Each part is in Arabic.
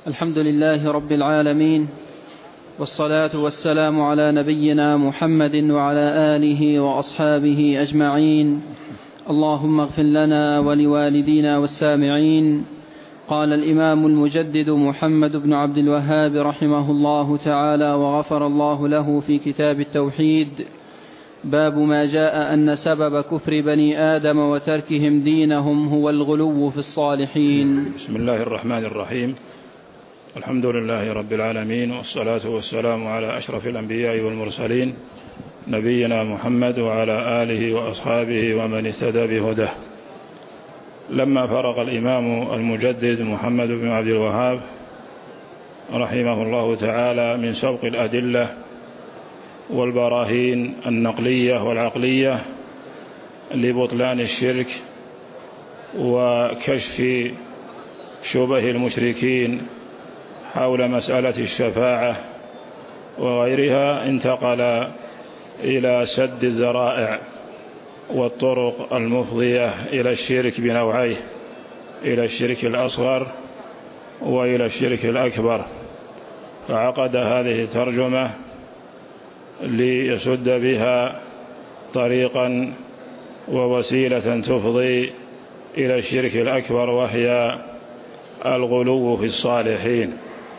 الحمد لله رب العالمين، والصلاة والسلام على نبينا محمد وعلى آله وأصحابه أجمعين. اللهم اغفر لنا ولوالدينا والسامعين. قال الإمام المجدد محمد بن عبد الوهاب رحمه الله تعالى وغفر الله له في كتاب التوحيد: باب ما جاء أن سبب كفر بني آدم وتركهم دينهم هو الغلو في الصالحين. بسم الله الرحمن الرحيم. الحمد لله رب العالمين، والصلاة والسلام على أشرف الأنبياء والمرسلين نبينا محمد وعلى آله وأصحابه ومن اهتدى بهداه. لما فرغ الإمام المجدد محمد بن عبد الوهاب رحمه الله تعالى من سوق الأدلة والبراهين النقلية والعقلية لبطلان الشرك وكشف شبه المشركين حول مسألة الشفاعة وغيرها، انتقل إلى سد الذرائع والطرق المفضية إلى الشرك بنوعيه، إلى الشرك الأصغر وإلى الشرك الأكبر. فعقد هذه الترجمة ليسد بها طريقا ووسيلة تفضي إلى الشرك الأكبر، وهي الغلو في الصالحين.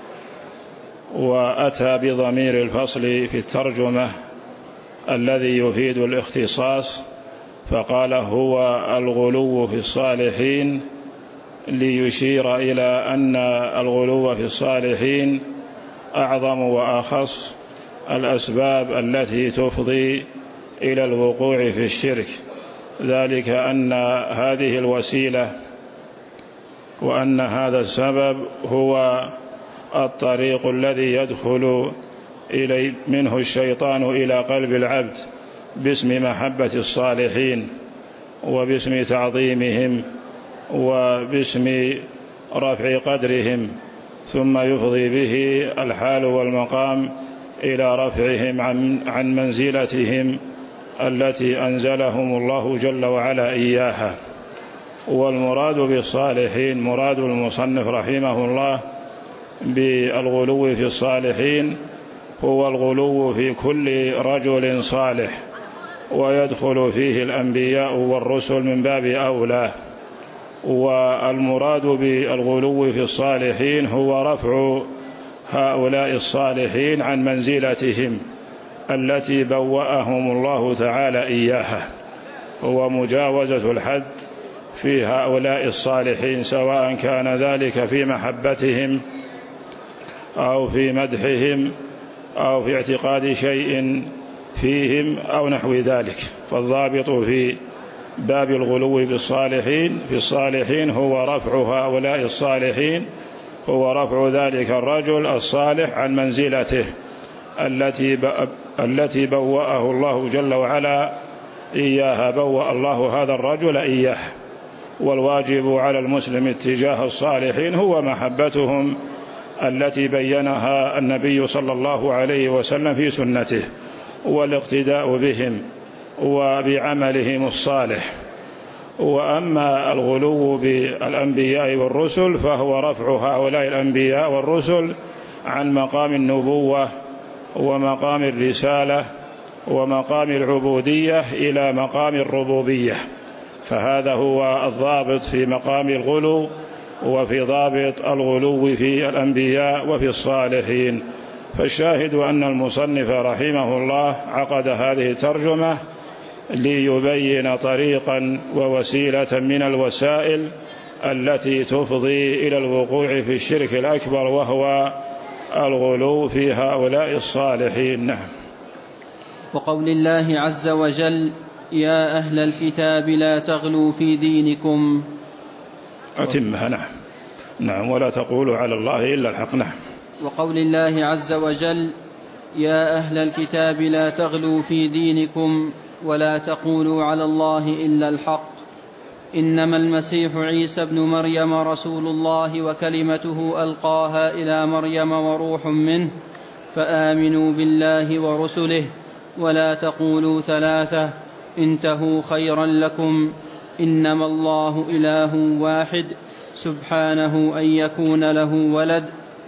وأتى بضمير الفصل في الترجمة الذي يفيد الاختصاص، فقال هو الغلو في الصالحين، ليشير إلى أن الغلو في الصالحين أعظم وأخص الأسباب التي تفضي إلى الوقوع في الشرك، ذلك أن هذه الوسيلة وأن هذا السبب هو الطريق الذي يدخل إليه منه الشيطان إلى قلب العبد باسم محبة الصالحين وباسم تعظيمهم وباسم رفع قدرهم، ثم يفضي به الحال والمقام إلى رفعهم عن منزلتهم التي أنزلهم الله جل وعلا إياها. والمراد بالصالحين، مراد المصنف رحمه الله بالغلو في الصالحين هو الغلو في كل رجل صالح، ويدخل فيه الأنبياء والرسل من باب أولى. والمراد بالغلو في الصالحين هو رفع هؤلاء الصالحين عن منزلتهم التي بوأهم الله تعالى إياها، هو مجاوزة الحد في هؤلاء الصالحين، سواء كان ذلك في محبتهم أو في مدحهم أو في اعتقاد شيء فيهم أو نحو ذلك. فالضابط في باب الغلو بالصالحين في الصالحين هو رفع هؤلاء الصالحين، هو رفع ذلك الرجل الصالح عن منزلته التي بوأه الله جل وعلا إياها، بوأ الله هذا الرجل إياه. والواجب على المسلم اتجاه الصالحين هو محبتهم التي بينها النبي صلى الله عليه وسلم في سنته، والاقتداء بهم وبعملهم الصالح. وأما الغلو بالأنبياء والرسل فهو رفع هؤلاء الأنبياء والرسل عن مقام النبوة ومقام الرسالة ومقام العبودية إلى مقام الربوبية، فهذا هو الضابط في مقام الغلو وفي ضابط الغلو في الأنبياء وفي الصالحين. فالشاهد أن المصنف رحمه الله عقد هذه الترجمة ليبين طريقا ووسيلة من الوسائل التي تفضي إلى الوقوع في الشرك الأكبر، وهو الغلو في هؤلاء الصالحين. وقول الله عز وجل: يا أهل الكتاب لا تغلوا في دينكم. أتمها. نعم. ولا تقولوا على الله إلا الحق. نعم. وقول الله عز وجل: يا أهل الكتاب لا تغلوا في دينكم ولا تقولوا على الله إلا الحق، إنما المسيح عيسى ابن مريم رسول الله وكلمته ألقاها إلى مريم وروح منه، فآمنوا بالله ورسله ولا تقولوا ثلاثة، انتهوا خيرا لكم، إنما الله إله واحد سبحانه أن يكون له ولد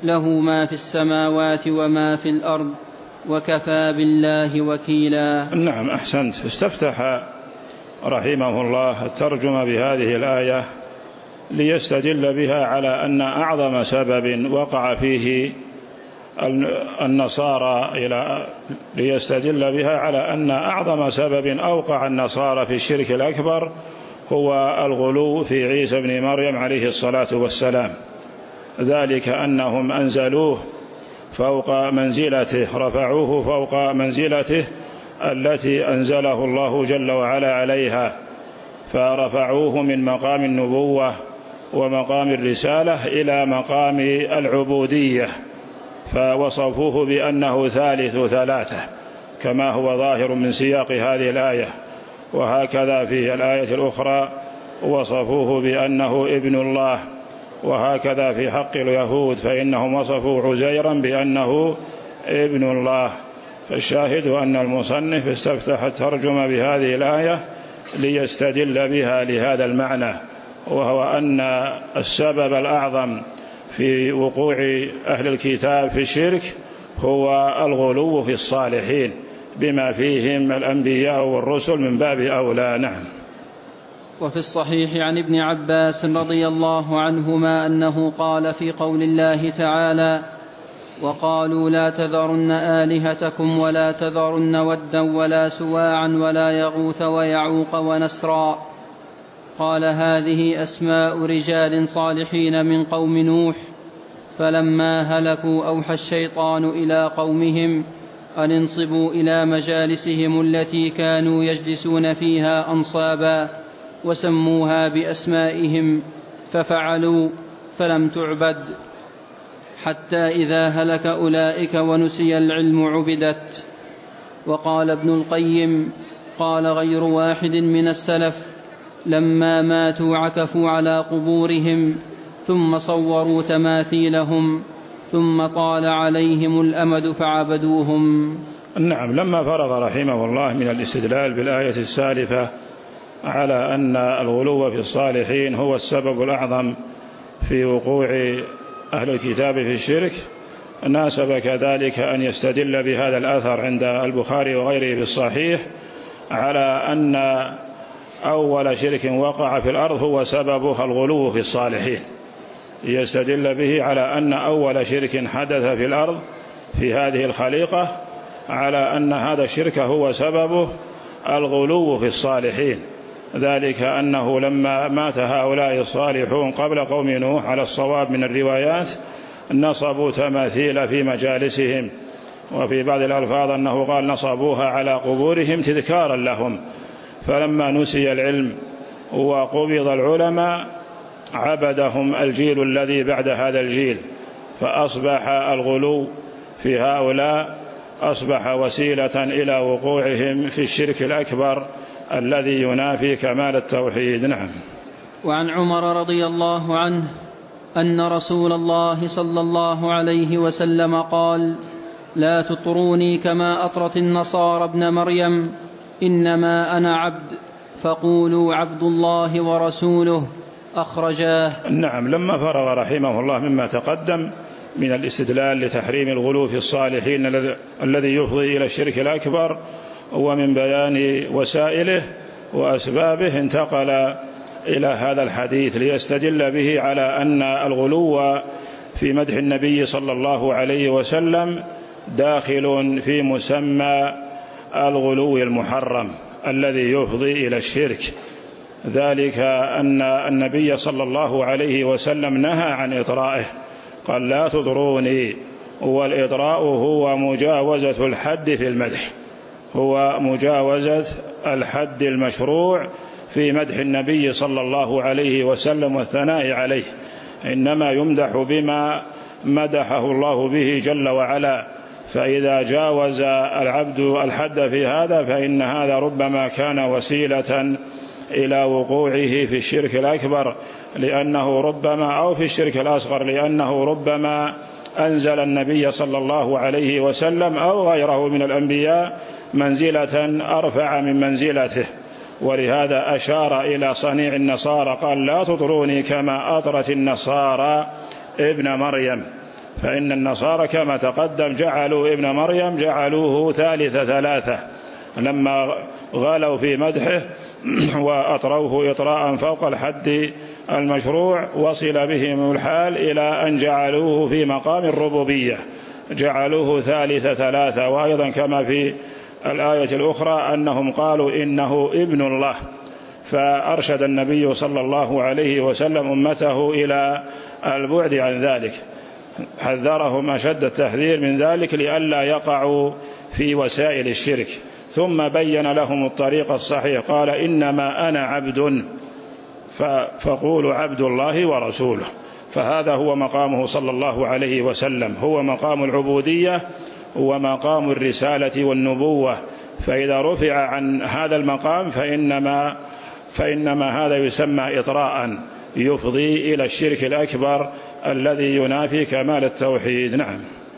له ما في السماوات وما في الأرض وكفى بالله وكيلا. نعم أحسنت. استفتح رحمه الله الترجمة بهذه الآية ليستدل بها على أن أعظم سبب وقع فيه النصارى ليستدل بها على أن أعظم سبب أوقع النصارى في الشرك الأكبر هو الغلو في عيسى بن مريم عليه الصلاة والسلام، ذلك أنهم أنزلوه فوق منزلته، رفعوه فوق منزلته التي أنزله الله جل وعلا عليها، فرفعوه من مقام النبوة ومقام الرسالة إلى مقام العبودية، فوصفوه بأنه ثالث ثلاثة كما هو ظاهر من سياق هذه الآية. وهكذا في الآية الأخرى وصفوه بأنه ابن الله، وهكذا في حق اليهود فإنهم وصفوا عزيرا بأنه ابن الله. فالشاهد أن المصنف استفتح الترجمة بهذه الآية ليستدل بها لهذا المعنى، وهو أن السبب الأعظم في وقوع أهل الكتاب في الشرك هو الغلو في الصالحين بما فيهم الأنبياء والرسل من باب أولى. نعم. وفي الصحيح عن ابن عباس رضي الله عنهما أنه قال في قول الله تعالى: وقالوا لا تذرن آلهتكم ولا تذرن ودا ولا سواعا ولا يغوث ويعوق ونسرا، قال هذه أسماء رجال صالحين من قوم نوح، فلما هلكوا أوحى الشيطان إلى قومهم أن انصبوا إلى مجالسهم التي كانوا يجلسون فيها أنصابا وسموها بأسمائهم، ففعلوا فلم تعبد، حتى إذا هلك أولئك ونسي العلم عبدت. وقال ابن القيم: قال غير واحد من السلف: لما ماتوا عكفوا على قبورهم ثم صوروا تماثيلهم ثم طال عليهم الأمد فعبدوهم. نعم. لما فرغ رحمه الله من الاستدلال بالآية السالفة على أن الغلو في الصالحين هو السبب الأعظم في وقوع أهل الكتاب في الشرك، ناسب كذلك أن يستدل بهذا الأثر عند البخاري وغيره بالصحيح على أن أول شرك وقع في الأرض هو سببه الغلو في الصالحين، يستدل به على أن أول شرك حدث في الأرض في هذه الخليقة على أن هذا الشرك هو سببه الغلو في الصالحين، ذلك أنه لما مات هؤلاء الصالحون قبل قوم نوح على الصواب من الروايات نصبوا تماثيل في مجالسهم، وفي بعض الألفاظ أنه قال نصبوها على قبورهم تذكارا لهم، فلما نسي العلم وقبض العلماء عبدهم الجيل الذي بعد هذا الجيل، فأصبح الغلو في هؤلاء أصبح وسيلة إلى وقوعهم في الشرك الأكبر الذي ينافي كمال التوحيد. نعم. وعن عمر رضي الله عنه أن رسول الله صلى الله عليه وسلم قال: لا تطروني كما أطرت النصارى ابن مريم، إنما أنا عبد، فقولوا عبد الله ورسوله. أخرجاه. نعم. لما فرغ رحمه الله مما تقدم من الاستدلال لتحريم الغلو في الصالحين الذي يفضي إلى الشرك الأكبر ومن بيان وسائله وأسبابه، انتقل إلى هذا الحديث ليستدل به على أن الغلو في مدح النبي صلى الله عليه وسلم داخل في مسمى الغلو المحرم الذي يفضي إلى الشرك، ذلك أن النبي صلى الله عليه وسلم نهى عن إطرائه، قال لا تطروني، والإطراء هو مجاوزة الحد في المدح، هو مجاوزة الحد المشروع في مدح النبي صلى الله عليه وسلم والثناء عليه، إنما يمدح بما مدحه الله به جل وعلا، فإذا جاوز العبد الحد في هذا فإن هذا ربما كان وسيلة إلى وقوعه في الشرك الأكبر، لأنه ربما أو في الشرك الأصغر، لأنه ربما أنزل النبي صلى الله عليه وسلم أو غيره من الأنبياء منزلة أرفع من منزلته، ولهذا أشار إلى صنيع النصارى قال لا تطروني كما أطرت النصارى ابن مريم، فإن النصارى كما تقدم جعلوا ابن مريم جعلوه ثالث ثلاثة لما غالوا في مدحه وأطروه إطراء فوق الحد المشروع، وصل بهم الحال إلى أن جعلوه في مقام الربوبية، جعلوه ثالث ثلاثة. وأيضا كما في الآية الأخرى أنهم قالوا إنه ابن الله، فأرشد النبي صلى الله عليه وسلم أمته إلى البعد عن ذلك، حذرهم أشد التحذير من ذلك لئلا يقعوا في وسائل الشرك، ثم بين لهم الطريق الصحيح، قال إنما أنا عبد فقولوا عبد الله ورسوله. فهذا هو مقامه صلى الله عليه وسلم، هو مقام العبودية ومقام الرسالة والنبوة. فإذا رفع عن هذا المقام فإنما هذا يسمى إطراء يفضي إلى الشرك الأكبر الذي ينافي كمال التوحيد. نعم.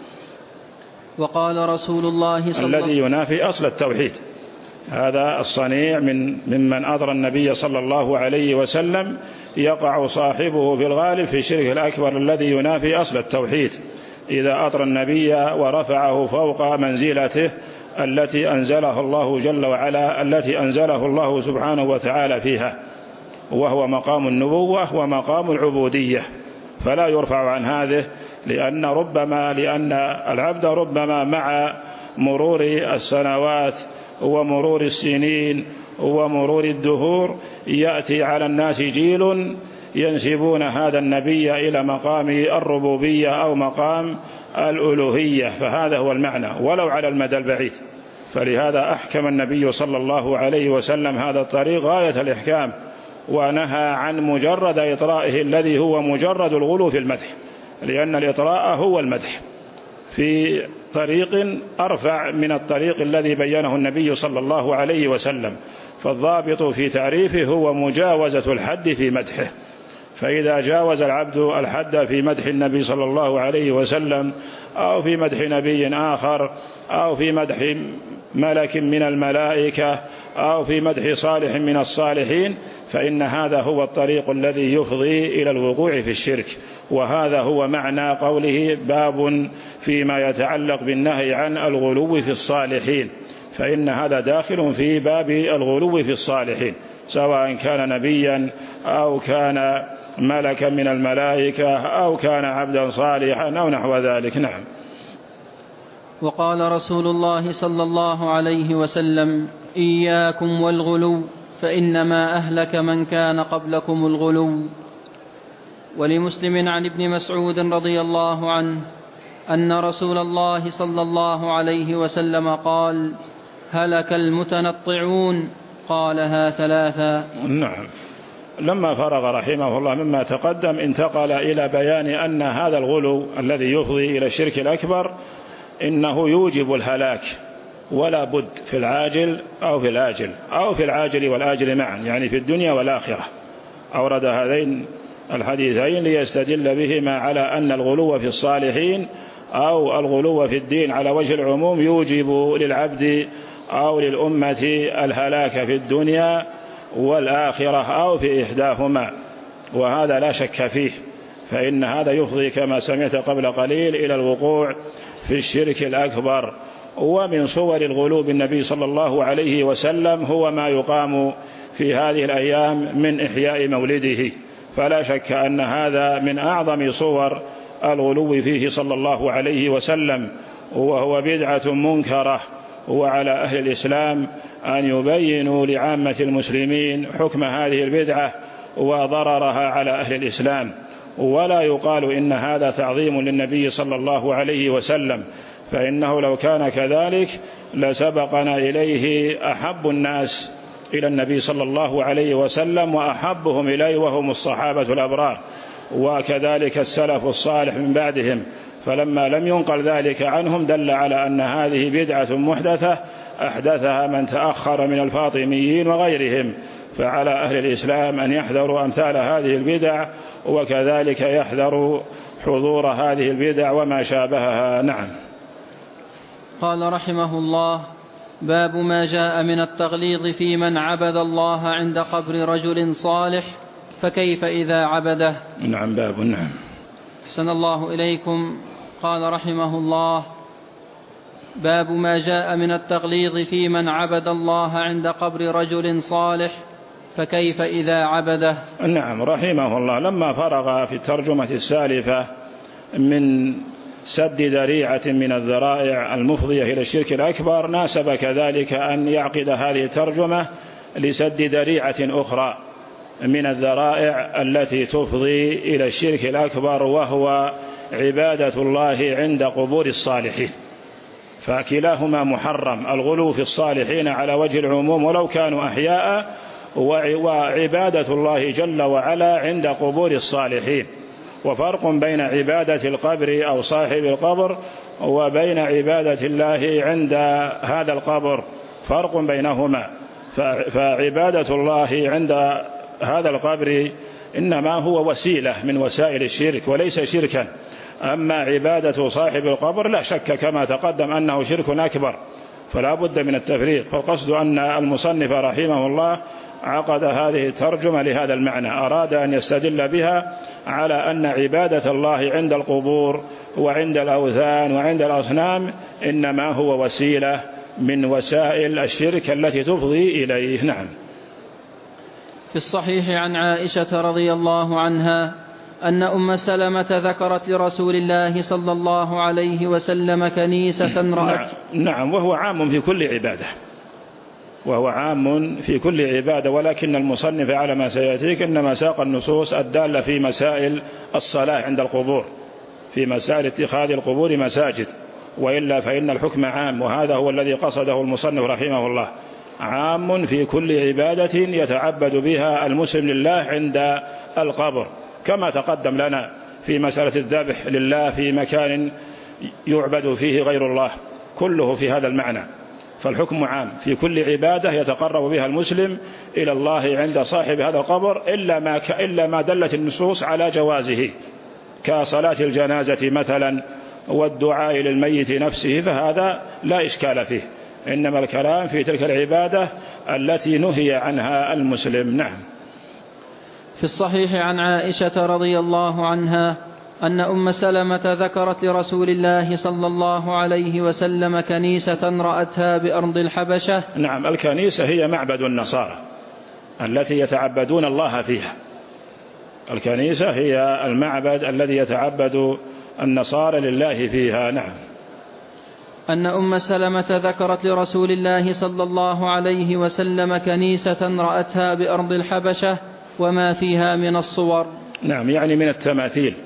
وقال رسول الله صلى الله عليه وسلم الذي ينافي أصل التوحيد، هذا الصنيع ممن أضرى النبي صلى الله عليه وسلم يقع صاحبه في الغالب في الشرك الأكبر الذي ينافي أصل التوحيد، إذا أضرى النبي ورفعه فوق منزلته التي أنزله الله جل وعلا، التي أنزله الله سبحانه وتعالى فيها، وهو النبوة ومقام العبودية، فلا يرفع عن هذه، لأن العبد ربما مع مرور السنوات ومرور السنين ومرور الدهور يأتي على الناس جيل ينسبون هذا النبي إلى مقام الربوبية أو مقام الألوهية، فهذا هو المعنى ولو على المدى البعيد. فلهذا أحكم النبي صلى الله عليه وسلم هذا الطريق غاية الإحكام، ونهى عن مجرد إطرائه الذي هو مجرد الغلو في المدح، لأن الإطراء هو المدح في طريق أرفع من الطريق الذي بينه النبي صلى الله عليه وسلم. فالضابط في تعريفه هو مجاوزة الحد في مدحه، فإذا جاوز العبد الحد في مدح النبي صلى الله عليه وسلم أو في مدح نبي آخر أو في مدح ملك من الملائكة أو في مدح صالح من الصالحين، فإن هذا هو الطريق الذي يفضي إلى الوقوع في الشرك. وهذا هو معنى قوله باب فيما يتعلق بالنهي عن الغلو في الصالحين، فإن هذا داخل في باب الغلو في الصالحين، سواء كان نبيا أو كان ملكا من الملائكة أو كان عبدا صالحا أو نحو ذلك. نعم. وقال رسول الله صلى الله عليه وسلم إياكم والغلو فإنما أهلك من كان قبلكم الغلو. ولمسلم عن ابن مسعود رضي الله عنه أن رسول الله صلى الله عليه وسلم قال هلك المتنطعون، قالها ثلاثا. نعم. لما فرغ رحمه الله مما تقدم انتقل إلى بيان أن هذا الغلو الذي يفضي إلى الشرك الأكبر إنه يوجب الهلاك ولا بد في العاجل أو في الآجل أو في العاجل والآجل معا، يعني في الدنيا والآخرة. أورد هذين الحديثين ليستدل بهما على أن الغلو في الصالحين أو الغلو في الدين على وجه العموم يوجب للعبد أو للأمة الهلاك في الدنيا والآخرة أو في إحداهما، وهذا لا شك فيه، فإن هذا يفضي كما سمعت قبل قليل إلى الوقوع في الشرك الأكبر. ومن صور الغلو بالنبي صلى الله عليه وسلم هو ما يقام في هذه الأيام من إحياء مولده، فلا شك أن هذا من أعظم صور الغلو فيه صلى الله عليه وسلم، وهو بدعة منكرة، وعلى أهل الإسلام أن يبينوا لعامة المسلمين حكم هذه البدعة وضررها على أهل الإسلام، ولا يقال إن هذا تعظيم للنبي صلى الله عليه وسلم، فإنه لو كان كذلك لسبقنا إليه أحب الناس إلى النبي صلى الله عليه وسلم وأحبهم إليه وهم الصحابة الأبرار، وكذلك السلف الصالح من بعدهم، فلما لم ينقل ذلك عنهم دل على أن هذه بدعة محدثة أحدثها من تأخر من الفاطميين وغيرهم. فعلى أهل الإسلام أن يحذروا أمثال هذه البدع، وكذلك يحذروا حضور هذه البدع وما شابهها. نعم. قال رحمه الله باب ما جاء من التغليظ في من عبد الله عند قبر رجل صالح فكيف إذا عبده. نعم. باب. نعم. أحسن الله إليكم. قال رحمه الله: باب ما جاء من التغليظ في من عبد الله عند قبر رجل صالح، فكيف إذا عبده؟ نعم، رحمه الله لما فرغ في الترجمة السالفة من سد ذريعة من الذرائع المفضية إلى الشرك الأكبر، ناسب كذلك أن يعقد هذه الترجمة لسد ذريعة أخرى من الذرائع التي تفضي إلى الشرك الأكبر، وهو عبادة الله عند قبور الصالحين. فكلاهما محرم، الغلو في الصالحين على وجه العموم ولو كانوا أحياء، وعبادة الله جل وعلا عند قبور الصالحين. وفرق بين عبادة القبر أو صاحب القبر وبين عبادة الله عند هذا القبر، فرق بينهما. فعبادة الله عند هذا القبر إنما هو وسيلة من وسائل الشرك وليس شركا. أما عبادة صاحب القبر لا شك كما تقدم أنه شرك أكبر، فلا بد من التفريق. فالقصد أن المصنف رحمه الله عقد هذه الترجمة لهذا المعنى، أراد أن يستدل بها على أن عبادة الله عند القبور وعند الأوثان وعند الأصنام إنما هو وسيلة من وسائل الشرك التي تفضي إليه. نعم. في الصحيح عن عائشة رضي الله عنها أن أم سلمة ذكرت لرسول الله صلى الله عليه وسلم كنيسة رأت. نعم، وهو عام في كل عبادة، وهو عام في كل عبادة، ولكن المصنف على ما سيأتيك إنما ساق النصوص الدالة في مسائل الصلاة عند القبور، في مسائل اتخاذ القبور مساجد، وإلا فإن الحكم عام، وهذا هو الذي قصده المصنف رحمه الله، عام في كل عبادة يتعبد بها المسلم لله عند القبر، كما تقدم لنا في مسألة الذبح لله في مكان يعبد فيه غير الله، كله في هذا المعنى. فالحكم عام في كل عبادة يتقرب بها المسلم إلى الله عند صاحب هذا القبر، إلا ما دلت النصوص على جوازه، كصلاة الجنازة مثلا والدعاء للميت نفسه، فهذا لا إشكال فيه، إنما الكلام في تلك العبادة التي نهي عنها المسلم. نعم. في الصحيح عن عائشة رضي الله عنها أن أم سلمة ذكرت لرسول الله صلى الله عليه وسلم كنيسة رأتها بأرض الحبشة. نعم، الكنيسة هي معبد النصارى التي يتعبدون الله فيها، الكنيسة هي المعبد الذي يتعبد النصارى لله فيها. نعم. أن أم سلمة ذكرت لرسول الله صلى الله عليه وسلم كنيسة رأتها بأرض الحبشة وما فيها من الصور. نعم، يعني من التماثيل،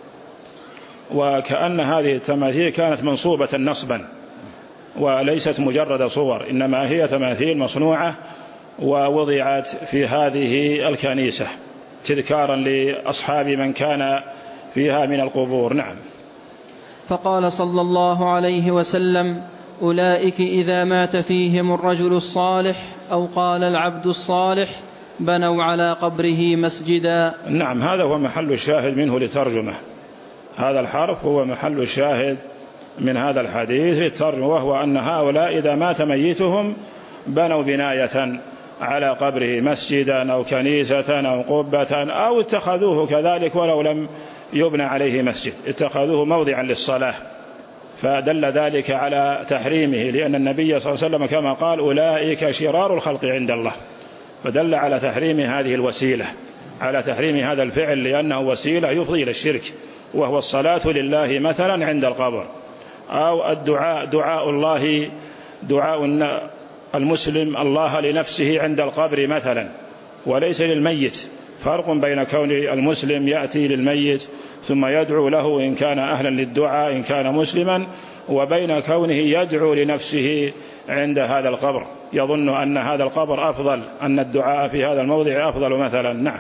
وكأن هذه التماثيل كانت منصوبة نصبا وليست مجرد صور، إنما هي تماثيل مصنوعة ووضعت في هذه الكنيسة تذكارا لأصحاب من كان فيها من القبور. نعم. فقال صلى الله عليه وسلم: أولئك إذا مات فيهم الرجل الصالح أو قال العبد الصالح بنوا على قبره مسجدا. نعم، هذا هو محل الشاهد منه لترجمة، هذا الحرف هو محل الشاهد من هذا الحديث للترجمة، وهو أن هؤلاء إذا مات ميتهم بنوا بناية على قبره مسجدا أو كنيسة أو قبة، أو اتخذوه كذلك ولو لم يبنى عليه مسجد، اتخذوه موضعا للصلاة، فدل ذلك على تحريمه، لأن النبي صلى الله عليه وسلم كما قال: أولئك شرار الخلق عند الله، فدل على تحريم هذه الوسيلة، على تحريم هذا الفعل، لأنه وسيلة يفضي إلى الشرك، وهو الصلاة لله مثلا عند القبر، أو الدعاء، دعاء الله، دعاء المسلم الله لنفسه عند القبر مثلا وليس للميت. فرق بين كون المسلم يأتي للميت ثم يدعو له إن كان أهلا للدعاء إن كان مسلما، وبين كونه يدعو لنفسه عند هذا القبر، يظن أن هذا القبر أفضل، أن الدعاء في هذا الموضع أفضل مثلا. نعم.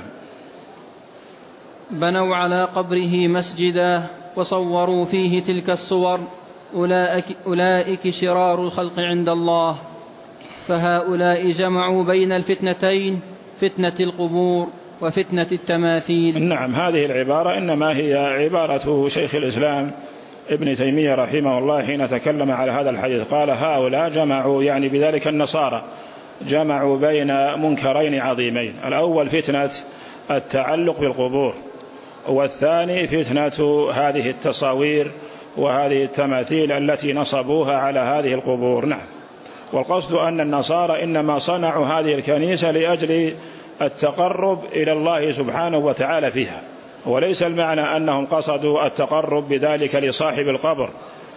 بنوا على قبره مسجدا وصوروا فيه تلك الصور، أولئك شرار الخلق عند الله. فهؤلاء جمعوا بين الفتنتين، فتنة القبور وفتنة التماثيل. نعم، هذه العبارة إنما هي عبارة شيخ الإسلام ابن تيمية رحمه الله حين تكلم على هذا الحديث، قال: هؤلاء جمعوا، يعني بذلك النصارى، جمعوا بين منكرين عظيمين، الأول فتنة التعلق بالقبور، والثاني فتنة هذه التصاوير وهذه التماثيل التي نصبوها على هذه القبور. نعم. والقصد أن النصارى إنما صنعوا هذه الكنيسة لأجل التقرب إلى الله سبحانه وتعالى فيها، وليس المعنى أنهم قصدوا التقرب بذلك لصاحب القبر،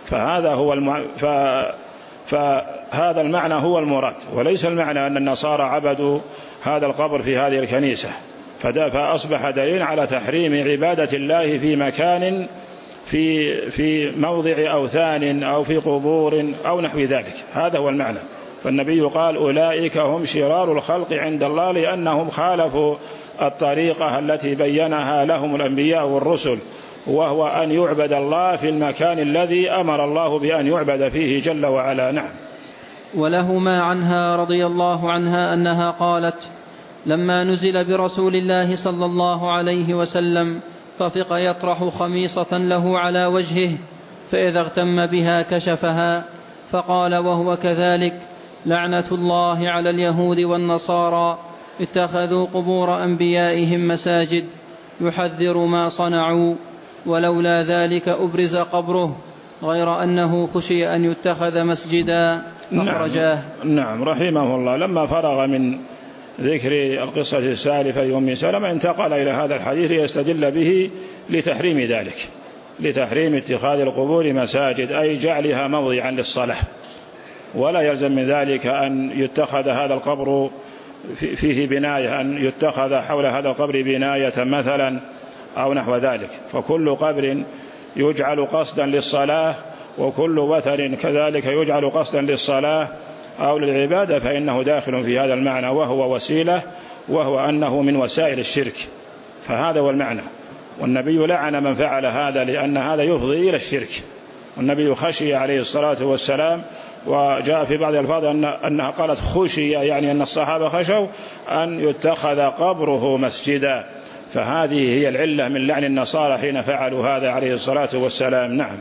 فهذا المعنى هو المراد، وليس المعنى أن النصارى عبدوا هذا القبر في هذه الكنيسة، فأصبح دليل على تحريم عبادة الله في مكان في موضع أوثان أو في قبور أو نحو ذلك. هذا هو المعنى. فالنبي قال أولئك هم شرار الخلق عند الله لأنهم خالفوا الطريقة التي بينها لهم الأنبياء والرسل، وهو أن يعبد الله في المكان الذي أمر الله بأن يعبد فيه جل وعلا. نعم. ولهما عنها رضي الله عنها أنها قالت: لما نزل برسول الله صلى الله عليه وسلم طفق يطرح خميصة له على وجهه، فإذا اغتم بها كشفها، فقال وهو كذلك: لعنة الله على اليهود والنصارى اتخذوا قبور أنبيائهم مساجد، يحذر ما صنعوا، ولولا ذلك أبرز قبره، غير أنه خشي أن يتخذ مسجدا. أخرجاه. نعم رحمه الله. لما فرغ من ذكر القصة السالفة لأم سلمة انتقل إلى هذا الحديث ليستدل به لتحريم ذلك، لتحريم اتخاذ القبور مساجد، أي جعلها موضعا للصلاة، ولا يلزم من ذلك أن يتخذ هذا القبر فيه بناية، أن يتخذ حول هذا القبر بناية مثلا أو نحو ذلك، فكل قبر يجعل قصدا للصلاة وكل وثن كذلك يجعل قصدا للصلاة أو للعبادة فإنه داخل في هذا المعنى، وهو وسيلة، وهو أنه من وسائل الشرك، فهذا هو المعنى. والنبي لعن من فعل هذا لأن هذا يفضي إلى الشرك، والنبي خشي عليه الصلاة والسلام، وجاء في بعض الألفاظ أنها قالت خشي، يعني أن الصحابة خشوا أن يتخذ قبره مسجدا، فهذه هي العلة من لعن النصارى حين فعلوا هذا عليه الصلاة والسلام. نعم.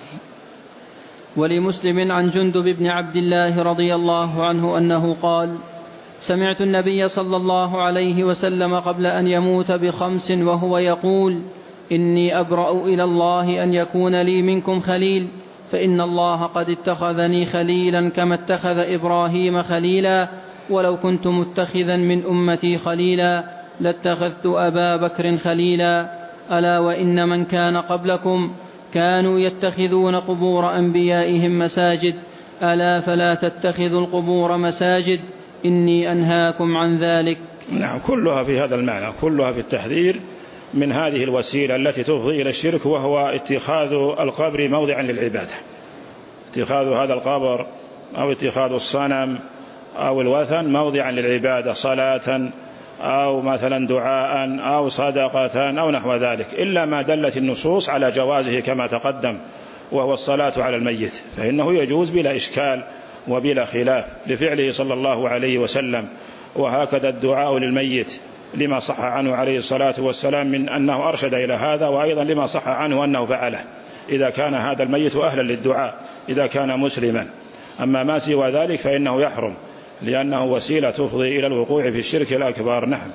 ولمسلم عن جندب بن عبد الله رضي الله عنه أنه قال: سمعت النبي صلى الله عليه وسلم قبل أن يموت ب5 وهو يقول: إني أبرأ إلى الله أن يكون لي منكم خليل، فإن الله قد اتخذني خليلا كما اتخذ إبراهيم خليلا، ولو كنت متخذا من أمتي خليلا لاتخذت أبا بكر خليلا، ألا وإن من كان قبلكم كانوا يتخذون قبور أنبيائهم مساجد، ألا فلا تتخذوا القبور مساجد، إني أنهاكم عن ذلك. نعم، كلها في هذا المعنى، كلها في التحذير من هذه الوسيلة التي تفضي إلى الشرك، وهو اتخاذ القبر موضعا للعبادة، اتخاذ هذا القبر أو اتخاذ الصنم أو الوثن موضعا للعبادة، صلاة أو مثلا دعاء أو صدقة أو نحو ذلك، إلا ما دلت النصوص على جوازه كما تقدم، وهو الصلاة على الميت، فإنه يجوز بلا إشكال وبلا خلاف لفعله صلى الله عليه وسلم. وهكذا الدعاء للميت لما صح عنه عليه الصلاة والسلام من أنه أرشد إلى هذا، وأيضا لما صح عنه أنه فعله إذا كان هذا الميت أهلا للدعاء إذا كان مسلما. أما ما سوى ذلك فإنه يحرم، لأنه وسيلة تفضي إلى الوقوع في الشرك الأكبر. نعم.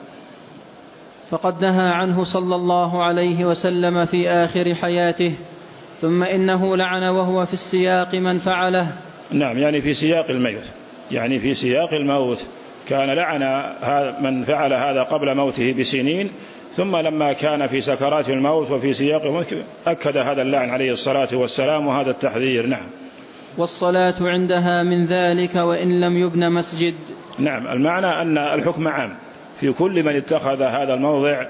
فقد نهى عنه صلى الله عليه وسلم في آخر حياته، ثم إنه لعن وهو في السياق من فعله. نعم، يعني في سياق الموت، يعني في سياق الموت كان لعن من فعل هذا قبل موته بسنين، ثم لما كان في سكرات الموت وفي سياق الموت أكد هذا اللعن عليه الصلاة والسلام وهذا التحذير. نعم. والصلاة عندها من ذلك وإن لم يبن مسجد. نعم، المعنى أن الحكم عام في كل من اتخذ هذا الموضع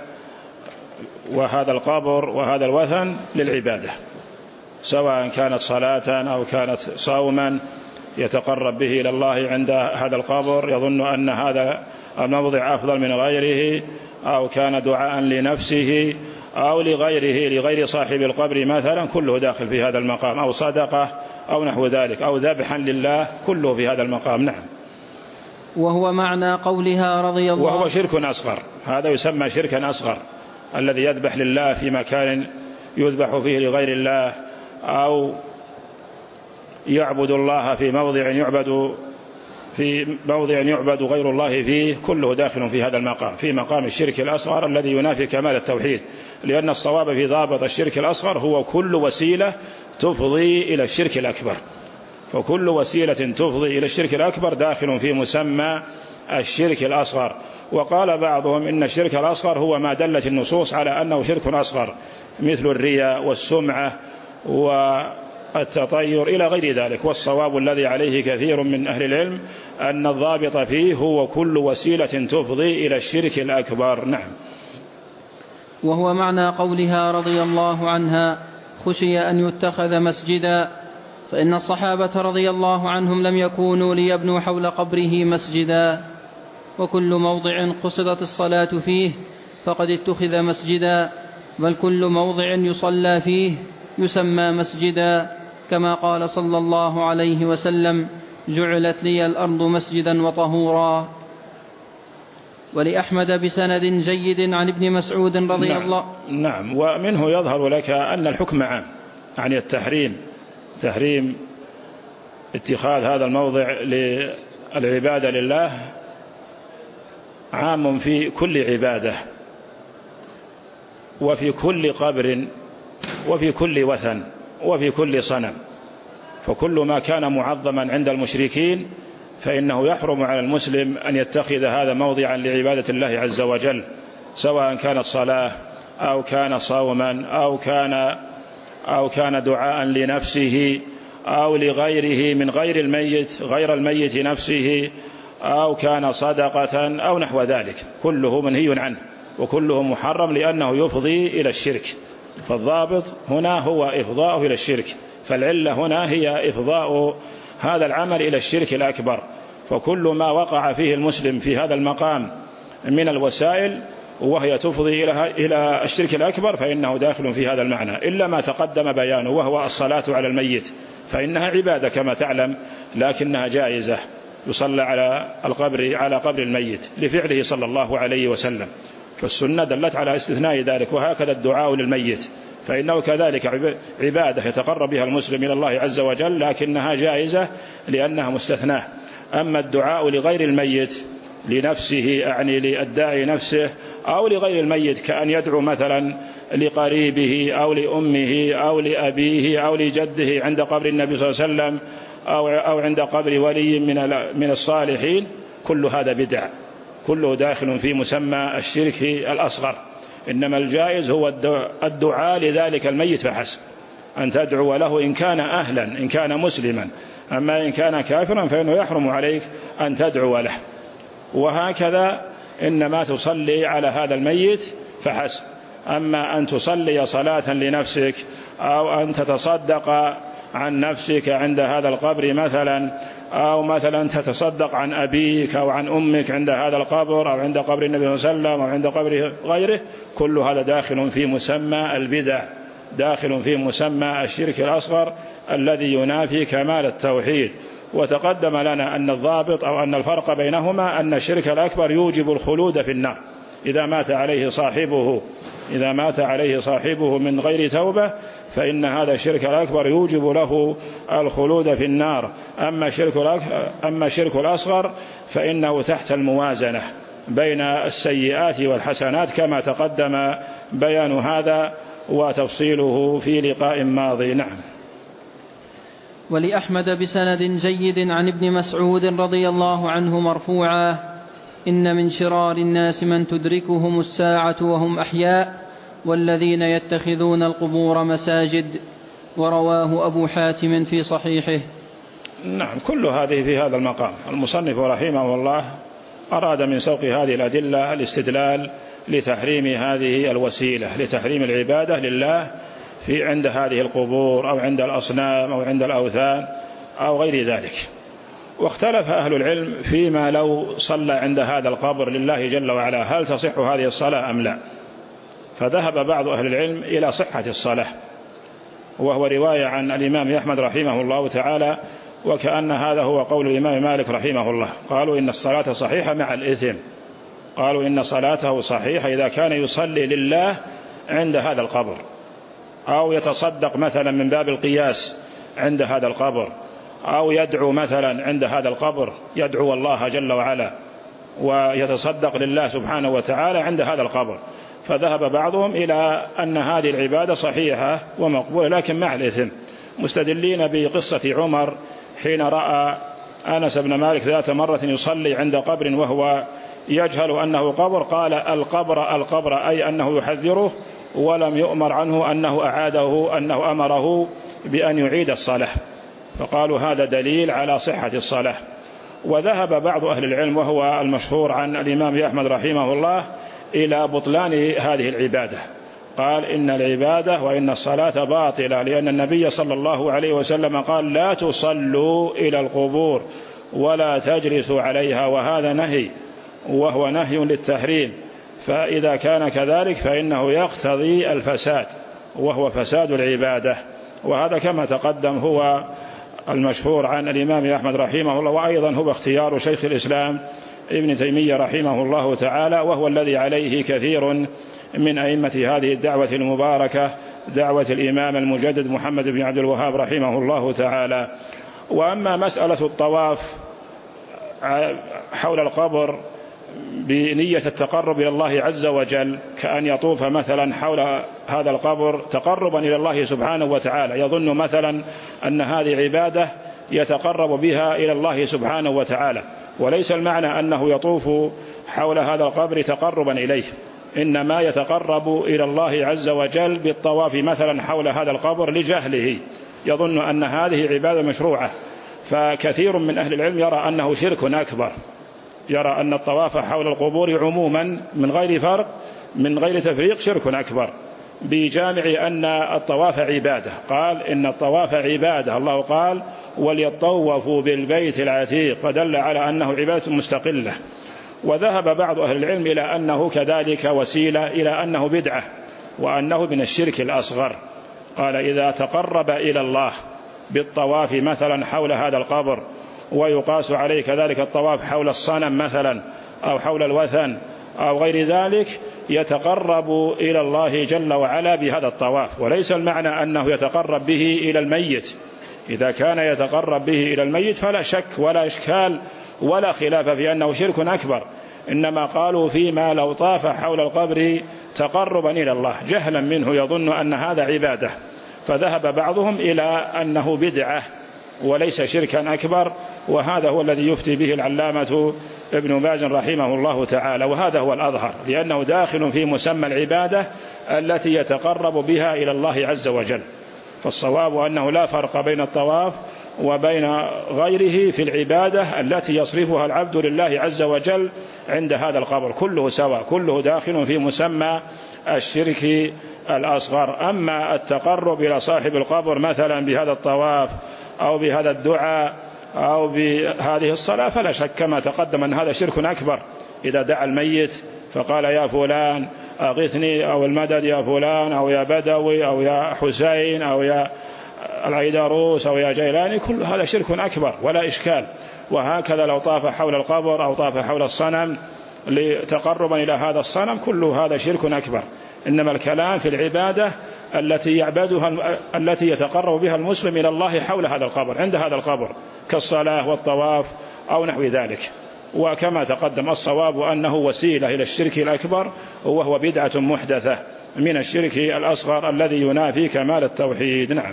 وهذا القبر وهذا الوثن للعبادة، سواء كانت صلاة أو كانت صوما يتقرب به إلى الله عند هذا القبر، يظن أن هذا الموضع أفضل من غيره، أو كان دعاء لنفسه أو لغيره لغير صاحب القبر مثلا، كله داخل في هذا المقام، أو صدقة أو نحو ذلك، أو ذبحا لله، كله في هذا المقام. نعم. وهو معنى قولها رضي الله، وهو شرك أصغر، هذا يسمى شركا أصغر، الذي يذبح لله في مكان يذبح فيه لغير الله، أو يعبد الله في موضع يعبد في موضع يعبد غير الله فيه كله داخل في هذا المقام، في مقام الشرك الأصغر الذي ينافي كمال التوحيد، لأن الصواب في ضابط الشرك الأصغر هو كل وسيلة تفضي إلى الشرك الأكبر، فكل وسيلة تفضي إلى الشرك الأكبر داخل في مسمى الشرك الأصغر. وقال بعضهم إن الشرك الأصغر هو ما دلت النصوص على أنه شرك أصغر، مثل الرياء والسمعة والتطير إلى غير ذلك. والصواب الذي عليه كثير من أهل العلم أن الضابط فيه هو كل وسيلة تفضي إلى الشرك الأكبر. نعم. وهو معنى قولها رضي الله عنها: خشي أن يتخذ مسجدا، فإن الصحابة رضي الله عنهم لم يكونوا ليبنوا حول قبره مسجدا، وكل موضع قصدت الصلاة فيه فقد اتخذ مسجدا، بل كل موضع يصلى فيه يسمى مسجدا، كما قال صلى الله عليه وسلم: جعلت لي الأرض مسجدا وطهورا. ولأحمد بسند جيد عن ابن مسعود رضي الله. نعم. ومنه يظهر لك أن الحكم عام، يعني تحريم اتخاذ هذا الموضع للعبادة لله عام في كل عبادة، وفي كل قبر، وفي كل وثن، وفي كل صنم. فكل ما كان معظما عند المشركين فإنه يحرم على المسلم أن يتخذ هذا موضعا لعبادة الله عز وجل، سواء كانت صلاة أو كان صوما أو كان دعاء لنفسه أو لغيره من غير الميت نفسه، أو كان صدقة أو نحو ذلك، كله منهي عنه وكله محرم لأنه يفضي إلى الشرك. فالضابط هنا هو إفضاءه إلى الشرك، فالعلة هنا هي إفضاء هذا العمل إلى الشرك الأكبر. فكل ما وقع فيه المسلم في هذا المقام من الوسائل وهي تفضي إلى الشرك الأكبر فإنه داخل في هذا المعنى، إلا ما تقدم بيانه وهو الصلاة على الميت، فإنها عبادة كما تعلم، لكنها جائزة، يصلى على قبر الميت لفعله صلى الله عليه وسلم، فالسنة دلت على استثناء ذلك. وهكذا الدعاء للميت فإنه كذلك عبادة يتقرب بها المسلم إلى الله عز وجل، لكنها جائزة لأنها مستثناة. أما الدعاء لغير الميت لنفسه، يعني للداعي نفسه أو لغير الميت، كأن يدعو مثلا لقريبه أو لأمه أو لأبيه أو لجده عند قبر النبي صلى الله عليه وسلم أو عند قبر ولي من الصالحين، كل هذا بدع، كله داخل في مسمى الشرك الأصغر. إنما الجائز هو الدعاء لذلك الميت فحسب، أن تدعو له إن كان أهلا، إن كان مسلما. أما إن كان كافرا فإنه يحرم عليك أن تدعو له. وهكذا إنما تصلي على هذا الميت فحسب. أما أن تصلي صلاة لنفسك أو أن تتصدق عن نفسك عند هذا القبر مثلا، أو مثلا تتصدق عن أبيك أو عن أمك عند هذا القبر أو عند قبر النبي صلى الله عليه وسلم أو عند قبر غيره، كل هذا داخل في مسمى البدع، داخل في مسمى الشرك الأصغر الذي ينافي كمال التوحيد. وتقدم لنا أن الضابط أو أن الفرق بينهما أن الشرك الأكبر يوجب الخلود في النار إذا مات عليه صاحبه من غير توبة، فإن هذا الشرك الأكبر يوجب له الخلود في النار. أما الشرك الأصغر فإنه تحت الموازنة بين السيئات والحسنات، كما تقدم بيان هذا وتفصيله في لقاء ماضي. نعم. ولأحمد بسند جيد عن ابن مسعود رضي الله عنه مرفوعا: إن من شرار الناس من تدركهم الساعة وهم أحياء، والذين يتخذون القبور مساجد. ورواه أبو حاتم في صحيحه. نعم. كل هذه في هذا المقام. المصنف رحمه الله أراد من سوق هذه الأدلة الاستدلال لتحريم هذه الوسيلة، لتحريم العبادة لله عند هذه القبور أو عند الأصنام أو عند الأوثان أو غير ذلك. واختلف أهل العلم فيما لو صلى عند هذا القبر لله جل وعلا هل تصح هذه الصلاة أم لا. فذهب بعض أهل العلم إلى صحة الصلاة، وهو رواية عن الإمام أحمد رحمه الله تعالى، وكأن هذا هو قول الإمام مالك رحمه الله. قالوا إن الصلاة صحيحة مع الإثم، قالوا إن صلاته صحيحة إذا كان يصلي لله عند هذا القبر، أو يتصدق مثلا من باب القياس عند هذا القبر، أو يدعو مثلا عند هذا القبر، يدعو الله جل وعلا ويتصدق لله سبحانه وتعالى عند هذا القبر. فذهب بعضهم إلى أن هذه العبادة صحيحة ومقبولة لكن مع الإثم، مستدلين بقصة عمر حين رأى أنس بن مالك ذات مرة يصلي عند قبر وهو يجهل أنه قبر، قال القبر القبر، أي أنه يحذره، ولم يؤمر عنه أنه أعاده، أنه أمره بأن يعيد الصلاة، فقالوا هذا دليل على صحة الصلاة. وذهب بعض أهل العلم وهو المشهور عن الإمام أحمد رحمه الله إلى بطلان هذه العبادة، قال إن العبادة وإن الصلاة باطلة، لأن النبي صلى الله عليه وسلم قال لا تصلوا إلى القبور ولا تجلسوا عليها، وهذا نهي وهو نهي للتحريم، فإذا كان كذلك فإنه يقتضي الفساد وهو فساد العبادة. وهذا كما تقدم هو المشهور عن الإمام أحمد رحمه الله، وأيضا هو اختيار شيخ الإسلام ابن تيمية رحمه الله تعالى، وهو الذي عليه كثير من أئمة هذه الدعوة المباركة، دعوة الإمام المجدد محمد بن عبد الوهاب رحمه الله تعالى. وأما مسألة الطواف حول القبر بنية التقرب إلى الله عز وجل، كأن يطوف مثلا حول هذا القبر تقربا إلى الله سبحانه وتعالى، يظن مثلا أن هذه عبادة يتقرب بها إلى الله سبحانه وتعالى، وليس المعنى أنه يطوف حول هذا القبر تقربا إليه، إنما يتقرب إلى الله عز وجل بالطواف مثلا حول هذا القبر لجهله، يظن أن هذه عبادة مشروعة. فكثير من أهل العلم يرى أنه شرك أكبر، يرى أن الطواف حول القبور عموما من غير فرق من غير تفريق شرك أكبر، بجامع أن الطواف عبادة، قال إن الطواف عبادة، الله قال وليطوفوا بالبيت العتيق، فدل على أنه عبادة مستقلة. وذهب بعض أهل العلم إلى أنه كذلك وسيلة إلى أنه بدعة وأنه من الشرك الأصغر، قال إذا تقرب إلى الله بالطواف مثلا حول هذا القبر، ويقاس عليه كذلك الطواف حول الصنم مثلا أو حول الوثن أو غير ذلك، يتقرب إلى الله جل وعلا بهذا الطواف، وليس المعنى أنه يتقرب به إلى الميت. إذا كان يتقرب به إلى الميت فلا شك ولا إشكال ولا خلاف في أنه شرك أكبر، إنما قالوا فيما لو طاف حول القبر تقربا إلى الله جهلا منه يظن أن هذا عبادة، فذهب بعضهم إلى أنه بدعة وليس شركا أكبر، وهذا هو الذي يفتي به العلامة ابن باز رحمه الله تعالى، وهذا هو الأظهر، لأنه داخل في مسمى العبادة التي يتقرب بها إلى الله عز وجل. فالصواب أنه لا فرق بين الطواف وبين غيره في العبادة التي يصرفها العبد لله عز وجل عند هذا القبر، كله سواء، كله داخل في مسمى الشرك الأصغر. أما التقرب إلى صاحب القبر مثلا بهذا الطواف أو بهذا الدعاء أو بهذه الصلاة فلا شك كما تقدم أن هذا شرك أكبر. إذا دعا الميت فقال يا فلان أغثني أو المدد يا فلان أو يا بدوي أو يا حسين أو يا العيدروس أو يا جيلاني، كل هذا شرك أكبر ولا إشكال. وهكذا لو طاف حول القبر أو طاف حول الصنم لتقربا إلى هذا الصنم، كل هذا شرك أكبر. إنما الكلام في العبادة التي يعبدها التي يتقرب بها المسلم إلى الله حول هذا القبر عند هذا القبر كالصلاة والطواف أو نحو ذلك. وكما تقدم الصواب أنه وسيلة إلى الشرك الأكبر، وهو بدعة محدثة من الشرك الأصغر الذي ينافي كمال التوحيد. نعم.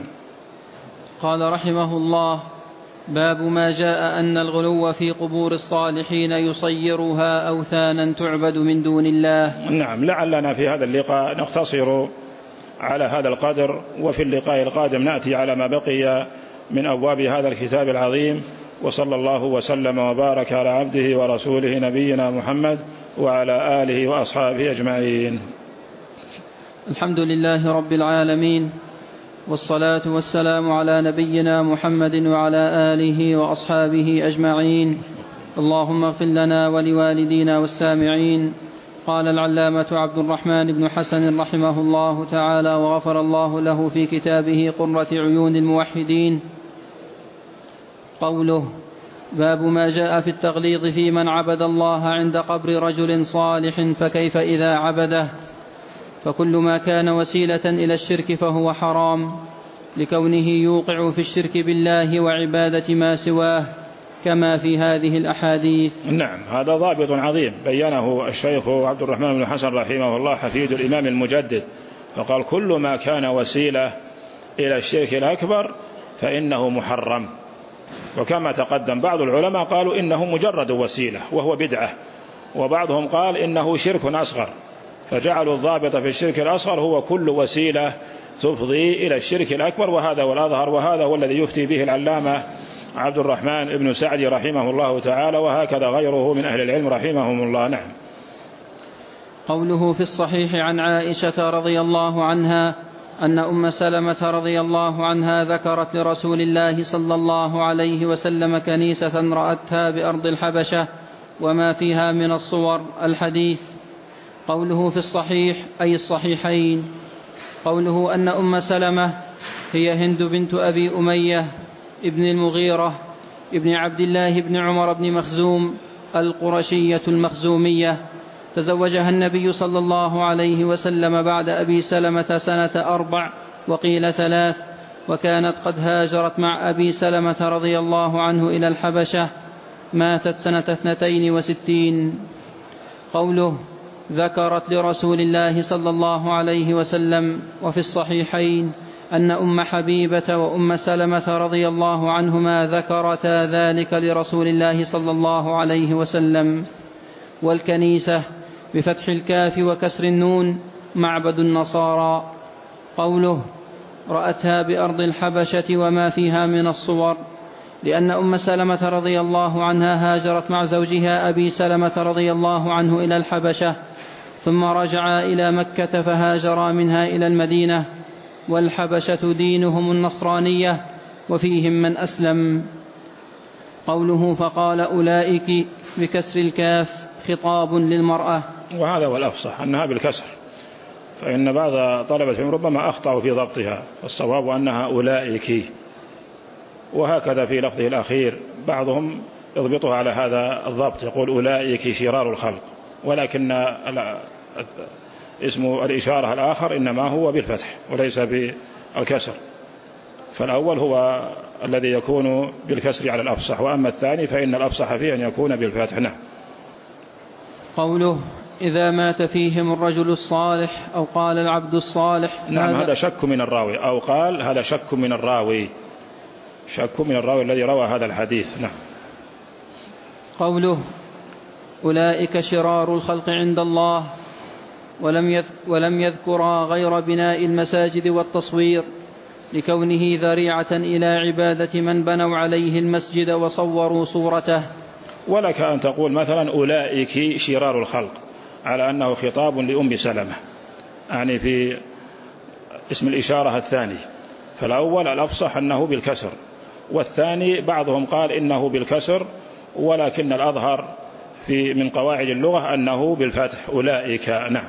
قال رحمه الله: باب ما جاء أن الغلو في قبور الصالحين يصيرها أوثانا تعبد من دون الله. نعم. لعلنا في هذا اللقاء نقتصر على هذا القدر، وفي اللقاء القادم نأتي على ما بقي من أبواب هذا الكتاب العظيم. وصلى الله وسلم وبارك على عبده ورسوله نبينا محمد وعلى آله وأصحابه أجمعين. الحمد لله رب العالمين، والصلاة والسلام على نبينا محمد وعلى آله وأصحابه أجمعين. اللهم اغفر لنا ولوالدينا والسامعين. قال العلامة عبد الرحمن بن حسن رحمه الله تعالى وغفر الله له في كتابه قرة عيون الموحدين: قوله: باب ما جاء في التغليظ في من عبد الله عند قبر رجل صالح، فكيف إذا عبده؟ فكل ما كان وسيلة إلى الشرك فهو حرام. لكونه يوقع في الشرك بالله وعبادة ما سواه كما في هذه الأحاديث. نعم، هذا ضابط عظيم بينه الشيخ عبد الرحمن بن حسن رحمه الله حفيد الإمام المجدد، فقال كل ما كان وسيلة إلى الشرك الأكبر فإنه محرم. وكما تقدم بعض العلماء قالوا إنه مجرد وسيلة وهو بدعة، وبعضهم قال إنه شرك أصغر، فجعلوا الضابط في الشرك الأصغر هو كل وسيلة تفضي إلى الشرك الأكبر، وهذا والأظهر، وهذا هو الذي يفتي به العلامة عبد الرحمن بن سعدي رحمه الله تعالى، وهكذا غيره من أهل العلم رحمهم الله. نعم. قوله في الصحيح عن عائشة رضي الله عنها أن أم سلمة رضي الله عنها ذكرت لرسول الله صلى الله عليه وسلم كنيسة رأتها بأرض الحبشة وما فيها من الصور. الحديث. قوله في الصحيح أي الصحيحين. قوله أن أم سلمة هي هند بنت أبي أمية ابن المغيرة ابن عبد الله بن عمر بن مخزوم القرشية المخزومية، تزوجها النبي صلى الله عليه وسلم بعد أبي سلمة سنة 4 وقيل 3، وكانت قد هاجرت مع أبي سلمة رضي الله عنه إلى الحبشة، ماتت سنة 62. قوله ذكرت لرسول الله صلى الله عليه وسلم. وفي الصحيحين أن أم حبيبة وأم سلمة رضي الله عنهما ذكرتا ذلك لرسول الله صلى الله عليه وسلم. والكنيسة بفتح الكاف وكسر النون معبد النصارى. قوله رأتها بأرض الحبشة وما فيها من الصور، لأن أم سلمة رضي الله عنها هاجرت مع زوجها أبي سلمة رضي الله عنه إلى الحبشة، ثم رجعا إلى مكة فهاجرا منها إلى المدينة، والحبشة دينهم النصرانية وفيهم من أسلم. قوله فقال أولئك بكسر الكاف خطاب للمرأة، وهذا هو الأفصح أنها بالكسر، فإن بعض طلبة العلم ربما أخطأوا في ضبطها، فالصواب أنها أولئك. وهكذا في لفظه الأخير بعضهم يضبطها على هذا الضبط، يقول أولئك شرار الخلق، ولكن اسم الإشارة الآخر إنما هو بالفتح وليس بالكسر، فالأول هو الذي يكون بالكسر على الأفصح، وأما الثاني فإن الأفصح فيه أن يكون بالفتح. نعم. قوله إذا مات فيهم الرجل الصالح أو قال العبد الصالح. نعم، هذا شك من الراوي، أو قال هذا شك من الراوي، شك من الراوي الذي روى هذا الحديث. نعم. قوله أولئك شرار الخلق عند الله، ولم يذكرا غير بناء المساجد والتصوير، لكونه ذريعة إلى عبادة من بنوا عليه المسجد وصوروا صورته. ولك أن تقول مثلا أولئك شرار الخلق على أنه خطاب لأم سلمة، يعني في اسم الإشارة الثاني، فالأول الأفصح أنه بالكسر، والثاني بعضهم قال إنه بالكسر، ولكن الأظهر من قواعد اللغة أنه بالفتح أولئك. نعم.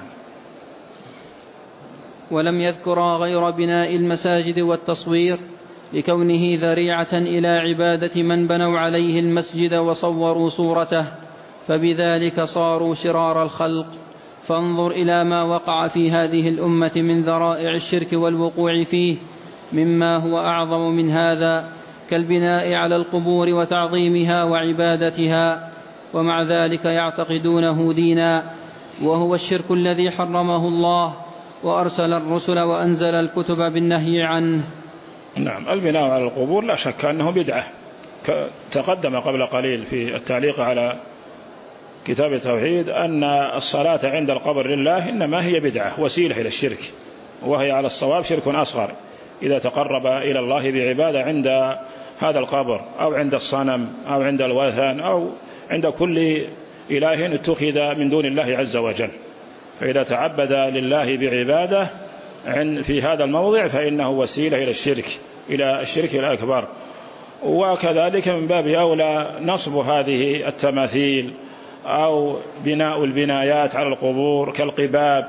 ولم يذكرا غير بناء المساجد والتصوير، لكونه ذريعة إلى عبادة من بنوا عليه المسجد وصوروا صورته، فبذلك صاروا شرار الخلق. فانظر إلى ما وقع في هذه الأمة من ذرائع الشرك والوقوع فيه مما هو أعظم من هذا، كالبناء على القبور وتعظيمها وعبادتها، ومع ذلك يعتقدونه دينا، وهو الشرك الذي حرمه الله وأرسل الرسل وأنزل الكتب بالنهي عنه. نعم. البناء على القبور لا شك أنه بدعة، تقدم قبل قليل في التعليق على كتاب التوحيد أن الصلاة عند القبر لله إنما هي بدعة وسيلة إلى الشرك، وهي على الصواب شرك أصغر إذا تقرب إلى الله بعبادة عند هذا القبر أو عند الصنم أو عند الوثن أو عند كل إله اتخذ من دون الله عز وجل، فإذا تعبد لله بعبادة في هذا الموضع فإنه وسيلة إلى الشرك، إلى الشرك الأكبر. وكذلك من باب أولى نصب هذه التماثيل أو بناء البنايات على القبور كالقباب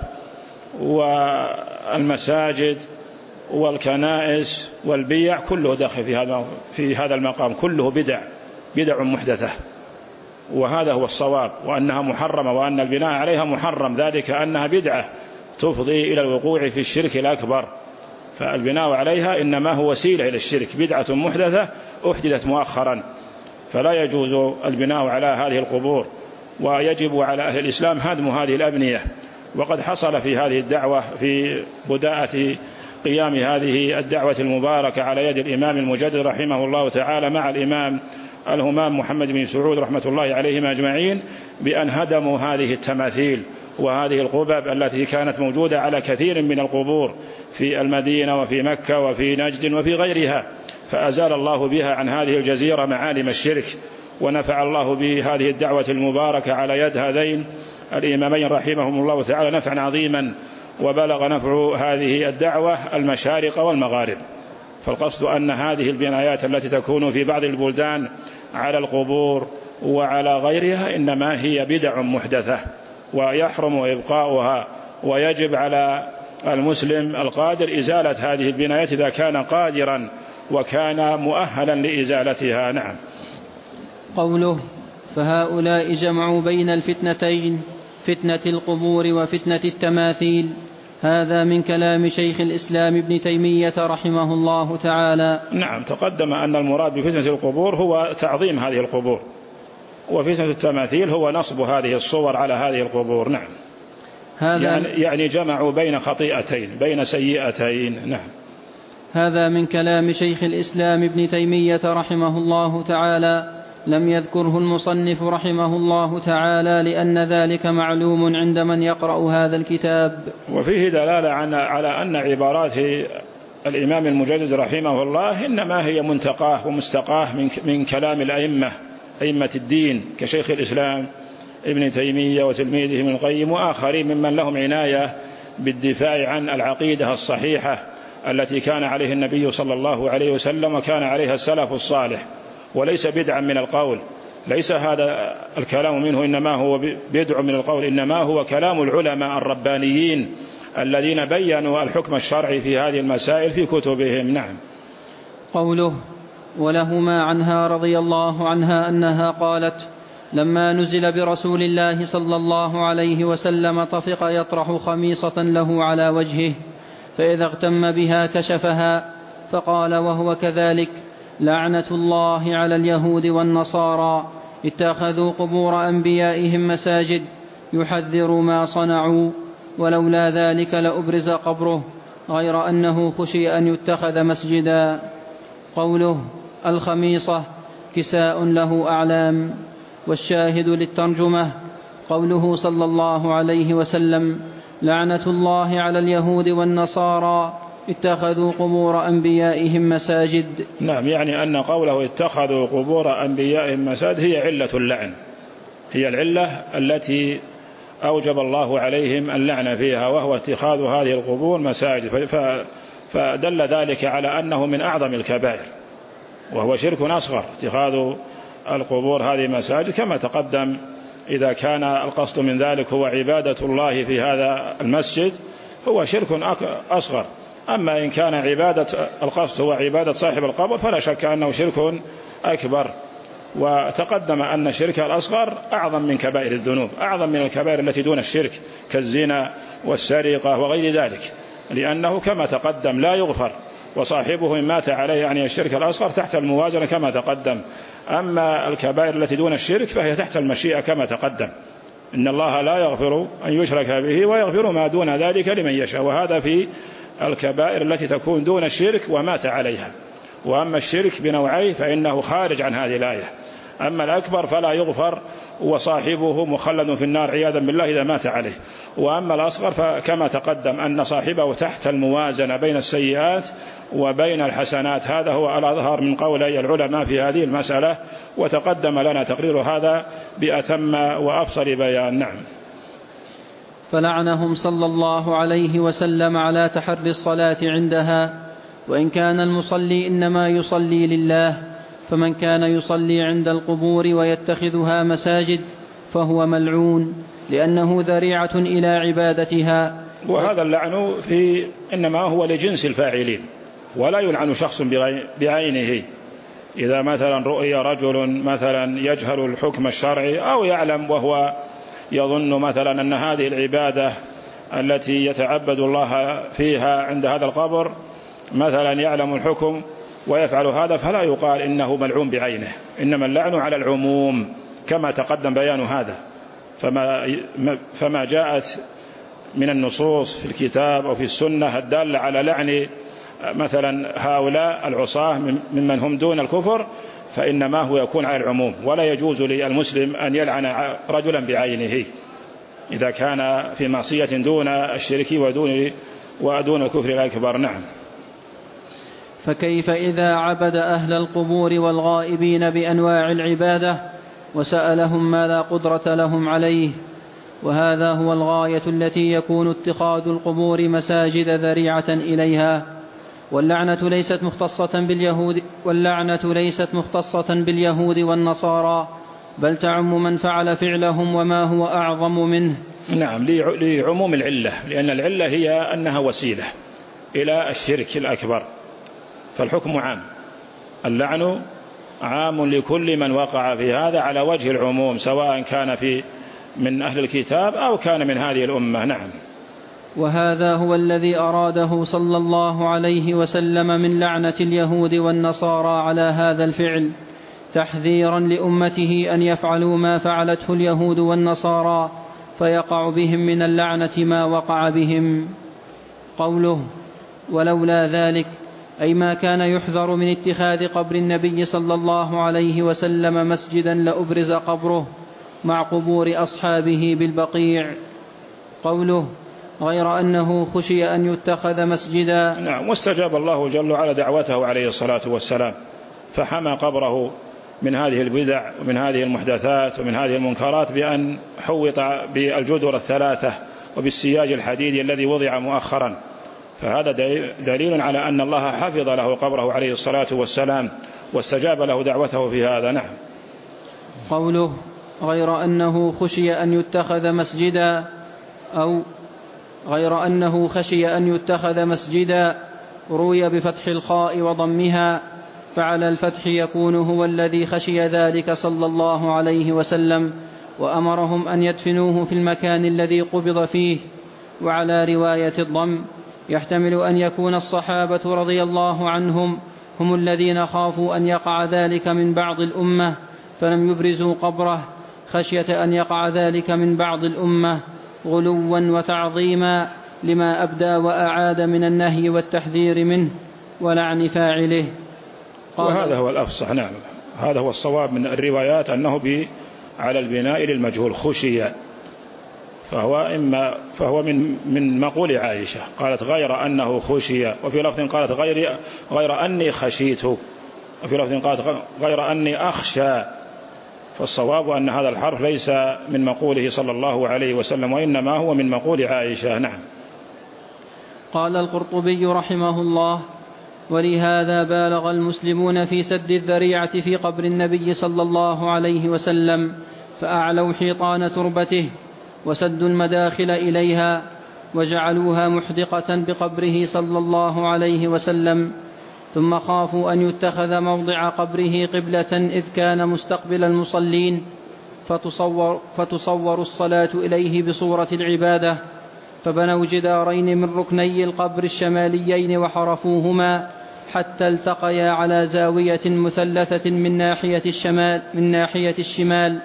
والمساجد والكنائس والبيع، كله داخل في هذا المقام، كله بدع محدثة، وهذا هو الصواب، وأنها محرمة، وأن البناء عليها محرم، ذلك أنها بدعة تفضي إلى الوقوع في الشرك الأكبر، فالبناء عليها إنما هو وسيلة إلى الشرك، بدعة محدثة أحدثت مؤخرا، فلا يجوز البناء على هذه القبور، ويجب على أهل الإسلام هدم هذه الأبنية. وقد حصل في هذه الدعوة في بداءة قيام هذه الدعوة المباركة على يد الإمام المجدد رحمه الله تعالى مع الإمام الهمام محمد بن سعود رحمة الله عليهم أجمعين، بأن هدموا هذه التماثيل وهذه القبب التي كانت موجودة على كثير من القبور في المدينة وفي مكة وفي نجد وفي غيرها، فأزال الله بها عن هذه الجزيرة معالم الشرك، ونفع الله بهذه الدعوة المباركة على يد هذين الإمامين رحمهم الله تعالى نفعا عظيما، وبلغ نفع هذه الدعوة المشارق والمغارب. فالقصد أن هذه البنايات التي تكون في بعض البلدان على القبور وعلى غيرها إنما هي بدع محدثة، ويحرم إبقاؤها، ويجب على المسلم القادر إزالة هذه البنايات إذا كان قادرا وكان مؤهلا لإزالتها. نعم. قوله: فهؤلاء جمعوا بين الفتنتين، فتنة القبور وفتنة التماثيل، هذا من كلام شيخ الإسلام ابن تيمية رحمه الله تعالى. نعم، تقدم أن المراد بفتنة القبور هو تعظيم هذه القبور، وفتنة التماثيل هو نصب هذه الصور على هذه القبور. نعم، هذا يعني جمعوا بين خطيئتين، بين سيئتين. نعم. هذا من كلام شيخ الإسلام ابن تيمية رحمه الله تعالى، لم يذكره المصنف رحمه الله تعالى لأن ذلك معلوم عند من يقرأ هذا الكتاب. وفيه دلالة على أن عبارات الإمام المجدد رحمه الله إنما هي منتقاه ومستقاه من كلام أئمة الدين كشيخ الإسلام ابن تيمية وتلميذه ابن القيم وآخرين ممن لهم عناية بالدفاع عن العقيدة الصحيحة التي كان عليه النبي صلى الله عليه وسلم وكان عليها السلف الصالح، وليس بدعا من القول، ليس هذا الكلام منه إنما هو بدع من القول، إنما هو كلام العلماء الربانيين الذين بيّنوا الحكم الشرعي في هذه المسائل في كتبهم. نعم. قوله: ولهما عنها رضي الله عنها أنها قالت: لما نزل برسول الله صلى الله عليه وسلم طفق يطرح خميصة له على وجهه، فإذا اغتم بها كشفها، فقال وهو كذلك: لعنة الله على اليهود والنصارى، اتخذوا قبور أنبيائهم مساجد، يحذر ما صنعوا، ولولا ذلك لأبرز قبره، غير أنه خشي أن يتخذ مسجدا. قوله: الخميصة كساء له أعلام. والشاهد للترجمة قوله صلى الله عليه وسلم: لعنة الله على اليهود والنصارى، اتخذوا قبور أنبيائهم مساجد. نعم، يعني أن قوله اتخذوا قبور أنبيائهم مساجد هي علة اللعن، هي العلة التي أوجب الله عليهم اللعنة فيها، وهو اتخاذ هذه القبور مساجد، فدل ذلك على أنه من أعظم الكبائر، وهو شرك أصغر. اتخاذ القبور هذه مساجد كما تقدم، إذا كان القصد من ذلك هو عبادة الله في هذا المسجد هو شرك أصغر، أما إن كان القصد هو عبادة صاحب القبر فلا شك أنه شرك أكبر. وتقدم أن الشرك الأصغر أعظم من كبائر الذنوب، أعظم من الكبائر التي دون الشرك كالزنا والسرقة وغير ذلك، لأنه كما تقدم لا يغفر، وصاحبه إن مات عليه يعني الشرك الأصغر تحت الموازنة كما تقدم. أما الكبائر التي دون الشرك فهي تحت المشيئة كما تقدم، إن الله لا يغفر أن يشرك به ويغفر ما دون ذلك لمن يشاء، وهذا في الكبائر التي تكون دون الشرك ومات عليها. وأما الشرك بنوعيه فإنه خارج عن هذه الآية، أما الأكبر فلا يغفر وصاحبه مخلد في النار عياذا بالله إذا مات عليه. وأما الأصغر فكما تقدم أن صاحبه تحت الموازنة بين السيئات وبين الحسنات، هذا هو الأظهر من قولي العلماء في هذه المسألة، وتقدم لنا تقرير هذا بأتم وأفصل بيان. نعم. فلعنهم صلى الله عليه وسلم على تحري الصلاة عندها، وإن كان المصلي إنما يصلي لله، فمن كان يصلي عند القبور ويتخذها مساجد فهو ملعون، لأنه ذريعة إلى عبادتها. وهذا اللعن إنما هو لجنس الفاعلين، ولا يلعن شخص بعينه. إذا مثلا رؤي رجل مثلا يجهل الحكم الشرعي أو يعلم وهو يظن مثلا أن هذه العبادة التي يتعبد الله فيها عند هذا القبر مثلا يعلم الحكم ويفعل هذا فلا يقال إنه ملعون بعينه، إنما اللعن على العموم كما تقدم بيان هذا. فما جاءت من النصوص في الكتاب أو في السنة الدالة على لعن مثلا هؤلاء العصاة ممن هم دون الكفر فإنما هو يكون على العموم، ولا يجوز للمسلم أن يلعن رجلا بعينه إذا كان في معصية دون الشرك ودون الكفر الأكبر. نعم. فكيف إذا عبد أهل القبور والغائبين بأنواع العبادة وسألهم ما لا قدرة لهم عليه؟ وهذا هو الغاية التي يكون اتخاذ القبور مساجد ذريعة إليها. واللعنة ليست مختصة باليهود والنصارى، بل تعم من فعل فعلهم وما هو أعظم منه. نعم، لعموم العلة، لأن العلة هي أنها وسيلة إلى الشرك الأكبر، فالحكم عام. اللعن عام لكل من وقع في هذا على وجه العموم، سواء كان من أهل الكتاب أو كان من هذه الأمة. نعم. وهذا هو الذي أراده صلى الله عليه وسلم من لعنة اليهود والنصارى على هذا الفعل، تحذيرا لأمته أن يفعلوا ما فعلته اليهود والنصارى فيقع بهم من اللعنة ما وقع بهم. قوله ولولا ذلك أي ما كان يحذر من اتخاذ قبر النبي صلى الله عليه وسلم مسجدا لأبرز قبره مع قبور أصحابه بالبقيع. قوله غير أنه خشي أن يتخذ مسجدا. نعم. واستجاب الله جل وعلا دعوته عليه الصلاة والسلام فحمى قبره من هذه البدع ومن هذه المحدثات ومن هذه المنكرات بأن حوط بالجدر الثلاثة وبالسياج الحديدي الذي وضع مؤخرا، فهذا دليل على أن الله حفظ له قبره عليه الصلاة والسلام واستجاب له دعوته في هذا. نعم. قوله غير أنه خشي أن يتخذ مسجدا أو غير أنه خشي أن يتخذ مسجدا روي بفتح الخاء وضمها، فعلى الفتح يكون هو الذي خشي ذلك صلى الله عليه وسلم وأمرهم أن يدفنوه في المكان الذي قبض فيه. وعلى رواية الضم يحتمل أن يكون الصحابة رضي الله عنهم هم الذين خافوا أن يقع ذلك من بعض الأمة فلم يبرزوا قبره خشية أن يقع ذلك من بعض الأمة غلوا وتعظيما لما أبدى وأعاد من النهي والتحذير منه ولعن فاعله. وهذا هو الأفصح. نعم، هذا هو الصواب من الروايات أنه على البناء للمجهول خشي، فهو من مقول عائشة قالت غير أنه خشي، وفي لفظ قالت غير أني خشيت، وفي لفظ قالت غير أني أخشى. فالصواب أن هذا الحرف ليس من مقوله صلى الله عليه وسلم وإنما هو من مقول عائشة. نعم. قال القرطبي رحمه الله ولهذا بالغ المسلمون في سد الذريعة في قبر النبي صلى الله عليه وسلم فأعلوا حيطان تربته وسدوا المداخل إليها وجعلوها محدقة بقبره صلى الله عليه وسلم، ثم خافوا أن يتخذ موضع قبره قبلة إذ كان مستقبل المصلين فتصور الصلاة إليه بصورة العبادة، فبنوا جدارين من ركني القبر الشماليين وحرفوهما حتى التقيا على زاوية مثلثة من ناحية الشمال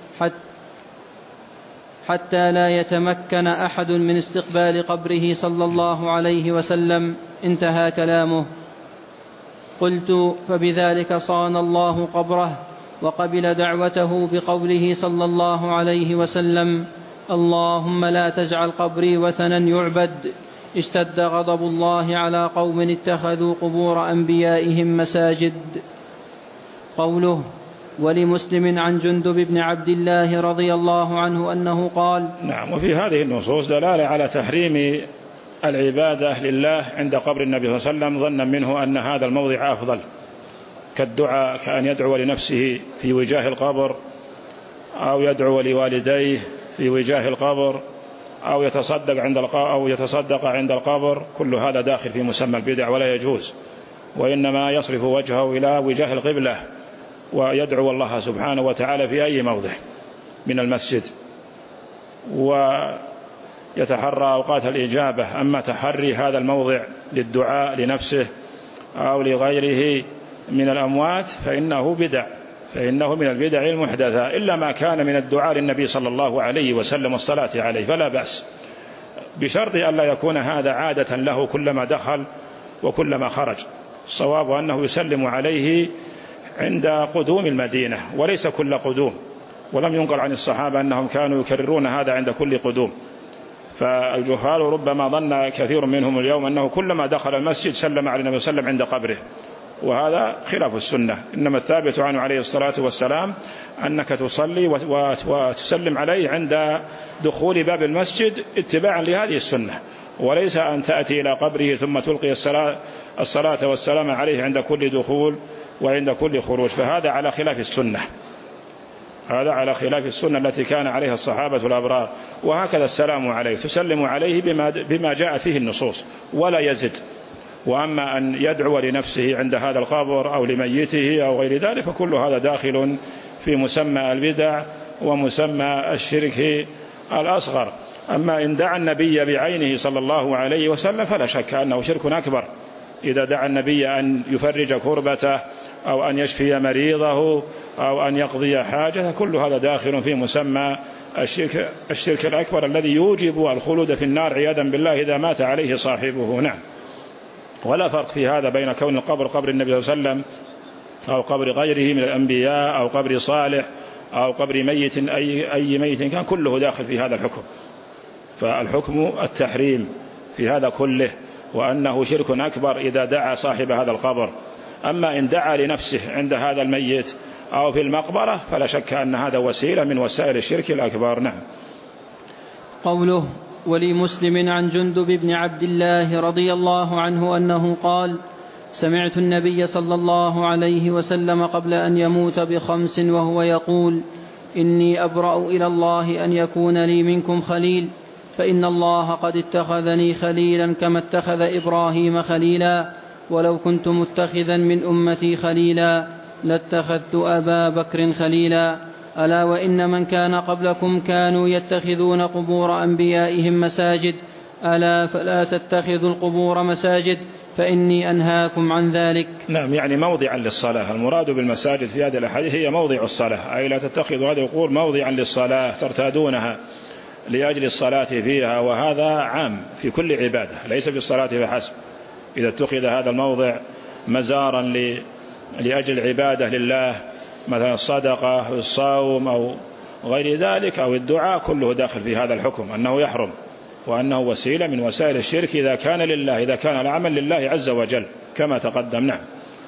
حتى لا يتمكن أحد من استقبال قبره صلى الله عليه وسلم. انتهى كلامه. قلت فبذلك صان الله قبره وقبل دعوته بقوله صلى الله عليه وسلم اللهم لا تجعل قبري وثنا يعبد. اشتد غضب الله على قوم اتخذوا قبور أنبيائهم مساجد. قوله ولمسلم عن جندب بن عبد الله رضي الله عنه أنه قال. نعم. وفي هذه النصوص دلالة على تحريم العبادة لله عند قبر النبي صلى الله عليه وسلم ظنا منه أن هذا الموضع أفضل، كالدعاء كأن يدعو لنفسه في وجاه القبر أو يدعو لوالديه في وجاه القبر أو يتصدق عند القبر، كل هذا داخل في مسمى البدع ولا يجوز، وإنما يصرف وجهه إلى وجاه القبلة ويدعو الله سبحانه وتعالى في أي موضع من المسجد. يتحرى أوقات الإجابة. أما تحري هذا الموضع للدعاء لنفسه أو لغيره من الأموات فإنه بدع، فإنه من البدع المحدثة، إلا ما كان من الدعاء للنبي صلى الله عليه وسلم والصلاة عليه فلا بأس، بشرط أن لا يكون هذا عادة له كلما دخل وكلما خرج. الصواب أنه يسلم عليه عند قدوم المدينة وليس كل قدوم، ولم ينقل عن الصحابة أنهم كانوا يكررون هذا عند كل قدوم. فالجهال ربما ظن كثير منهم اليوم أنه كلما دخل المسجد سلم على النبي صلى الله عليه وسلم عند قبره، وهذا خلاف السنة. إنما الثابت عنه عليه الصلاة والسلام أنك تصلي وتسلم عليه عند دخول باب المسجد اتباعا لهذه السنة، وليس أن تأتي إلى قبره ثم تلقي الصلاة والسلام عليه عند كل دخول وعند كل خروج، فهذا على خلاف السنة، هذا على خلاف السنة التي كان عليها الصحابة الأبرار. وهكذا السلام عليه تسلم عليه بما جاء فيه النصوص ولا يزد. وأما أن يدعو لنفسه عند هذا القبر أو لميته أو غير ذلك فكل هذا داخل في مسمى البدع ومسمى الشرك الأصغر. أما إن دعا النبي بعينه صلى الله عليه وسلم فلا شك أنه شرك أكبر، إذا دعا النبي أن يفرج كربته أو أن يشفي مريضه أو أن يقضي حاجة، كل هذا داخل في مسمى الشرك الأكبر الذي يوجب الخلود في النار عياذا بالله إذا مات عليه صاحبه. نعم. ولا فرق في هذا بين كون القبر قبر النبي صلى الله عليه وسلم أو قبر غيره من الأنبياء أو قبر صالح أو قبر ميت، أي ميت كان كله داخل في هذا الحكم. فالحكم التحريم في هذا كله، وأنه شرك أكبر إذا دعا صاحب هذا القبر. أما إن دعا لنفسه عند هذا الميت أو في المقبرة فلا شك أن هذا وسيلة من وسائل الشرك الأكبر. نعم. قوله: ولمسلم عن جندب بن عبد الله رضي الله عنه أنه قال: سمعت النبي صلى الله عليه وسلم قبل أن يموت ب5 وهو يقول: إني أبرأ إلى الله أن يكون لي منكم خليل، فإن الله قد اتخذني خليلا كما اتخذ إبراهيم خليلا، ولو كنت متخذا من أمتي خليلا لاتخذت أبا بكر خليلا. ألا وإن من كان قبلكم كانوا يتخذون قبور أنبيائهم مساجد، ألا فلا تتخذوا القبور مساجد فإني أنهاكم عن ذلك. نعم، يعني موضعا للصلاة. المراد بالمساجد في هذه الأحاديث هي موضع الصلاة، أي لا تتخذوا هذه القبور موضعا للصلاة ترتادونها لأجل الصلاة فيها، وهذا عام في كل عبادة ليس في الصلاة فحسب. إذا اتخذ هذا الموضع مزارا لأجل عبادة لله، مثلا الصدقة أو الصوم أو غير ذلك أو الدعاء، كله داخل في هذا الحكم أنه يحرم، وأنه وسيلة من وسائل الشرك إذا كان لله، إذا كان العمل لله عز وجل كما تقدم. نعم.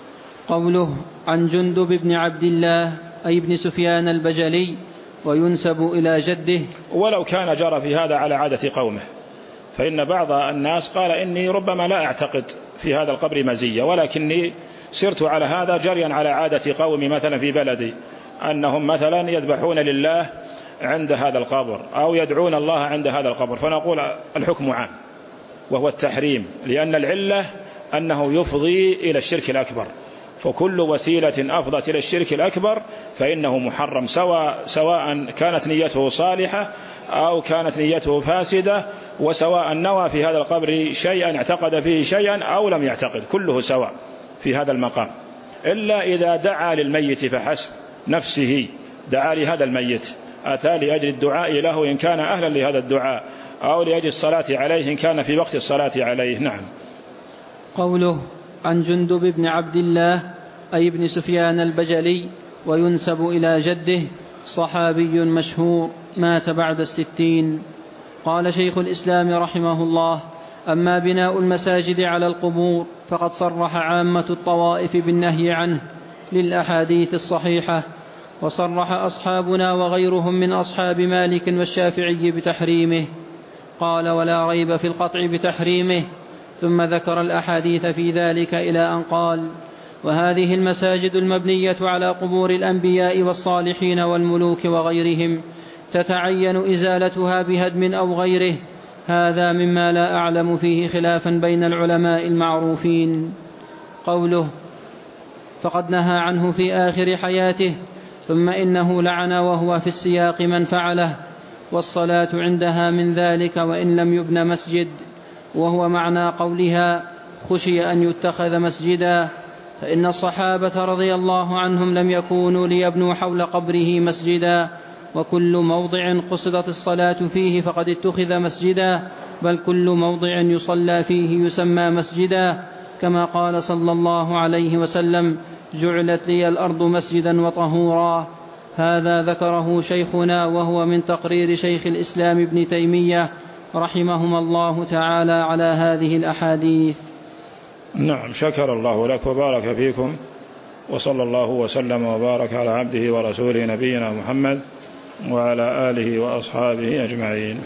قوله: عن جندب بن عبد الله أي بن سفيان البجلي، وينسب إلى جده. ولو كان جرى في هذا على عادة قومه، فإن بعض الناس قال: إني ربما لا أعتقد في هذا القبر مزية، ولكني سرت على هذا جريا على عادة قومي مثلا في بلدي، أنهم مثلا يذبحون لله عند هذا القبر أو يدعون الله عند هذا القبر، فنقول الحكم عام وهو التحريم، لأن العلة أنه يفضي إلى الشرك الأكبر، فكل وسيلة أفضت إلى الشرك الأكبر فإنه محرم، سواء كانت نيته صالحة أو كانت نيته فاسدة، وسواء نوى في هذا القبر شيئا اعتقد فيه شيئا أو لم يعتقد، كله سواء في هذا المقام، إلا إذا دعا للميت فحسب، نفسه دعا لهذا الميت، أتى لأجل الدعاء له إن كان أهلا لهذا الدعاء، أو لأجل الصلاة عليه إن كان في وقت الصلاة عليه. نعم. قوله: عن جندب بن عبد الله أي بن سفيان البجلي، وينسب إلى جده، صحابي مشهور مات بعد 60. قال شيخ الإسلام رحمه الله: أما بناء المساجد على القبور فقد صرح عامة الطوائف بالنهي عنه للأحاديث الصحيحة، وصرح أصحابنا وغيرهم من أصحاب مالك والشافعي بتحريمه. قال: ولا ريب في القطع بتحريمه، ثم ذكر الأحاديث في ذلك إلى أن قال: وهذه المساجد المبنية على قبور الأنبياء والصالحين والملوك وغيرهم تتعين إزالتها بهدم أو غيره، هذا مما لا أعلم فيه خلافا بين العلماء المعروفين. قوله: فقد نهى عنه في آخر حياته، ثم إنه لعن وهو في السياق من فعله. والصلاة عندها من ذلك وإن لم يبن مسجد، وهو معنى قولها خشي أن يتخذ مسجدا، فإن الصحابة رضي الله عنهم لم يكونوا ليبنوا حول قبره مسجدا، وكل موضع قصدت الصلاة فيه فقد اتخذ مسجدا، بل كل موضع يصلى فيه يسمى مسجدا، كما قال صلى الله عليه وسلم: جعلت لي الأرض مسجدا وطهورا. هذا ذكره شيخنا، وهو من تقرير شيخ الإسلام ابن تيمية رحمهما الله تعالى على هذه الأحاديث. نعم، شكر الله لك وبارك فيكم، وصلى الله وسلم وبارك على عبده ورسوله نبينا محمد وعلى آله وأصحابه أجمعين.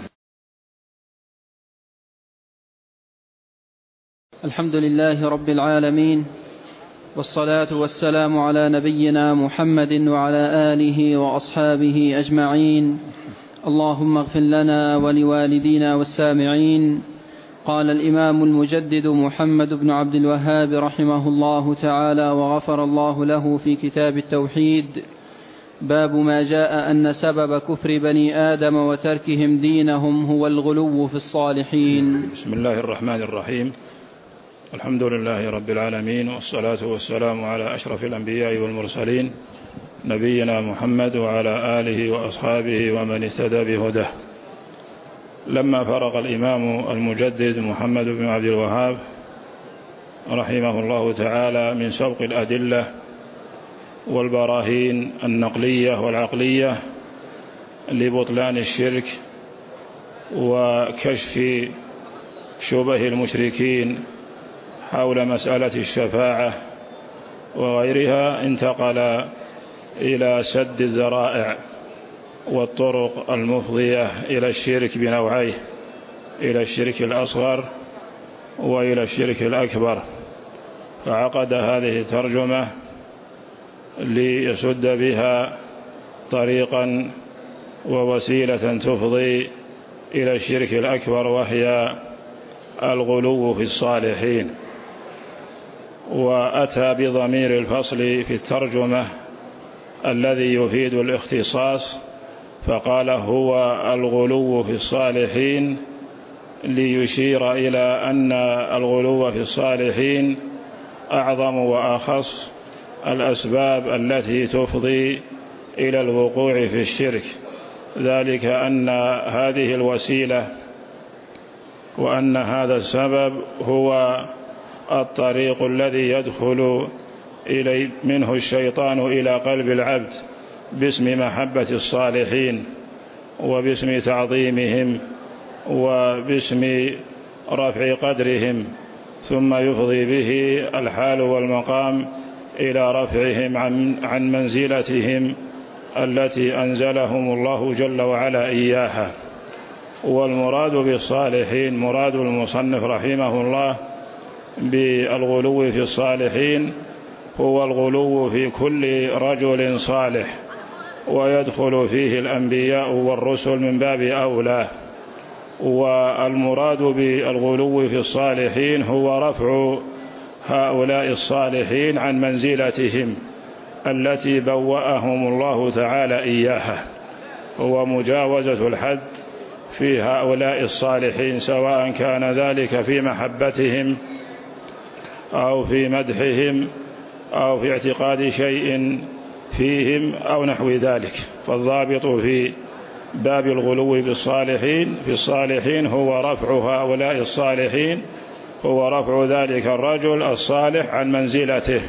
الحمد لله رب العالمين، والصلاة والسلام على نبينا محمد وعلى آله وأصحابه أجمعين. اللهم اغفر لنا ولوالدينا والسامعين. قال الإمام المجدد محمد بن عبد الوهاب رحمه الله تعالى وغفر الله له في كتاب التوحيد: باب ما جاء أن سبب كفر بني آدم وتركهم دينهم هو الغلو في الصالحين. بسم الله الرحمن الرحيم. الحمد لله رب العالمين، والصلاة والسلام على أشرف الأنبياء والمرسلين نبينا محمد وعلى آله وأصحابه ومن اهتدى بهداه. لما فرغ الإمام المجدد محمد بن عبد الوهاب رحمه الله تعالى من سوق الأدلة والبراهين النقلية والعقلية لبطلان الشرك وكشف شبه المشركين حول مسألة الشفاعة وغيرها، انتقل إلى سد الذرائع والطرق المفضية إلى الشرك بنوعيه: إلى الشرك الأصغر وإلى الشرك الأكبر. فعقد هذه الترجمة ليسد بها طريقا ووسيلة تفضي إلى الشرك الأكبر، وهي الغلو في الصالحين. وأتى بضمير الفصل في الترجمة الذي يفيد الاختصاص، فقال: هو الغلو في الصالحين، ليشير إلى أن الغلو في الصالحين أعظم وأخص الأسباب التي تفضي إلى الوقوع في الشرك، ذلك أن هذه الوسيلة وأن هذا السبب هو الطريق الذي يدخل إليه منه الشيطان إلى قلب العبد باسم محبة الصالحين وباسم تعظيمهم وباسم رفع قدرهم، ثم يفضي به الحال والمقام إلى رفعهم عن منزلتهم التي أنزلهم الله جل وعلا إياها. والمراد بالصالحين، مراد المصنف رحمه الله بالغلو في الصالحين هو الغلو في كل رجل صالح، ويدخل فيه الأنبياء والرسل من باب أولى. والمراد بالغلو في الصالحين هو رفع هؤلاء الصالحين عن منزلتهم التي بوأهم الله تعالى إياها، هو مجاوزة الحد في هؤلاء الصالحين، سواء كان ذلك في محبتهم أو في مدحهم أو في اعتقاد شيء فيهم أو نحو ذلك. فالضابط في باب الغلو بالصالحين في الصالحين هو رفع هؤلاء الصالحين، هو رفع ذلك الرجل الصالح عن منزلته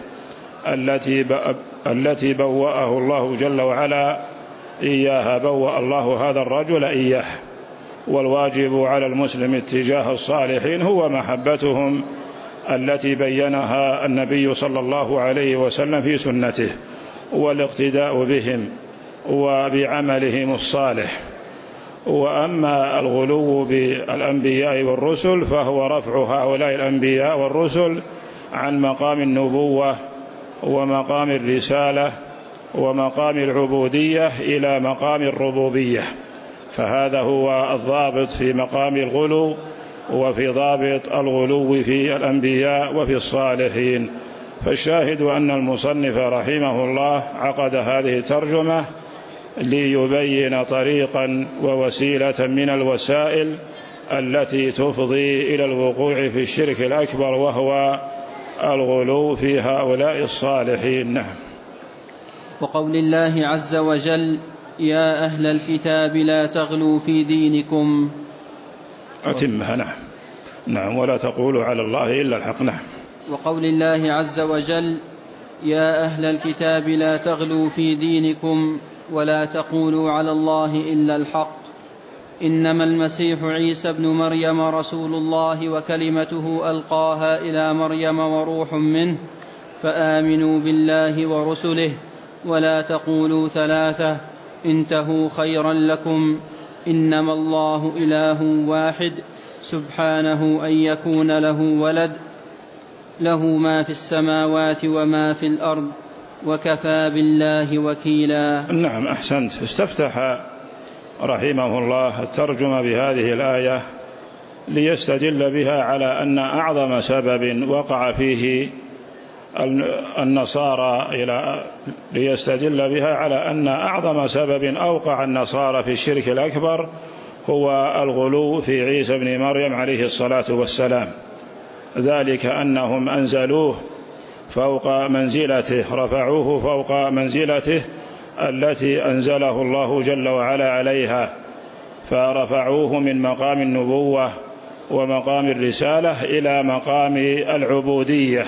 التي بوأه الله جل وعلا إياها، بوأ الله هذا الرجل إياه. والواجب على المسلم اتجاه الصالحين هو محبتهم التي بينها النبي صلى الله عليه وسلم في سنته، والاقتداء بهم وبعملهم الصالح. وأما الغلو بالأنبياء والرسل فهو رفع هؤلاء الأنبياء والرسل عن مقام النبوة ومقام الرسالة ومقام العبودية إلى مقام الربوبية، فهذا هو الضابط في مقام الغلو وفي ضابط الغلو في الأنبياء وفي الصالحين. فالشاهد أن المصنف رحمه الله عقد هذه الترجمة ليبين طريقا ووسيلة من الوسائل التي تفضي إلى الوقوع في الشرك الأكبر، وهو الغلو في هؤلاء الصالحين. نعم. وقول الله عز وجل: يا أهل الكتاب لا تغلوا في دينكم. أتمها. نعم. ولا تقولوا على الله إلا الحق. نعم. وقول الله عز وجل: يا أهل الكتاب لا تغلوا في دينكم ولا تقولوا على الله إلا الحق، إنما المسيح عيسى ابن مريم رسول الله وكلمته ألقاها إلى مريم وروح منه، فآمنوا بالله ورسله ولا تقولوا ثلاثة، انتهوا خيرا لكم، إنما الله إله واحد سبحانه أن يكون له ولد، له ما في السماوات وما في الأرض وكفى بالله وكيلا. نعم. أحسنت. استفتح رحمه الله الترجمة بهذه الآية ليستدل بها على أن أعظم سبب وقع فيه النصارى ليستدل بها على أن أعظم سبب أوقع النصارى في الشرك الأكبر هو الغلو في عيسى بن مريم عليه الصلاة والسلام، ذلك أنهم أنزلوه فوق منزلته، رفعوه فوق منزلته التي أنزله الله جل وعلا عليها، فرفعوه من مقام النبوة ومقام الرسالة إلى مقام العبودية،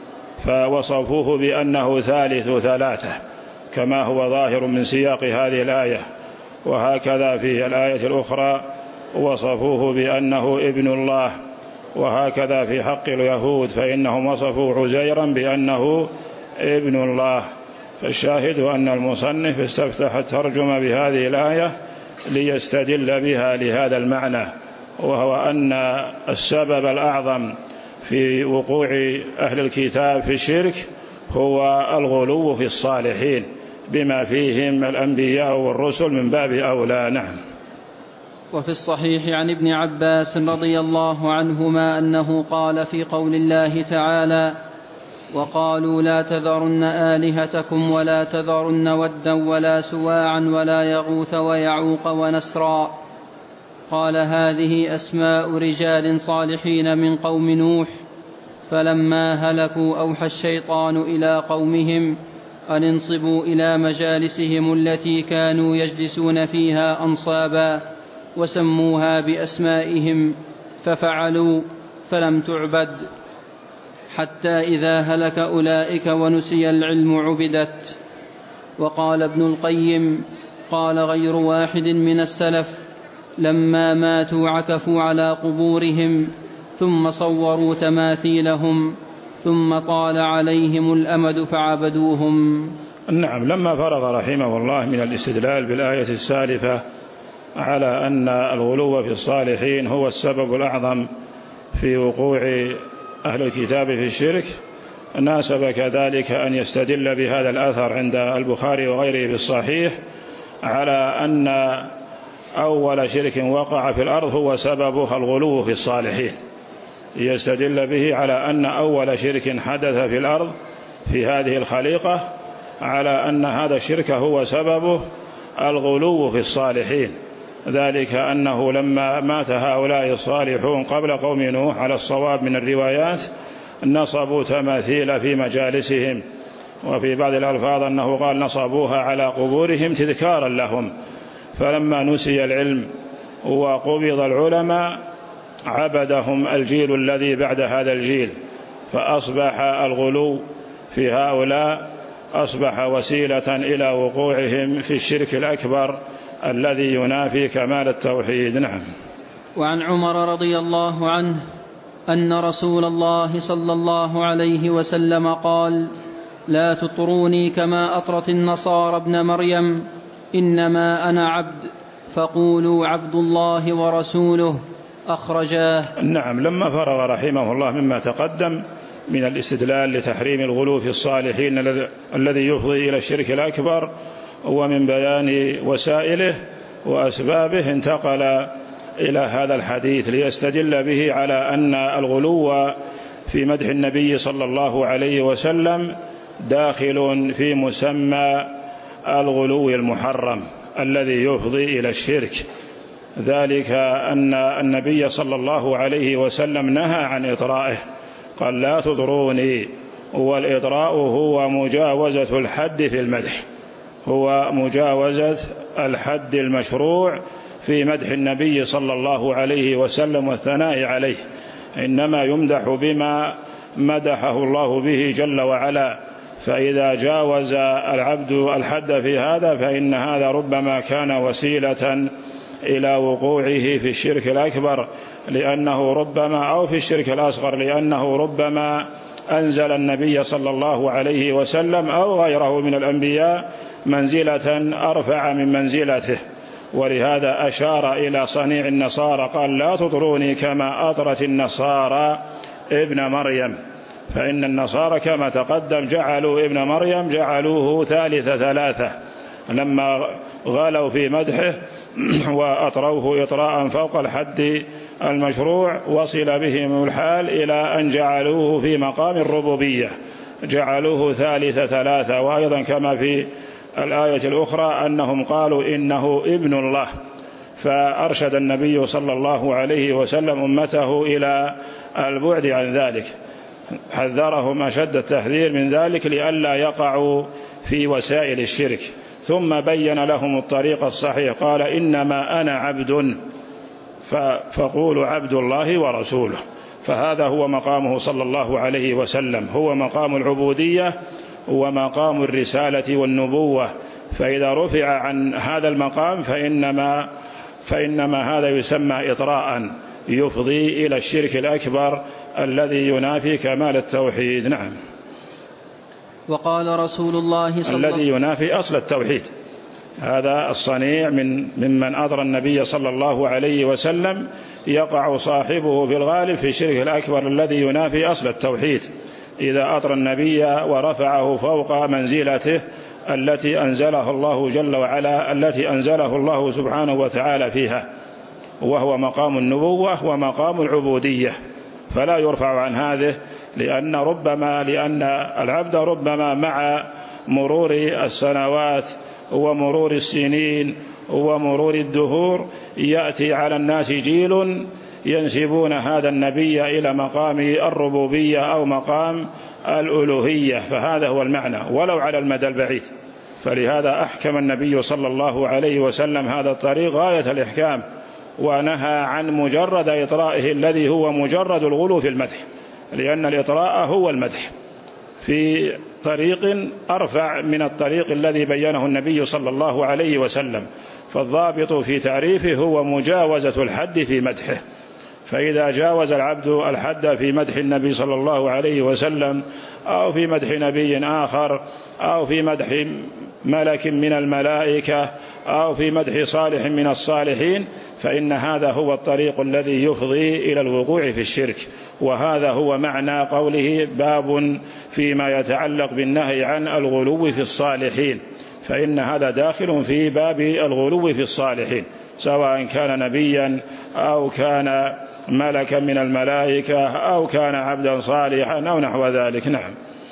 فوصفوه بأنه ثالث ثلاثة كما هو ظاهر من سياق هذه الآية. وهكذا في الآية الأخرى وصفوه بأنه ابن الله، وهكذا في حق اليهود فإنهم وصفوا عزيرا بأنه ابن الله. فالشاهد أن المصنف استفتح الترجمة بهذه الآية ليستدل بها لهذا المعنى، وهو أن السبب الأعظم في وقوع أهل الكتاب في الشرك هو الغلو في الصالحين بما فيهم الأنبياء والرسل من باب أولى. نعم. وفي الصحيح عن ابن عباس رضي الله عنهما أنه قال في قول الله تعالى: وقالوا لا تذرن آلهتكم ولا تذرن ودا ولا سواعا ولا يغوث ويعوق ونسرا، قال هذه أسماء رجال صالحين من قوم نوح، فلما هلكوا أوحى الشيطان إلى قومهم أن انصبوا إلى مجالسهم التي كانوا يجلسون فيها أنصابا وسموها بأسمائهم، ففعلوا فلم تعبد، حتى إذا هلك أولئك ونسي العلم عبدت. وقال ابن القيم: قال غير واحد من السلف: لما ماتوا عكفوا على قبورهم ثم صوروا تماثيلهم ثم طال عليهم الأمد فعبدوهم. نعم. لما فرغ رحمه الله من الاستدلال بالآية السالفة على أن الغلو في الصالحين هو السبب الأعظم في وقوع أهل الكتاب في الشرك، ناسب كذلك أن يستدل بهذا الأثر عند البخاري وغيره بالصحيح على أن أول شرك وقع في الأرض هو سببه الغلو في الصالحين، يستدل به على أن أول شرك حدث في الأرض في هذه الخليقة على أن هذا الشرك هو سببه الغلو في الصالحين، ذلك أنه لما مات هؤلاء الصالحون قبل قوم نوح على الصواب من الروايات نصبوا تماثيل في مجالسهم، وفي بعض الألفاظ أنه قال نصبوها على قبورهم تذكارا لهم، فلما نسي العلم وقبض العلماء عبدهم الجيل الذي بعد هذا الجيل، فأصبح الغلو في هؤلاء أصبح وسيلة إلى وقوعهم في الشرك الأكبر الذي ينافي كمال التوحيد. نعم. وعن عمر رضي الله عنه أن رسول الله صلى الله عليه وسلم قال: لا تطروني كما أطرت النصارى ابن مريم، إنما أنا عبد، فقولوا عبد الله ورسوله. أخرجاه. نعم. لما فرغ رحمه الله مما تقدم من الاستدلال لتحريم الغلو في الصالحين الذي يفضي إلى الشرك الأكبر ومن بيان وسائله وأسبابه، انتقل إلى هذا الحديث ليستدل به على أن الغلو في مدح النبي صلى الله عليه وسلم داخل في مسمى الغلو المحرم الذي يفضي إلى الشرك، ذلك أن النبي صلى الله عليه وسلم نهى عن إطرائه، قال لا تطروني. والإطراء هو مجاوزة الحد في المدح، هو مجاوزة الحد المشروع في مدح النبي صلى الله عليه وسلم والثناء عليه، إنما يمدح بما مدحه الله به جل وعلا. فإذا جاوز العبد الحد في هذا فإن هذا ربما كان وسيلة إلى وقوعه في الشرك الأكبر، لأنه ربما أو في الشرك الأصغر، لأنه ربما أنزل النبي صلى الله عليه وسلم أو غيره من الأنبياء منزلة أرفع من منزلته. ولهذا أشار إلى صنيع النصارى، قال لا تطروني كما أطرت النصارى ابن مريم، فإن النصارى كما تقدم جعلوا ابن مريم جعلوه ثالث ثلاثة لما غالوا في مدحه وأطروه إطراء فوق الحد المشروع، وصل بهم الحال إلى أن جعلوه في مقام الربوبية، جعلوه ثالث ثلاثة. وأيضا كما في الآية الأخرى أنهم قالوا إنه ابن الله، فأرشد النبي صلى الله عليه وسلم أمته إلى البعد عن ذلك، حذرهم أشد التحذير من ذلك لئلا يقعوا في وسائل الشرك، ثم بين لهم الطريق الصحيح، قال إنما أنا عبد فقولوا عبد الله ورسوله. فهذا هو مقامه صلى الله عليه وسلم، هو مقام العبودية ومقام الرسالة والنبوة. فإذا رفع عن هذا المقام فإنما هذا يسمى إطراء يفضي إلى الشرك الأكبر الذي ينافي كمال التوحيد. نعم. وقال رسول الله صلى الله عليه وسلم الذي ينافي أصل التوحيد، هذا الصنيع ممن أطرى النبي صلى الله عليه وسلم يقع صاحبه في الغالب في الشرك الأكبر الذي ينافي أصل التوحيد، إذا أطرى النبي ورفعه فوق منزلته التي أنزله الله جل وعلا، التي أنزله الله سبحانه وتعالى فيها، وهو النبوة ومقام العبودية، فلا يرفع عن هذه، لأن العبد ربما مع مرور السنوات ومرور السنين ومرور الدهور يأتي على الناس جيل ينسبون هذا النبي إلى مقام الربوبية أو مقام الألوهية، فهذا هو المعنى ولو على المدى البعيد. فلهذا أحكم النبي صلى الله عليه وسلم هذا الطريق غاية الإحكام، ونهى عن مجرد إطرائه الذي هو مجرد الغلو في المدح، لأن الإطراء هو المدح في طريق أرفع من الطريق الذي بينه النبي صلى الله عليه وسلم. فالضابط في تعريفه هو مجاوزة الحد في مدحه، فإذا جاوز العبد الحد في مدح النبي صلى الله عليه وسلم أو في مدح نبي آخر أو في مدح ملك من الملائكة أو في مدح صالح من الصالحين، فإن هذا هو الطريق الذي يفضي إلى الوقوع في الشرك. وهذا هو معنى قوله باب فيما يتعلق بالنهي عن الغلو في الصالحين، فإن هذا داخل في باب الغلو في الصالحين، سواء كان نبيا أو كان ملكا من الملائكة أو كان عبدا صالحا أو نحو ذلك. نعم.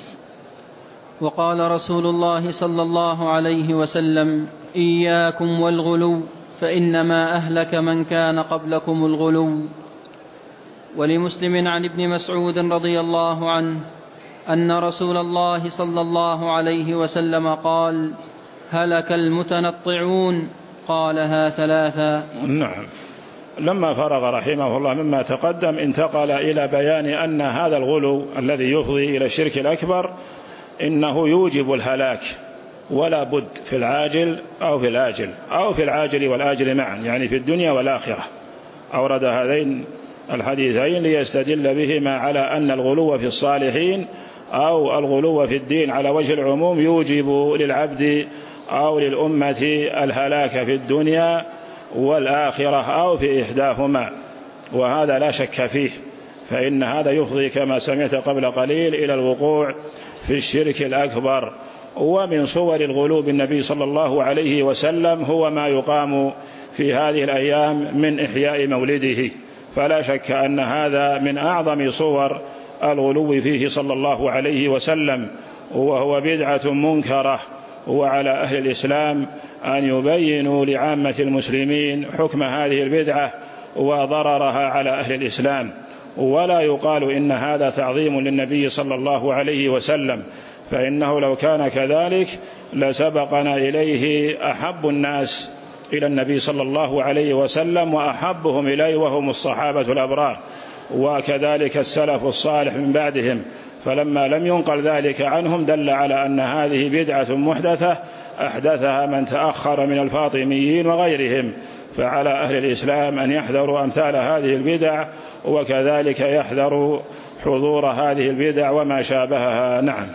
وقال رسول الله صلى الله عليه وسلم إياكم والغلو فإنما أهلك من كان قبلكم الغلو. ولمسلم عن ابن مسعود رضي الله عنه أن رسول الله صلى الله عليه وسلم قال هلك المتنطعون، قالها ثلاثا. نعم. لما فرغ رحمه الله مما تقدم انتقل إلى بيان أن هذا الغلو الذي يفضي إلى الشرك الأكبر إنه يوجب الهلاك ولا بد في العاجل أو في الآجل أو في العاجل والآجل معا، يعني في الدنيا والآخرة. أورد هذين الحديثين ليستدل بهما على أن الغلو في الصالحين أو الغلو في الدين على وجه العموم يوجب للعبد أو للأمة الهلاك في الدنيا والآخرة أو في إحداهما، وهذا لا شك فيه، فإن هذا يفضي كما سمعت قبل قليل إلى الوقوع في الشرك الأكبر. ومن صور الغلو بالنبي صلى الله عليه وسلم هو ما يقام في هذه الأيام من إحياء مولده، فلا شك أن هذا من أعظم صور الغلو فيه صلى الله عليه وسلم، وهو بدعة منكرة وعلى أهل الإسلام أن يبينوا لعامة المسلمين حكم هذه البدعة وضررها على أهل الإسلام، ولا يقال إن هذا تعظيم للنبي صلى الله عليه وسلم، فإنه لو كان كذلك لسبقنا إليه أحب الناس إلى النبي صلى الله عليه وسلم وأحبهم إليه وهم الصحابة الأبرار، وكذلك السلف الصالح من بعدهم، فلما لم ينقل ذلك عنهم دل على أن هذه بدعة محدثة أحدثها من تأخر من الفاطميين وغيرهم، فعلى أهل الإسلام أن يحذروا أمثال هذه البدع، وكذلك يحذروا حضور هذه البدع وما شابهها. نعم.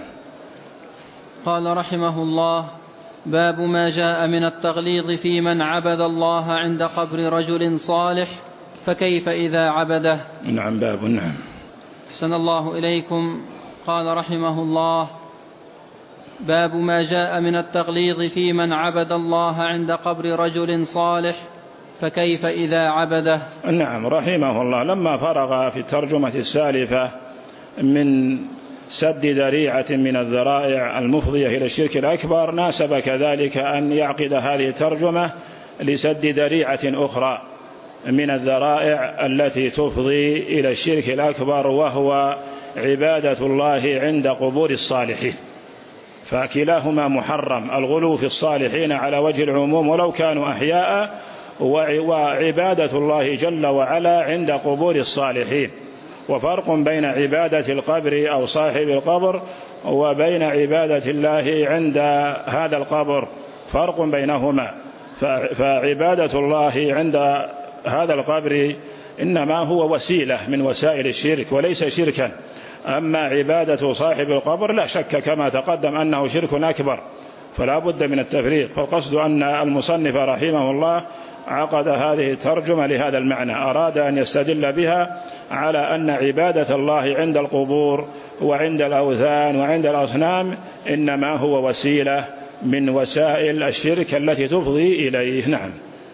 قال رحمه الله: باب ما جاء من التغليظ في من عبد الله عند قبر رجل صالح فكيف إذا عبده. نعم. باب. نعم. أحسن الله إليكم. قال رحمه الله: باب ما جاء من التغليظ في من عبد الله عند قبر رجل صالح فكيف إذا عبده. نعم. رحمه الله لما فرغ في الترجمة السالفة من سد ذريعة من الذرائع المفضية إلى الشرك الأكبر، ناسب كذلك أن يعقد هذه الترجمة لسد ذريعة أخرى من الذرائع التي تفضي إلى الشرك الأكبر، وهو عبادة الله عند قبور الصالحين، فكلاهما محرم، الغلو في الصالحين على وجه العموم ولو كانوا أحياء، وعبادة الله جل وعلا عند قبور الصالحين. وفرق بين عبادة القبر أو صاحب القبر وبين عبادة الله عند هذا القبر، فرق بينهما، فعبادة الله عند هذا القبر إنما هو وسيلة من وسائل الشرك وليس شركا، أما عبادة صاحب القبر لا شك كما تقدم أنه شرك أكبر، فلا بد من التفريق. فالقصد أن المصنف رحمه الله عقد هذه الترجمة لهذا المعنى، أراد أن يستدل بها على أن عبادة الله عند القبور وعند الأوثان وعند الأصنام إنما هو وسيلة من وسائل الشرك التي تفضي إليه. نعم.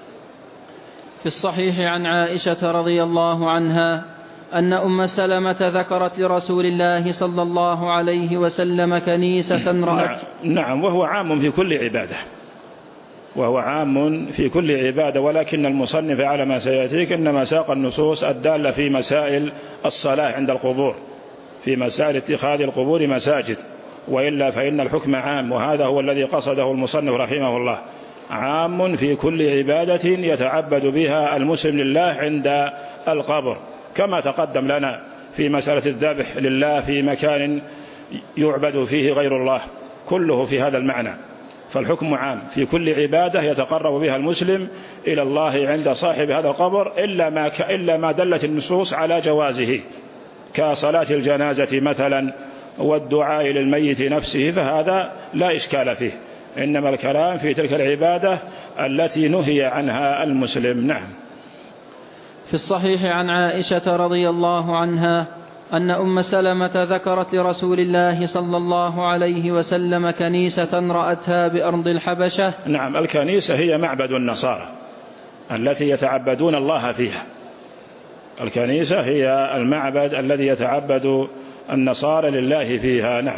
في الصحيح عن عائشة رضي الله عنها أن أم سلمة ذكرت لرسول الله صلى الله عليه وسلم كنيسة رأت. نعم. وهو عام في كل عبادة، وهو عام في كل عبادة، ولكن المصنف على ما سيأتيك إنما ساق النصوص الدالة في مسائل الصلاة عند القبور، في مسائل اتخاذ القبور مساجد، وإلا فإن الحكم عام، وهذا هو الذي قصده المصنف رحمه الله، عام في كل عبادة يتعبد بها المسلم لله عند القبر، كما تقدم لنا في مسألة الذبح لله في مكان يعبد فيه غير الله، كله في هذا المعنى. فالحكم عام في كل عبادة يتقرب بها المسلم إلى الله عند صاحب هذا القبر، إلا ما دلت النصوص على جوازه كصلاة الجنازة مثلا والدعاء للميت نفسه، فهذا لا إشكال فيه، إنما الكلام في تلك العبادة التي نهي عنها المسلم. نعم. في الصحيح عن عائشة رضي الله عنها أن أم سلمة ذكرت لرسول الله صلى الله عليه وسلم كنيسة رأتها بأرض الحبشة. نعم. الكنيسة هي معبد النصارى التي يتعبدون الله فيها، الكنيسة هي المعبد الذي يتعبد النصارى لله فيها. نعم.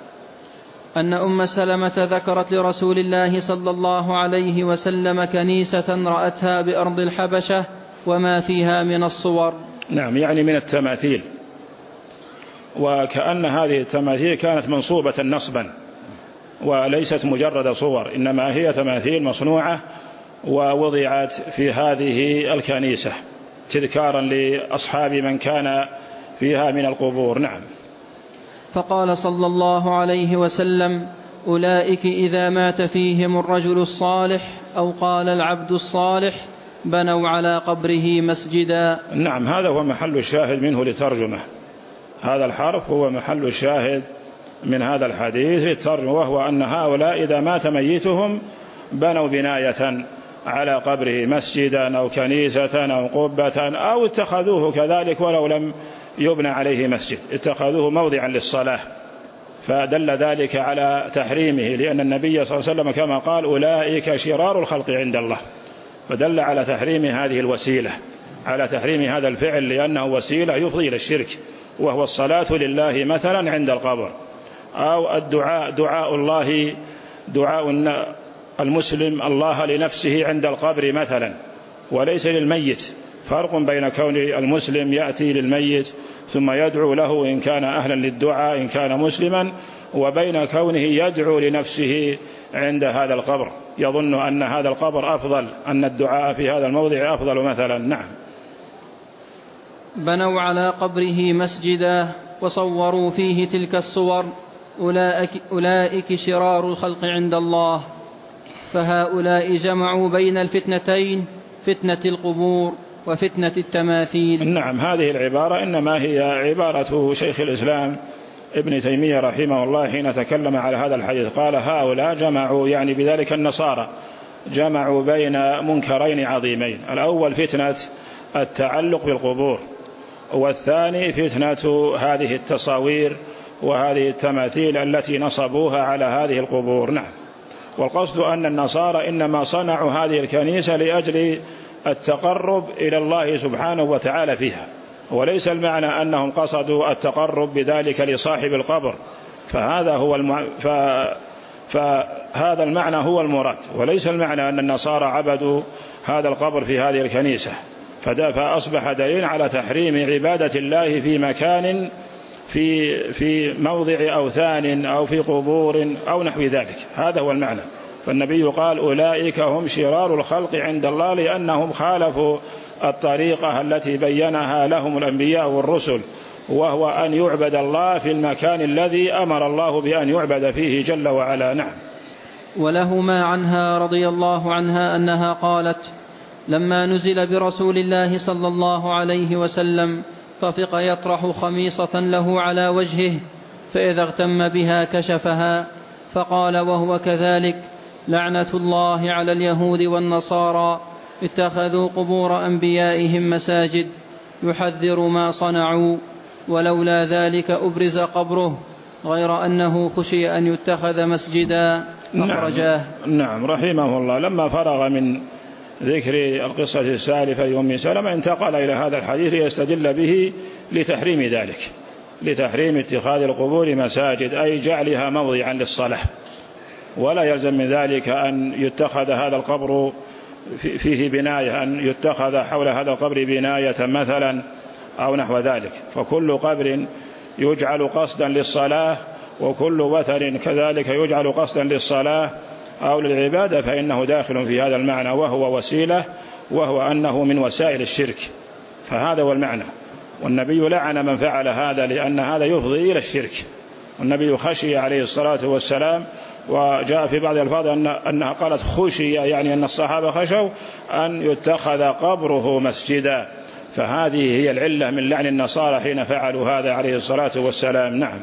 أن أم سلمة ذكرت لرسول الله صلى الله عليه وسلم كنيسة رأتها بأرض الحبشة وما فيها من الصور. نعم. يعني من التماثيل، وكأن هذه التماثيل كانت منصوبة نصبا وليست مجرد صور، إنما هي تماثيل مصنوعة ووضعت في هذه الكنيسة تذكارا لأصحاب من كان فيها من القبور. نعم. فقال صلى الله عليه وسلم: أولئك إذا مات فيهم الرجل الصالح أو قال العبد الصالح بنوا على قبره مسجدا. نعم. هذا هو محل الشاهد منه لترجمة، هذا الحرف هو محل الشاهد من هذا الحديث للترجمة، وهو أن هؤلاء إذا مات ميتهم بنوا بناية على قبره مسجدا أو كنيسة أو قبة، أو اتخذوه كذلك ولو لم يبنى عليه مسجد، اتخذوه موضعا للصلاة، فدل ذلك على تحريمه، لأن النبي صلى الله عليه وسلم كما قال: أولئك شرار الخلق عند الله، فدل على تحريم هذه الوسيلة، على تحريم هذا الفعل، لأنه وسيلة يفضي إلى الشرك، وهو الصلاة لله مثلا عند القبر، أو الدعاء دعاء المسلم الله لنفسه عند القبر مثلا وليس للميت. فرق بين كون المسلم يأتي للميت ثم يدعو له إن كان أهلا للدعاء إن كان مسلما، وبين كونه يدعو لنفسه عند هذا القبر، يظن أن هذا القبر أفضل، أن الدعاء في هذا الموضع أفضل مثلا. نعم. بنوا على قبره مسجدا وصوروا فيه تلك الصور، أولئك شرار الخلق عند الله. فهؤلاء جمعوا بين الفتنتين، فتنة القبور وفتنة التماثيل. نعم، هذه العبارة إنما هي عبارة شيخ الإسلام ابن تيمية رحمه الله حين تكلم على هذا الحديث، قال هؤلاء جمعوا، يعني بذلك النصارى جمعوا بين منكرين عظيمين، الأول فتنة التعلق بالقبور، والثاني فتنة هذه التصاوير وهذه التماثيل التي نصبوها على هذه القبور. نعم. والقصد أن النصارى إنما صنعوا هذه الكنيسة لأجل التقرب إلى الله سبحانه وتعالى فيها، وليس المعنى أنهم قصدوا التقرب بذلك لصاحب القبر، فهذا المعنى هو المراد، وليس المعنى أن النصارى عبدوا هذا القبر في هذه الكنيسة، فأصبح دليل على تحريم عبادة الله في مكان في موضع أوثان أو في قبور أو نحو ذلك، هذا هو المعنى. فالنبي قال أولئك هم شرار الخلق عند الله لأنهم خالفوا الطريقة التي بينها لهم الأنبياء والرسل، وهو أن يعبد الله في المكان الذي أمر الله بأن يعبد فيه جل وعلا. نعم. ولهما عنها رضي الله عنها أنها قالت: لما نزل برسول الله صلى الله عليه وسلم طفق يطرح خميصة له على وجهه، فإذا اغتم بها كشفها، فقال وهو كذلك: لعنة الله على اليهود والنصارى اتخذوا قبور أنبيائهم مساجد، يحذر ما صنعوا، ولولا ذلك أبرز قبره، غير أنه خشي أن يتخذ مسجدا. أخرجاه. نعم رحمه الله. لما فرغ من ذكر القصة السالفة لأم سلمة انتقل إلى هذا الحديث ليستدل به لتحريم ذلك، لتحريم اتخاذ القبور مساجد، أي جعلها موضعا للصلاة، ولا يلزم من ذلك أن يتخذ هذا القبر فيه بناية، أن يتخذ حول هذا القبر بناية مثلا أو نحو ذلك، فكل قبر يجعل قصدا للصلاة وكل وثن كذلك يجعل قصدا للصلاة أو للعبادة فإنه داخل في هذا المعنى، وهو وسيلة، وهو أنه من وسائل الشرك، فهذا هو المعنى. والنبي لعن من فعل هذا لأن هذا يفضي إلى الشرك، والنبي خشي عليه الصلاة والسلام، وجاء في بعض الألفاظ أنها قالت خشي، يعني أن الصحابة خشوا أن يتخذ قبره مسجدا، فهذه هي العلة من لعن النصارى حين فعلوا هذا عليه الصلاة والسلام. نعم.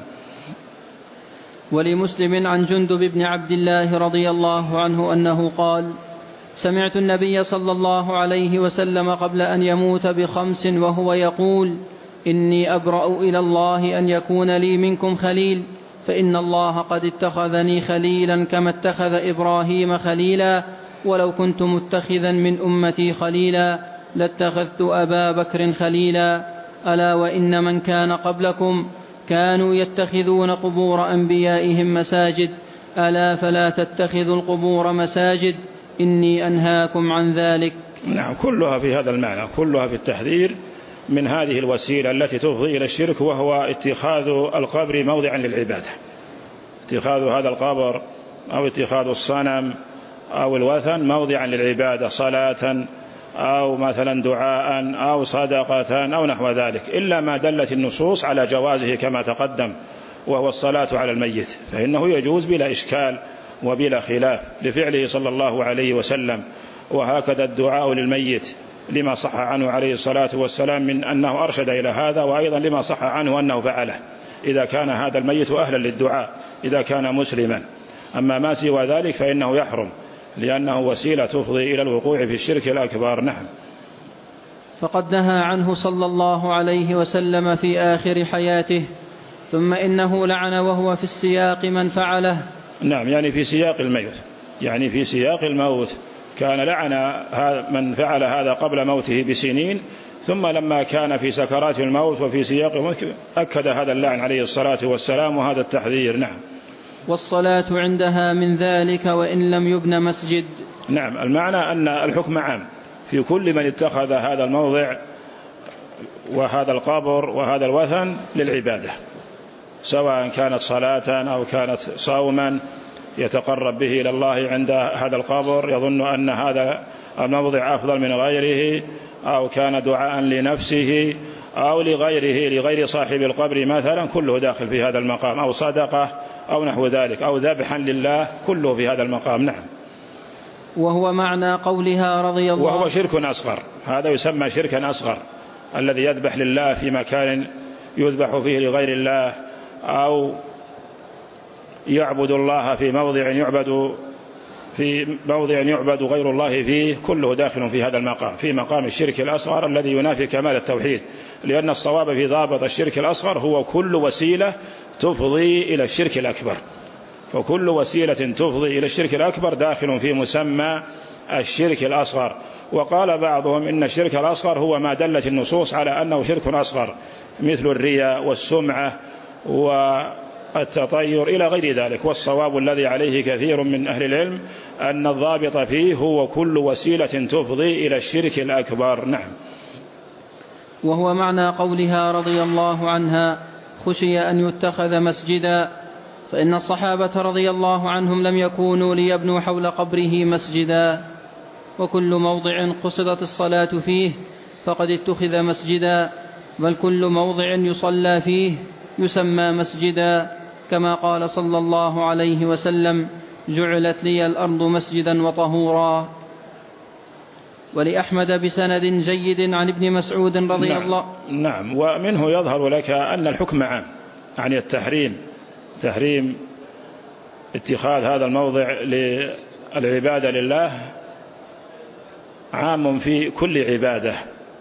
ولمسلم عن جندب بن عبد الله رضي الله عنه أنه قال: سمعت النبي صلى الله عليه وسلم قبل أن يموت ب5 وهو يقول: إني أبرأ إلى الله أن يكون لي منكم خليل، فإن الله قد اتخذني خليلا كما اتخذ إبراهيم خليلا، ولو كنت متخذا من أمتي خليلا لاتخذت أبا بكر خليلا، ألا وإن من كان قبلكم كانوا يتخذون قبور أنبيائهم مساجد، ألا فلا تتخذوا القبور مساجد، إني أنهاكم عن ذلك. نعم، كلها في هذا المعنى، كلها في التحذير من هذه الوسيلة التي تفضي إلى الشرك، وهو اتخاذ القبر موضعا للعبادة، اتخاذ هذا القبر أو اتخاذ الصنم أو الوثن موضعا للعبادة، صلاة أو مثلا دعاء أو صدقة أو نحو ذلك، إلا ما دلت النصوص على جوازه كما تقدم، وهو الصلاة على الميت، فإنه يجوز بلا إشكال وبلا خلاف لفعله صلى الله عليه وسلم. وهكذا الدعاء للميت لما صح عنه عليه الصلاة والسلام من أنه أرشد إلى هذا، وأيضا لما صح عنه أنه فعله إذا كان هذا الميت أهلا للدعاء إذا كان مسلما. أما ما سوى ذلك فإنه يحرم، لأنه وسيلة تفضي إلى الوقوع في الشرك الأكبر. نعم. فقد نهى عنه صلى الله عليه وسلم في آخر حياته، ثم إنه لعن وهو في السياق من فعله. نعم، يعني في سياق الموت، يعني في سياق الموت كان لعن من فعل هذا قبل موته بسنين، ثم لما كان في سكرات الموت وفي سياق الموت أكد هذا اللعن عليه الصلاة والسلام وهذا التحذير. نعم. والصلاة عندها من ذلك وإن لم يبن مسجد. نعم، المعنى أن الحكم عام في كل من اتخذ هذا الموضع وهذا القبر وهذا الوثن للعبادة، سواء كانت صلاة أو كانت صوما يتقرب به إلى الله عند هذا القبر يظن أن هذا الموضع أفضل من غيره، أو كان دعاء لنفسه أو لغيره لغير صاحب القبر مثلا، كله داخل في هذا المقام، أو صدقة أو نحو ذلك، أو ذبحا لله، كله في هذا المقام. نعم. وهو معنى قولها رضي الله، وهو شرك أصغر، هذا يسمى شركا أصغر، الذي يذبح لله في مكان يذبح فيه لغير الله، أو يعبد الله في موضع يعبد غير الله فيه، كله داخل في هذا المقام، في مقام الشرك الأصغر الذي ينافي كمال التوحيد، لأن الصواب في ضابط الشرك الأصغر هو كل وسيلة تفضي إلى الشرك الأكبر، فكل وسيلة تفضي إلى الشرك الأكبر داخل في مسمى الشرك الأصغر. وقال بعضهم إن الشرك الأصغر هو ما دلت النصوص على أنه شرك أصغر، مثل الرياء والسمعة والتطير إلى غير ذلك. والصواب الذي عليه كثير من أهل العلم أن الضابط فيه هو كل وسيلة تفضي إلى الشرك الأكبر. نعم. وهو معنى قولها رضي الله عنها خشي أن يتخذ مسجدا، فإن الصحابة رضي الله عنهم لم يكونوا ليبنوا حول قبره مسجدا، وكل موضع قصدت الصلاة فيه فقد اتخذ مسجدا، بل كل موضع يصلى فيه يسمى مسجدا، كما قال صلى الله عليه وسلم جعلت لي الأرض مسجدا وطهورا. ولأحمد بسند جيد عن ابن مسعود رضي الله. نعم. ومنه يظهر لك أن الحكم عام، يعني تحريم اتخاذ هذا الموضع للعبادة لله عام في كل عبادة،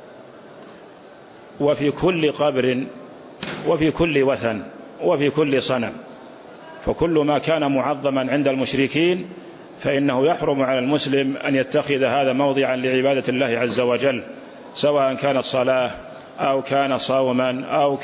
وفي كل قبر، وفي كل وثن، وفي كل صنم. فكل ما كان معظما عند المشركين فإنه يحرم على المسلم أن يتخذ هذا موضعا لعبادة الله عز وجل، سواء كانت صلاة أو كان صوما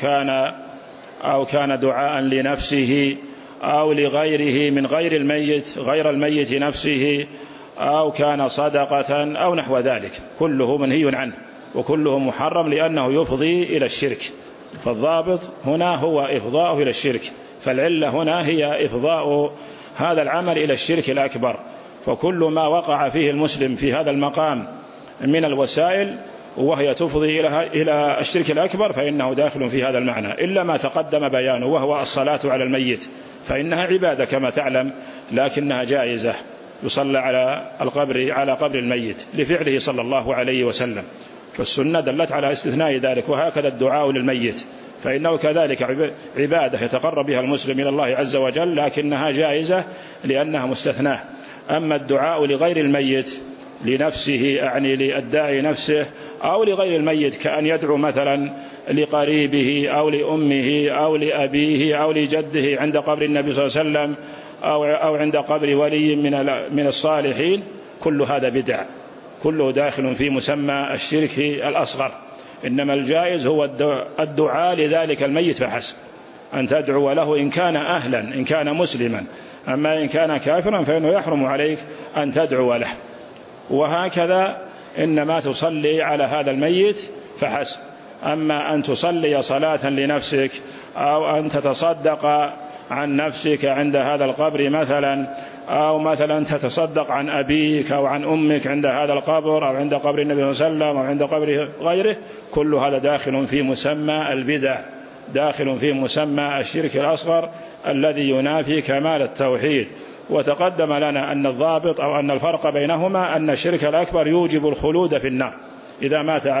أو كان دعاء لنفسه أو لغيره من غير الميت نفسه، أو كان صدقة أو نحو ذلك، كله منهي عنه وكله محرم لأنه يفضي إلى الشرك. فالضابط هنا هو إفضاءه إلى الشرك، فالعلة هنا هي إفضاء هذا العمل إلى الشرك الأكبر. فكل ما وقع فيه المسلم في هذا المقام من الوسائل وهي تفضي إلى الشرك الأكبر فإنه داخل في هذا المعنى، إلا ما تقدم بيانه وهو الصلاة على الميت، فإنها عبادة كما تعلم، لكنها جائزة، يصلى على قبر الميت لفعله صلى الله عليه وسلم، فالسنة دلت على استثناء ذلك. وهكذا الدعاء للميت فإنه كذلك عبادة يتقرب بها المسلم إلى الله عز وجل، لكنها جائزة لأنها مستثناة. أما الدعاء لغير الميت لنفسه، يعني للداعي نفسه، أو لغير الميت كأن يدعو مثلا لقريبه أو لأمه أو لأبيه أو لجده عند قبر النبي صلى الله عليه وسلم أو عند قبر ولي من الصالحين، كل هذا بدع، كله داخل في مسمى الشرك الأصغر. إنما الجائز هو الدعاء لذلك الميت فحسب، أن تدعو له إن كان أهلا، إن كان مسلما. أما إن كان كافرا فإنه يحرم عليك أن تدعو له. وهكذا إنما تصلي على هذا الميت فحسب. أما أن تصلي صلاة لنفسك أو أن تتصدق عن نفسك عند هذا القبر مثلا، أو مثلا تتصدق عن أبيك أو عن أمك عند هذا القبر أو عند قبر النبي صلى الله عليه وسلم أو عند قبر غيره، كل هذا داخل في مسمى البدع، داخل في مسمى الشرك الأصغر الذي ينافي كمال التوحيد. وتقدم لنا أن الضابط أو أن الفرق بينهما أن الشرك الأكبر يوجب الخلود في النار إذا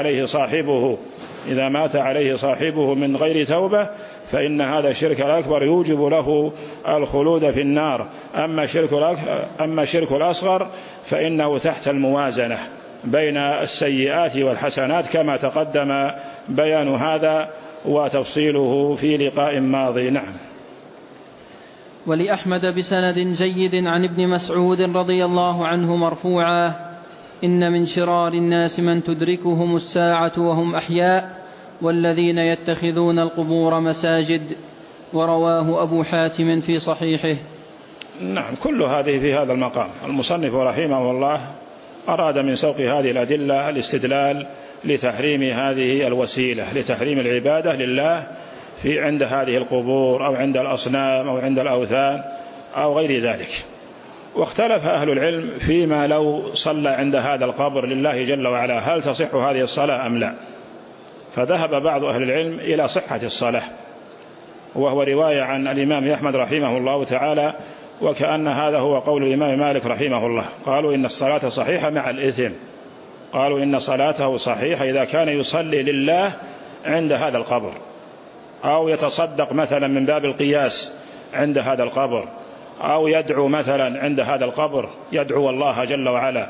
مات عليه صاحبه من غير توبة، فإن هذا الشرك الأكبر يوجب له الخلود في النار. أما الشرك الأصغر فإنه تحت الموازنة بين السيئات والحسنات، كما تقدم بيان هذا وتفصيله في لقاء ماضي. نعم. ولأحمد بسند جيد عن ابن مسعود رضي الله عنه مرفوعا: إن من شرار الناس من تدركهم الساعة وهم أحياء، والذين يتخذون القبور مساجد. ورواه أبو حاتم في صحيحه. نعم، كل هذه في هذا المقام. المصنف رحمه الله أراد من سوق هذه الأدلة الاستدلال لتحريم هذه الوسيلة، لتحريم العبادة لله في عند هذه القبور أو عند الأصنام أو عند الأوثان أو غير ذلك. واختلف أهل العلم فيما لو صلى عند هذا القبر لله جل وعلا هل تصح هذه الصلاة أم لا. فذهب بعض أهل العلم إلى صحة الصلاة، وهو رواية عن الإمام أحمد رحمه الله تعالى، وكأن هذا هو قول الإمام مالك رحمه الله. قالوا إن الصلاة صحيحة مع الإثم، قالوا إن صلاته صحيحة إذا كان يصلي لله عند هذا القبر، أو يتصدق مثلا من باب القياس عند هذا القبر، أو يدعو مثلا عند هذا القبر، يدعو الله جل وعلا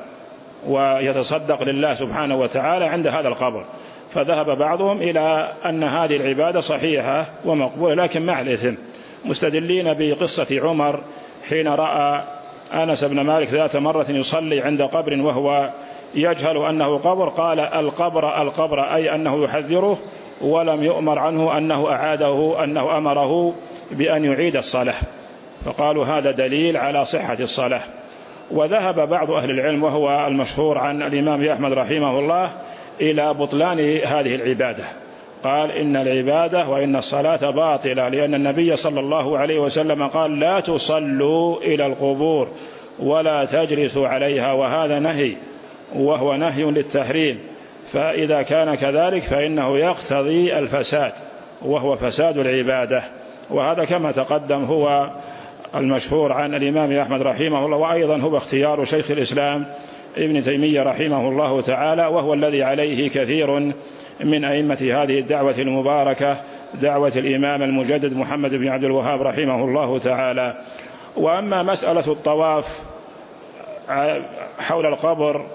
ويتصدق لله سبحانه وتعالى عند هذا القبر. فذهب بعضهم إلى أن هذه العبادة صحيحة ومقبولة لكن مع الإثم، مستدلين بقصة عمر حين رأى أنس بن مالك ذات مرة يصلي عند قبر وهو يجهل أنه قبر، قال القبر القبر، أي أنه يحذره، ولم يؤمر عنه أنه أعاده، أنه أمره بأن يعيد الصلاة. فقالوا هذا دليل على صحة الصلاة. وذهب بعض أهل العلم وهو المشهور عن الإمام أحمد رحمه الله إلى بطلان هذه العبادة، قال إن العبادة وإن الصلاة باطلة، لأن النبي صلى الله عليه وسلم قال لا تصلوا إلى القبور ولا تجلسوا عليها، وهذا نهي، وهو نهي للتحريم. فإذا كان كذلك فإنه يقتضي الفساد، وهو فساد العبادة. وهذا كما تقدم هو المشهور عن الإمام أحمد رحمه الله، وأيضا هو اختيار شيخ الإسلام ابن تيمية رحمه الله تعالى، وهو الذي عليه كثير من أئمة هذه الدعوة المباركة، دعوة الإمام المجدد محمد بن عبد الوهاب رحمه الله تعالى. وأما مسألة الطواف حول القبر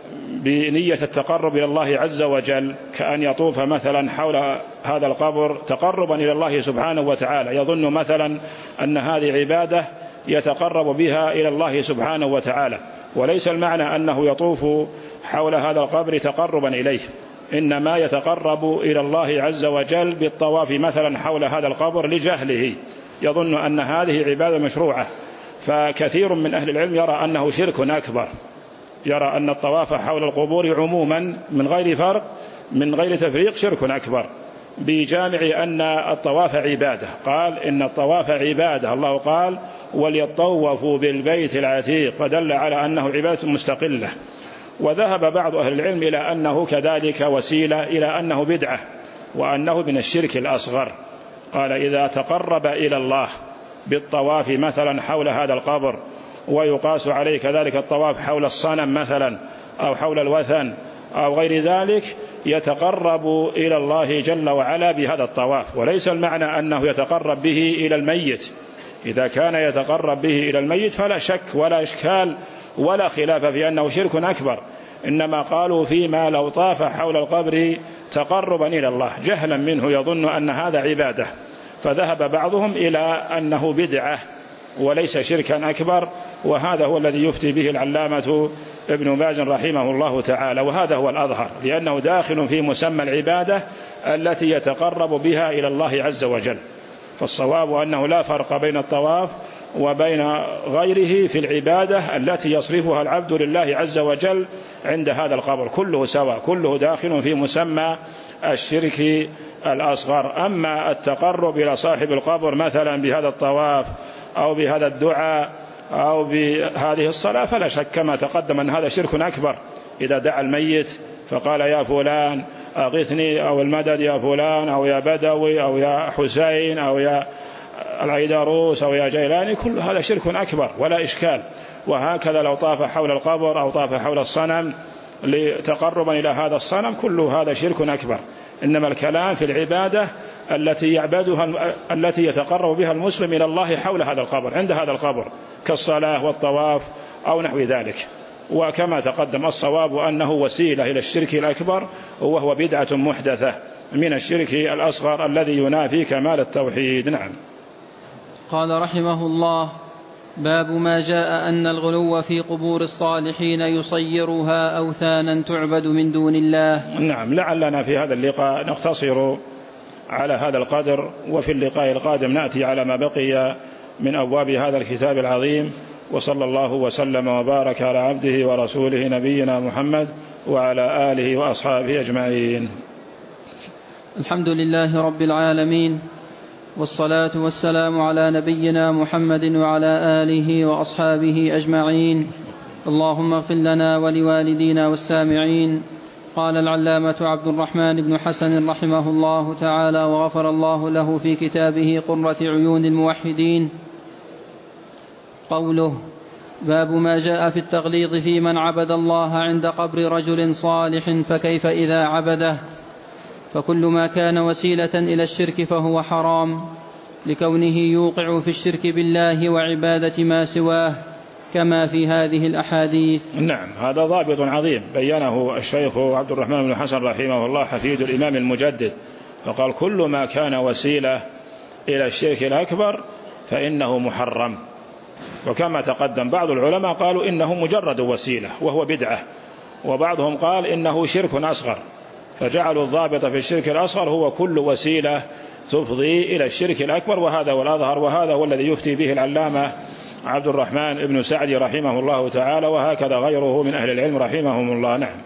بنية التقرب إلى الله عز وجل، كأن يطوف مثلا حول هذا القبر تقربا إلى الله سبحانه وتعالى، يظن مثلا أن هذه عبادة يتقرب بها إلى الله سبحانه وتعالى، وليس المعنى أنه يطوف حول هذا القبر تقربا إليه، إنما يتقرب إلى الله عز وجل بالطواف مثلا حول هذا القبر لجهله، يظن أن هذه عبادة مشروعة. فكثير من أهل العلم يرى أنه شرك أكبر، يرى أن الطواف حول القبور عموما من غير فرق، من غير تفريق، شرك أكبر، بجامع أن الطواف عبادة. قال إن الطواف عبادة، الله قال وليطوفوا بالبيت العتيق، فدل على أنه عبادة مستقلة. وذهب بعض أهل العلم إلى أنه كذلك وسيلة إلى أنه بدعة، وأنه من الشرك الأصغر. قال إذا تقرب إلى الله بالطواف مثلا حول هذا القبر، ويقاس عليه كذلك الطواف حول الصنم مثلا أو حول الوثن أو غير ذلك، يتقرب إلى الله جل وعلا بهذا الطواف، وليس المعنى أنه يتقرب به إلى الميت. إذا كان يتقرب به إلى الميت فلا شك ولا إشكال ولا خلاف في أنه شرك أكبر، إنما قالوا فيما لو طاف حول القبر تقربا إلى الله جهلا منه يظن أن هذا عبادة، فذهب بعضهم إلى أنه بدعة وليس شركا أكبر. وهذا هو الذي يفتي به العلامة ابن باز رحمه الله تعالى، وهذا هو الأظهر، لأنه داخل في مسمى العبادة التي يتقرب بها إلى الله عز وجل. فالصواب أنه لا فرق بين الطواف وبين غيره في العبادة التي يصرفها العبد لله عز وجل عند هذا القبر، كله سواء، كله داخل في مسمى الشرك الأصغر. أما التقرب إلى صاحب القبر مثلا بهذا الطواف أو بهذا الدعاء أو بهذه الصلاة فلا شك كما تقدم أن هذا شرك أكبر. إذا دعا الميت فقال يا فلان أغثني، أو المدد يا فلان، أو يا بدوي، أو يا حسين، أو يا العيدروس، أو يا جيلاني، كل هذا شرك أكبر ولا إشكال. وهكذا لو طاف حول القبر أو طاف حول الصنم لتقربا إلى هذا الصنم، كل هذا شرك أكبر. إنما الكلام في العبادة التي يعبدها، التي يتقرب بها المسلم إلى الله حول هذا القبر، عند هذا القبر، كالصلاة والطواف أو نحو ذلك. وكما تقدم الصواب أنه وسيلة إلى الشرك الأكبر، وهو بدعة محدثة من الشرك الأصغر الذي ينافي كمال التوحيد. نعم. قال رحمه الله: باب ما جاء أن الغلو في قبور الصالحين يصيرها أوثانا تعبد من دون الله. نعم. لعلنا في هذا اللقاء نقتصر على هذا القدر، وفي اللقاء القادم نأتي على ما بقي من أبواب هذا الكتاب العظيم. وصلى الله وسلم وبارك على عبده ورسوله نبينا محمد وعلى آله وأصحابه أجمعين. الحمد لله رب العالمين، والصلاة والسلام على نبينا محمد وعلى آله وأصحابه أجمعين. اللهم اغفر لنا ولوالدينا والسامعين. قال العلامة عبد الرحمن بن حسن رحمه الله تعالى وغفر الله له في كتابه قرة عيون الموحدين: قوله: باب ما جاء في التغليظ في من عبد الله عند قبر رجل صالح فكيف إذا عبده. فكل ما كان وسيلة إلى الشرك فهو حرام، لكونه يوقع في الشرك بالله وعبادة ما سواه، كما في هذه الأحاديث. نعم، هذا ضابط عظيم بيّنه الشيخ عبد الرحمن بن حسن رحمه الله حفيد الإمام المجدد، فقال: كل ما كان وسيلة إلى الشرك الأكبر فإنه محرم. وكما تقدم بعض العلماء قالوا إنه مجرد وسيلة وهو بدعة، وبعضهم قال إنه شرك أصغر، فجعلوا الضابط في الشرك الأصغر هو كل وسيلة تفضي إلى الشرك الأكبر، وهذا هو الأظهر، وهذا هو الذي يفتي به العلامة عبد الرحمن بن سعدي رحمه الله تعالى، وهكذا غيره من أهل العلم رحمهم الله. نعم.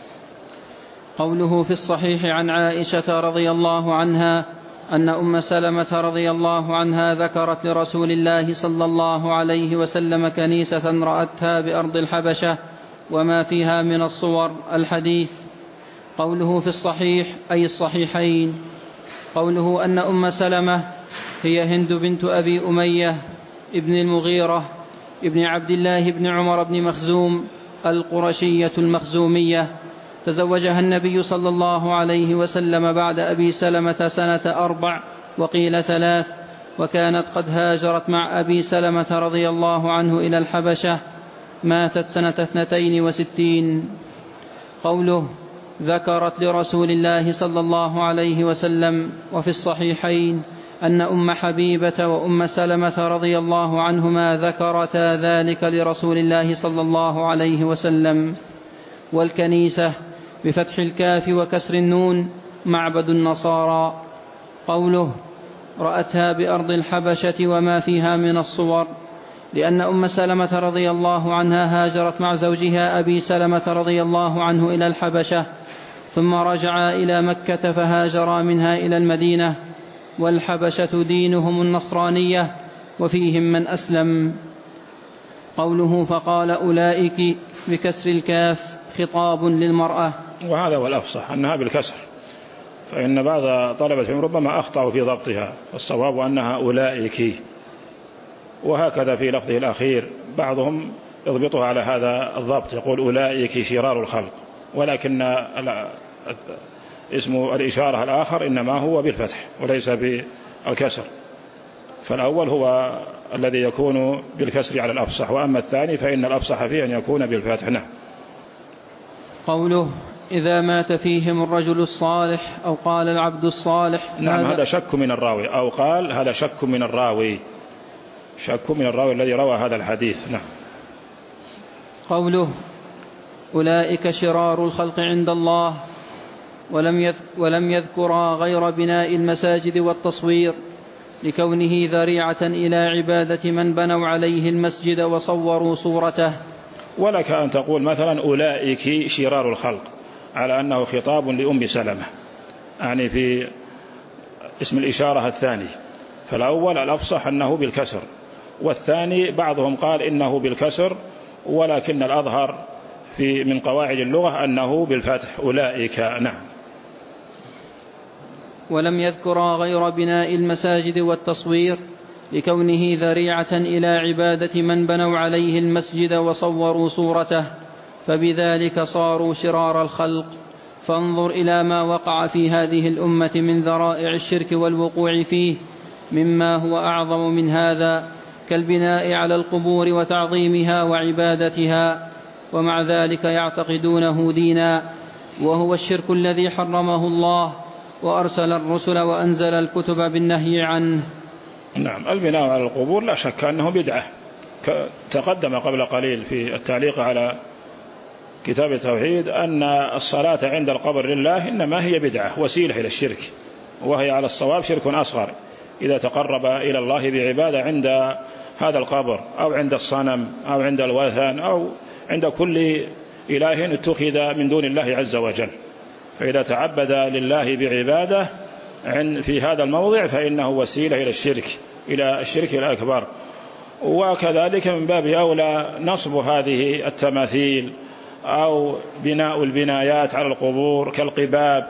قوله: في الصحيح عن عائشة رضي الله عنها أن أم سلمة رضي الله عنها ذكرت لرسول الله صلى الله عليه وسلم كنيسة رأتها بأرض الحبشة وما فيها من الصور. الحديث. قوله: في الصحيح أي الصحيحين. قوله: أن أم سلمة هي هند بنت أبي أمية ابن المغيرة ابن عبد الله بن عمر بن مخزوم القرشية المخزومية، تزوجها النبي صلى الله عليه وسلم بعد أبي سلمة سنة 4 وقيل 3، وكانت قد هاجرت مع أبي سلمة رضي الله عنه إلى الحبشة، ماتت سنة 62. قوله: ذكرت لرسول الله صلى الله عليه وسلم. وفي الصحيحين أن أم حبيبة وأم سلمة رضي الله عنهما ذكرتا ذلك لرسول الله صلى الله عليه وسلم. والكنيسة بفتح الكاف وكسر النون معبد النصارى. قوله: رأتها بأرض الحبشة وما فيها من الصور، لأن أم سلمة رضي الله عنها هاجرت مع زوجها أبي سلمة رضي الله عنه إلى الحبشة، ثم رجعا إلى مكة فهاجرا منها إلى المدينة، والحبشة دينهم النصرانية وفيهم من أسلم. قوله: فقال أولئك بكسر الكاف خطاب للمرأة. وهذا هو الأفصح أنها بالكسر، فإن بعض طلبة العلم ربما أخطأوا في ضبطها، فالصواب أنها أولئك. وهكذا في لفظه الأخير بعضهم يضبطها على هذا الضبط، يقول أولئك شرار الخلق، ولكن اسم الإشارة الآخر إنما هو بالفتح وليس بالكسر، فالأول هو الذي يكون بالكسر على الأفصح، وأما الثاني فإن الأفصح فيه أن يكون بالفتح. نعم. قوله: إذا مات فيهم الرجل الصالح أو قال العبد الصالح. نعم، هذا شك من الراوي، أو قال هذا شك من الراوي، شك من الراوي الذي روى هذا الحديث. نعم. قوله: أولئك شرار الخلق عند الله، ولم يذكرا غير بناء المساجد والتصوير، لكونه ذريعة إلى عبادة من بنوا عليه المسجد وصوروا صورته. ولك أن تقول مثلا أولئك شرار الخلق على أنه خطاب لأم سلمة، يعني في اسم الإشارة الثاني، فالأول الأفصح أنه بالكسر، والثاني بعضهم قال إنه بالكسر، ولكن الأظهر من قواعد اللغة أنه بالفتح أولئك. نعم. ولم يذكرا غير بناء المساجد والتصوير، لكونه ذريعة إلى عبادة من بنوا عليه المسجد وصوروا صورته، فبذلك صاروا شرار الخلق. فانظر إلى ما وقع في هذه الأمة من ذرائع الشرك والوقوع فيه مما هو أعظم من هذا، كالبناء على القبور وتعظيمها وعبادتها، ومع ذلك يعتقدونه دينا، وهو الشرك الذي حرمه الله وأرسل الرسل وأنزل الكتب بالنهي عنه. نعم. البناء على القبور لا شك أنه بدعة، تقدم قبل قليل في التعليق على كتاب التوحيد أن الصلاة عند القبر لله إنما هي بدعة وسيلة إلى الشرك، وهي على الصواب شرك أصغر، إذا تقرب إلى الله بعبادة عند هذا القبر أو عند الصنم أو عند الوثن أو عند كل إله اتخذ من دون الله عز وجل، فإذا تعبد لله بعبادة في هذا الموضع فإنه وسيلة إلى الشرك الأكبر. وكذلك من باب أولى نصب هذه التماثيل أو بناء البنايات على القبور كالقباب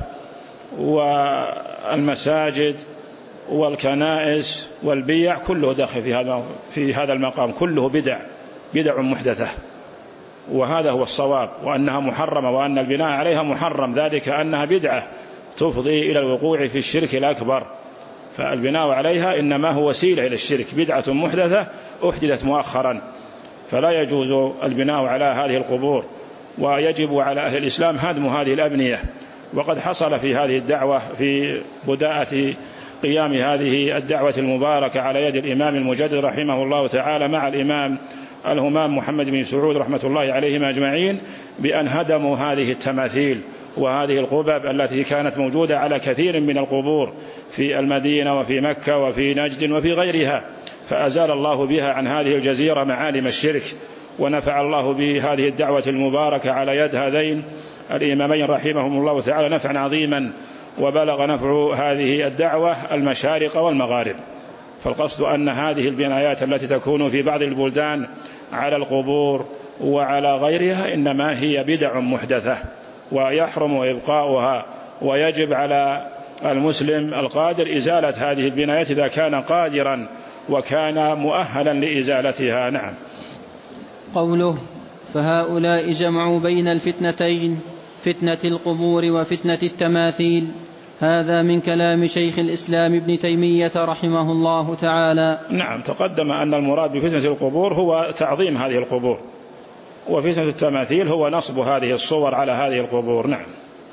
والمساجد والكنائس والبيع، كله داخل في هذا المقام، كله بدع محدثة. وهذا هو الصواب، وأنها محرمة، وأن البناء عليها محرم، ذلك أنها بدعة تفضي إلى الوقوع في الشرك الأكبر. فالبناء عليها إنما هو وسيلة إلى الشرك، بدعة محدثة أحدثت مؤخرا، فلا يجوز البناء على هذه القبور، ويجب على أهل الإسلام هدم هذه الأبنية. وقد حصل في هذه الدعوة في بداءة قيام هذه الدعوة المباركة على يد الإمام المجدد رحمه الله تعالى مع الإمام الهمام محمد بن سعود رحمة الله عليهم أجمعين، بأن هدموا هذه التماثيل وهذه القبب التي كانت موجودة على كثير من القبور في المدينة وفي مكة وفي نجد وفي غيرها، فأزال الله بها عن هذه الجزيرة معالم الشرك، ونفع الله بهذه الدعوة المباركة على يد هذين الإمامين رحمهم الله تعالى نفعا عظيما، وبلغ نفع هذه الدعوة المشارق والمغارب. فالقصد أن هذه البنايات التي تكون في بعض البلدان على القبور وعلى غيرها إنما هي بدع محدثة، ويحرم إبقاؤها، ويجب على المسلم القادر إزالة هذه البنايات إذا كان قادرا وكان مؤهلا لإزالتها. نعم. قوله: فهؤلاء جمعوا بين الفتنتين، فتنة القبور وفتنة التماثيل، هذا من كلام شيخ الإسلام ابن تيمية رحمه الله تعالى. نعم، تقدم أن المراد بفتنة القبور هو تعظيم هذه القبور، وفتنة التماثيل هو نصب هذه الصور على هذه القبور. نعم،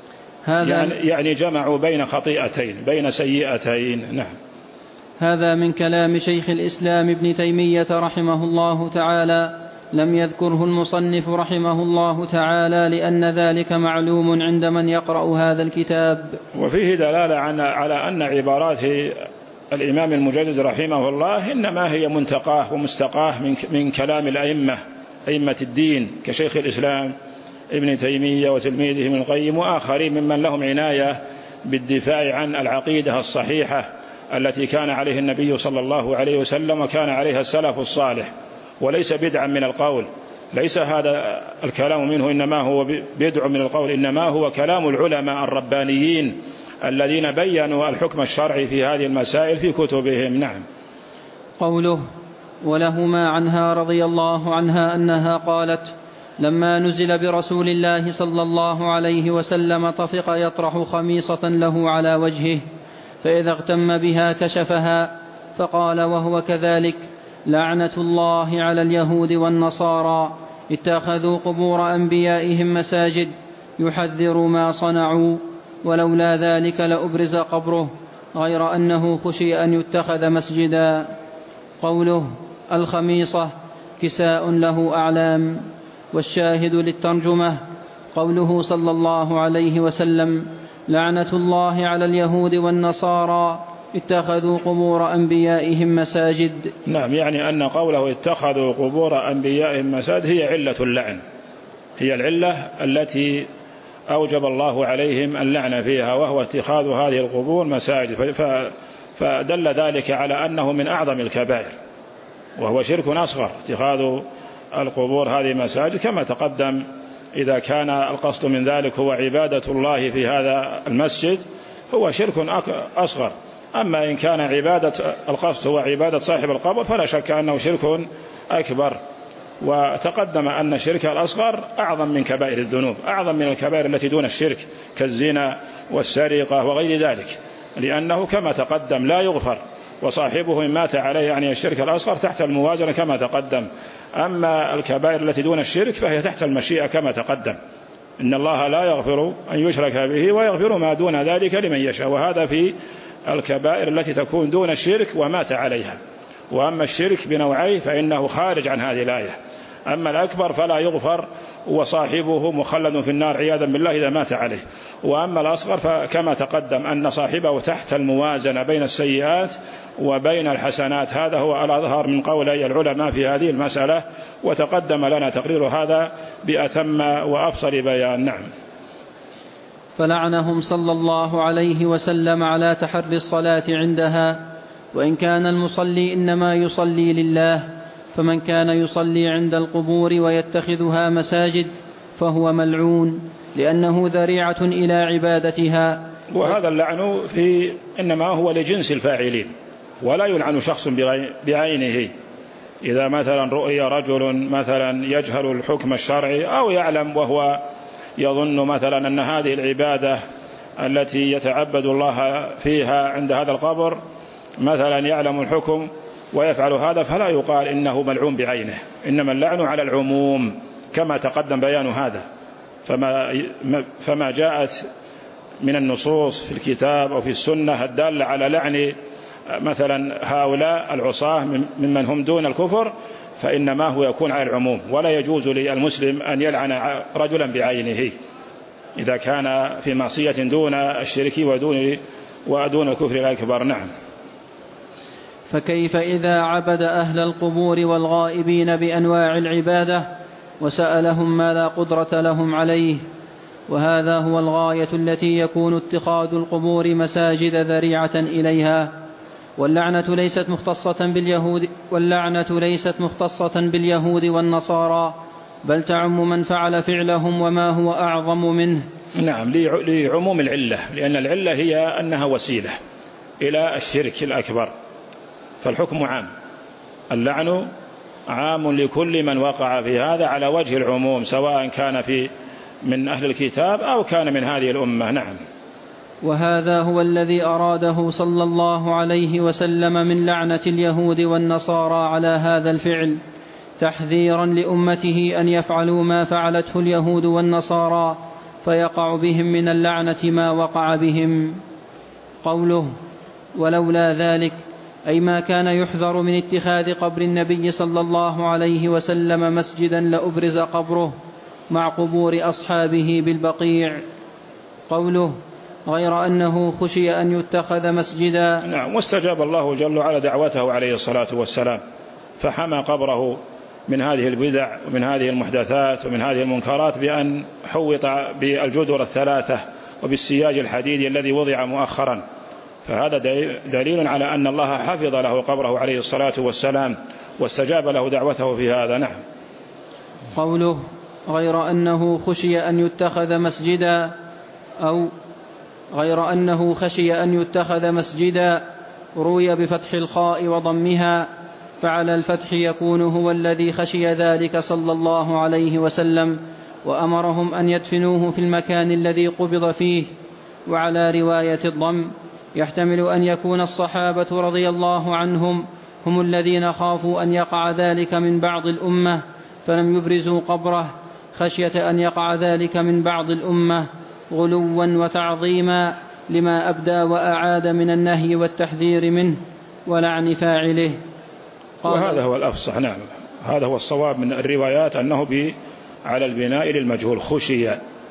يعني جمعوا بين خطيئتين، بين سيئتين. نعم. هذا من كلام شيخ الإسلام ابن تيمية رحمه الله تعالى، لم يذكره المصنف رحمه الله تعالى لأن ذلك معلوم عند من يقرأ هذا الكتاب. وفيه دلالة على أن عبارات الإمام المجدد رحمه الله إنما هي منتقاه ومستقاه من كلام أئمة الدين كشيخ الإسلام ابن تيمية وتلميذه ابن القيم وآخرين ممن لهم عناية بالدفاع عن العقيدة الصحيحة التي كان عليه النبي صلى الله عليه وسلم وكان عليها السلف الصالح، وليس بدعا من القول، ليس هذا الكلام منه إنما هو بدع من القول، إنما هو كلام العلماء الربانيين الذين بيّنوا الحكم الشرعي في هذه المسائل في كتبهم. نعم. قوله: ولهما عنها رضي الله عنها أنها قالت: لما نزل برسول الله صلى الله عليه وسلم طفق يطرح خميصة له على وجهه، فإذا اغتم بها كشفها، فقال وهو كذلك: لعنة الله على اليهود والنصارى، اتخذوا قبور أنبيائهم مساجد، يحذر ما صنعوا، ولولا ذلك لأبرز قبره، غير أنه خشي أن يتخذ مسجدا. قوله: الخميصة كساء له أعلام. والشاهد للترجمة قوله صلى الله عليه وسلم: لعنة الله على اليهود والنصارى، اتخذوا قبور أنبيائهم مساجد. نعم، يعني أن قوله اتخذوا قبور أنبيائهم مساجد هي علة اللعن، هي العلة التي أوجب الله عليهم اللعن فيها، وهو اتخاذ هذه القبور مساجد، فدل ذلك على أنه من أعظم الكبائر، وهو شرك أصغر. اتخاذ القبور هذه مساجد كما تقدم، إذا كان القصد من ذلك هو عبادة الله في هذا المسجد هو شرك أصغر، أما إن كان القصد هو عبادة صاحب القبر فلا شك أنه شرك أكبر. وتقدم أن الشرك الأصغر أعظم من كبائر الذنوب، أعظم من الكبائر التي دون الشرك كالزنا والسرقة وغير ذلك، لأنه كما تقدم لا يغفر، وصاحبه إن مات عليه يعني الشرك الأصغر تحت الموازنة كما تقدم. أما الكبائر التي دون الشرك فهي تحت المشيئة كما تقدم، إن الله لا يغفر أن يشرك به ويغفر ما دون ذلك لمن يشاء، وهذا في الكبائر التي تكون دون الشرك ومات عليها. وأما الشرك بنوعيه فإنه خارج عن هذه الآية، أما الأكبر فلا يغفر وصاحبه مخلد في النار عياذا بالله إذا مات عليه. وأما الأصغر فكما تقدم أن صاحبه تحت الموازنة بين السيئات وبين الحسنات. هذا هو الأظهر من قولي العلماء في هذه المسألة، وتقدم لنا تقرير هذا بأتم وأفصل بيان. نعم. فلعنهم صلى الله عليه وسلم على تحري الصلاة عندها، وإن كان المصلي إنما يصلي لله، فمن كان يصلي عند القبور ويتخذها مساجد فهو ملعون، لأنه ذريعة إلى عبادتها. وهذا اللعن إنما هو لجنس الفاعلين، ولا يلعن شخص بعينه. إذا مثلا رؤي رجل مثلا يجهل الحكم الشرعي أو يعلم وهو يظن مثلا أن هذه العبادة التي يتعبد الله فيها عند هذا القبر مثلا يعلم الحكم ويفعل هذا، فلا يقال إنه ملعون بعينه، إنما اللعن على العموم كما تقدم بيان هذا. فما جاءت من النصوص في الكتاب أو في السنة الدالة على لعن مثلا هؤلاء العصاة ممن هم دون الكفر، فإنما هو يكون على العموم، ولا يجوز للمسلم أن يلعن رجلا بعينه إذا كان في معصية دون الشرك ودون الكفر الأكبر. نعم. فكيف إذا عبد أهل القبور والغائبين بأنواع العبادة وسألهم ما لا قدرة لهم عليه؟ وهذا هو الغاية التي يكون اتخاذ القبور مساجد ذريعة إليها. واللعنة ليست مختصة باليهود والنصارى، بل تعم من فعل فعلهم وما هو أعظم منه. نعم، لعموم العلة، لأن العلة هي أنها وسيلة إلى الشرك الأكبر، فالحكم عام. اللعن عام لكل من وقع في هذا على وجه العموم، سواء كان من أهل الكتاب أو كان من هذه الأمة. نعم. وهذا هو الذي أراده صلى الله عليه وسلم من لعنة اليهود والنصارى على هذا الفعل، تحذيرا لأمته أن يفعلوا ما فعلته اليهود والنصارى فيقع بهم من اللعنة ما وقع بهم. قوله ولولا ذلك أي ما كان يحذر من اتخاذ قبر النبي صلى الله عليه وسلم مسجدا لأبرز قبره مع قبور أصحابه بالبقيع. قوله غير أنه خشي أن يتخذ مسجدا. نعم. واستجاب الله جل وعلا دعوته عليه الصلاة والسلام، فحمى قبره من هذه البدع ومن هذه المحدثات ومن هذه المنكرات بأن حوط بالجدر الثلاثة وبالسياج الحديدي الذي وضع مؤخرا، فهذا دليل على أن الله حفظ له قبره عليه الصلاة والسلام واستجاب له دعوته في هذا. نعم. قوله غير أنه خشي أن يتخذ مسجدا، أو غير أنه خشي أن يتخذ مسجدا روي بفتح الخاء وضمها، فعلى الفتح يكون هو الذي خشي ذلك صلى الله عليه وسلم وأمرهم أن يدفنوه في المكان الذي قبض فيه. وعلى رواية الضم يحتمل أن يكون الصحابة رضي الله عنهم هم الذين خافوا أن يقع ذلك من بعض الأمة فلم يبرزوا قبره، خشية أن يقع ذلك من بعض الأمة غلوا وتعظيما لما أبدى وأعاد من النهي والتحذير منه ولعن فاعله. وهذا هو الأفصح. نعم، هذا هو الصواب من الروايات أنه على البناء للمجهول خشي،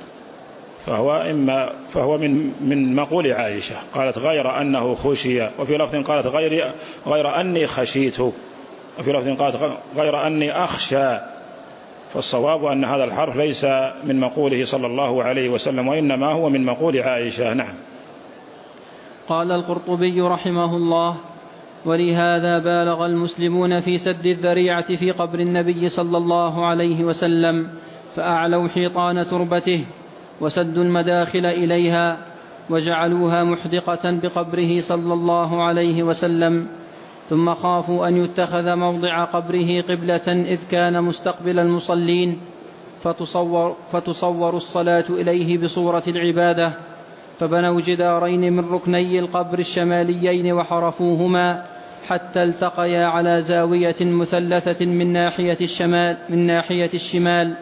فهو من مقول عائشة قالت غير أنه خشي، وفي لفظ قالت غير أني خشيت، وفي لفظ قالت غير أني أخشى. فالصواب أن هذا الحرف ليس من مقوله صلى الله عليه وسلم، وإنما هو من مقول عائشة. نعم. قال القرطبي رحمه الله ولهذا بالغ المسلمون في سد الذريعة في قبر النبي صلى الله عليه وسلم، فأعلوا حيطان تربته وسدوا المداخل إليها وجعلوها محدقة بقبره صلى الله عليه وسلم، ثم خافوا أن يتخذ موضع قبره قبلة إذ كان مستقبل المصلين فتصور الصلاة إليه بصورة العبادة، فبنوا جدارين من ركني القبر الشماليين وحرفوهما حتى التقيا على زاوية مثلثة من ناحية الشمال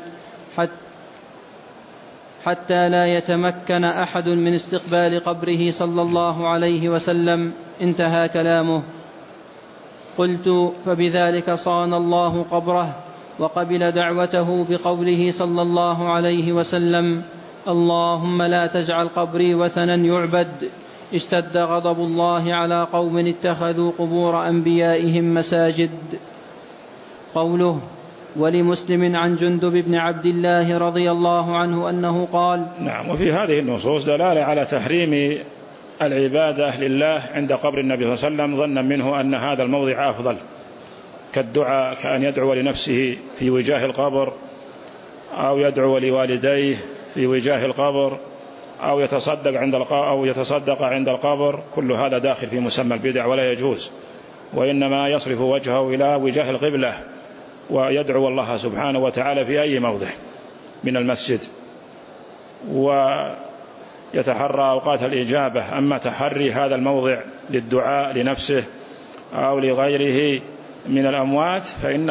حتى لا يتمكن أحد من استقبال قبره صلى الله عليه وسلم. انتهى كلامه. قلت فبذلك صان الله قبره وقبل دعوته بقوله صلى الله عليه وسلم اللهم لا تجعل قبري وثنا يعبد، اشتد غضب الله على قوم اتخذوا قبور أنبيائهم مساجد. قوله: ولمسلم عن جندب بن عبد الله رضي الله عنه أنه قال. نعم. وفي هذه النصوص دلالة على تحريم العبادة لله عند قبر النبي صلى الله عليه وسلم، ظنا منه أن هذا الموضع أفضل، كالدعاء، كأن يدعو لنفسه في وجاه القبر، أو يدعو لوالديه في وجاه القبر، أو يتصدق عند القبر. كل هذا داخل في مسمى البدع ولا يجوز، وإنما يصرف وجهه إلى وجاه القبلة ويدعو الله سبحانه وتعالى في أي موضع من المسجد، ويتحرى أوقات الإجابة. أما تحري هذا الموضع للدعاء لنفسه أو لغيره من الأموات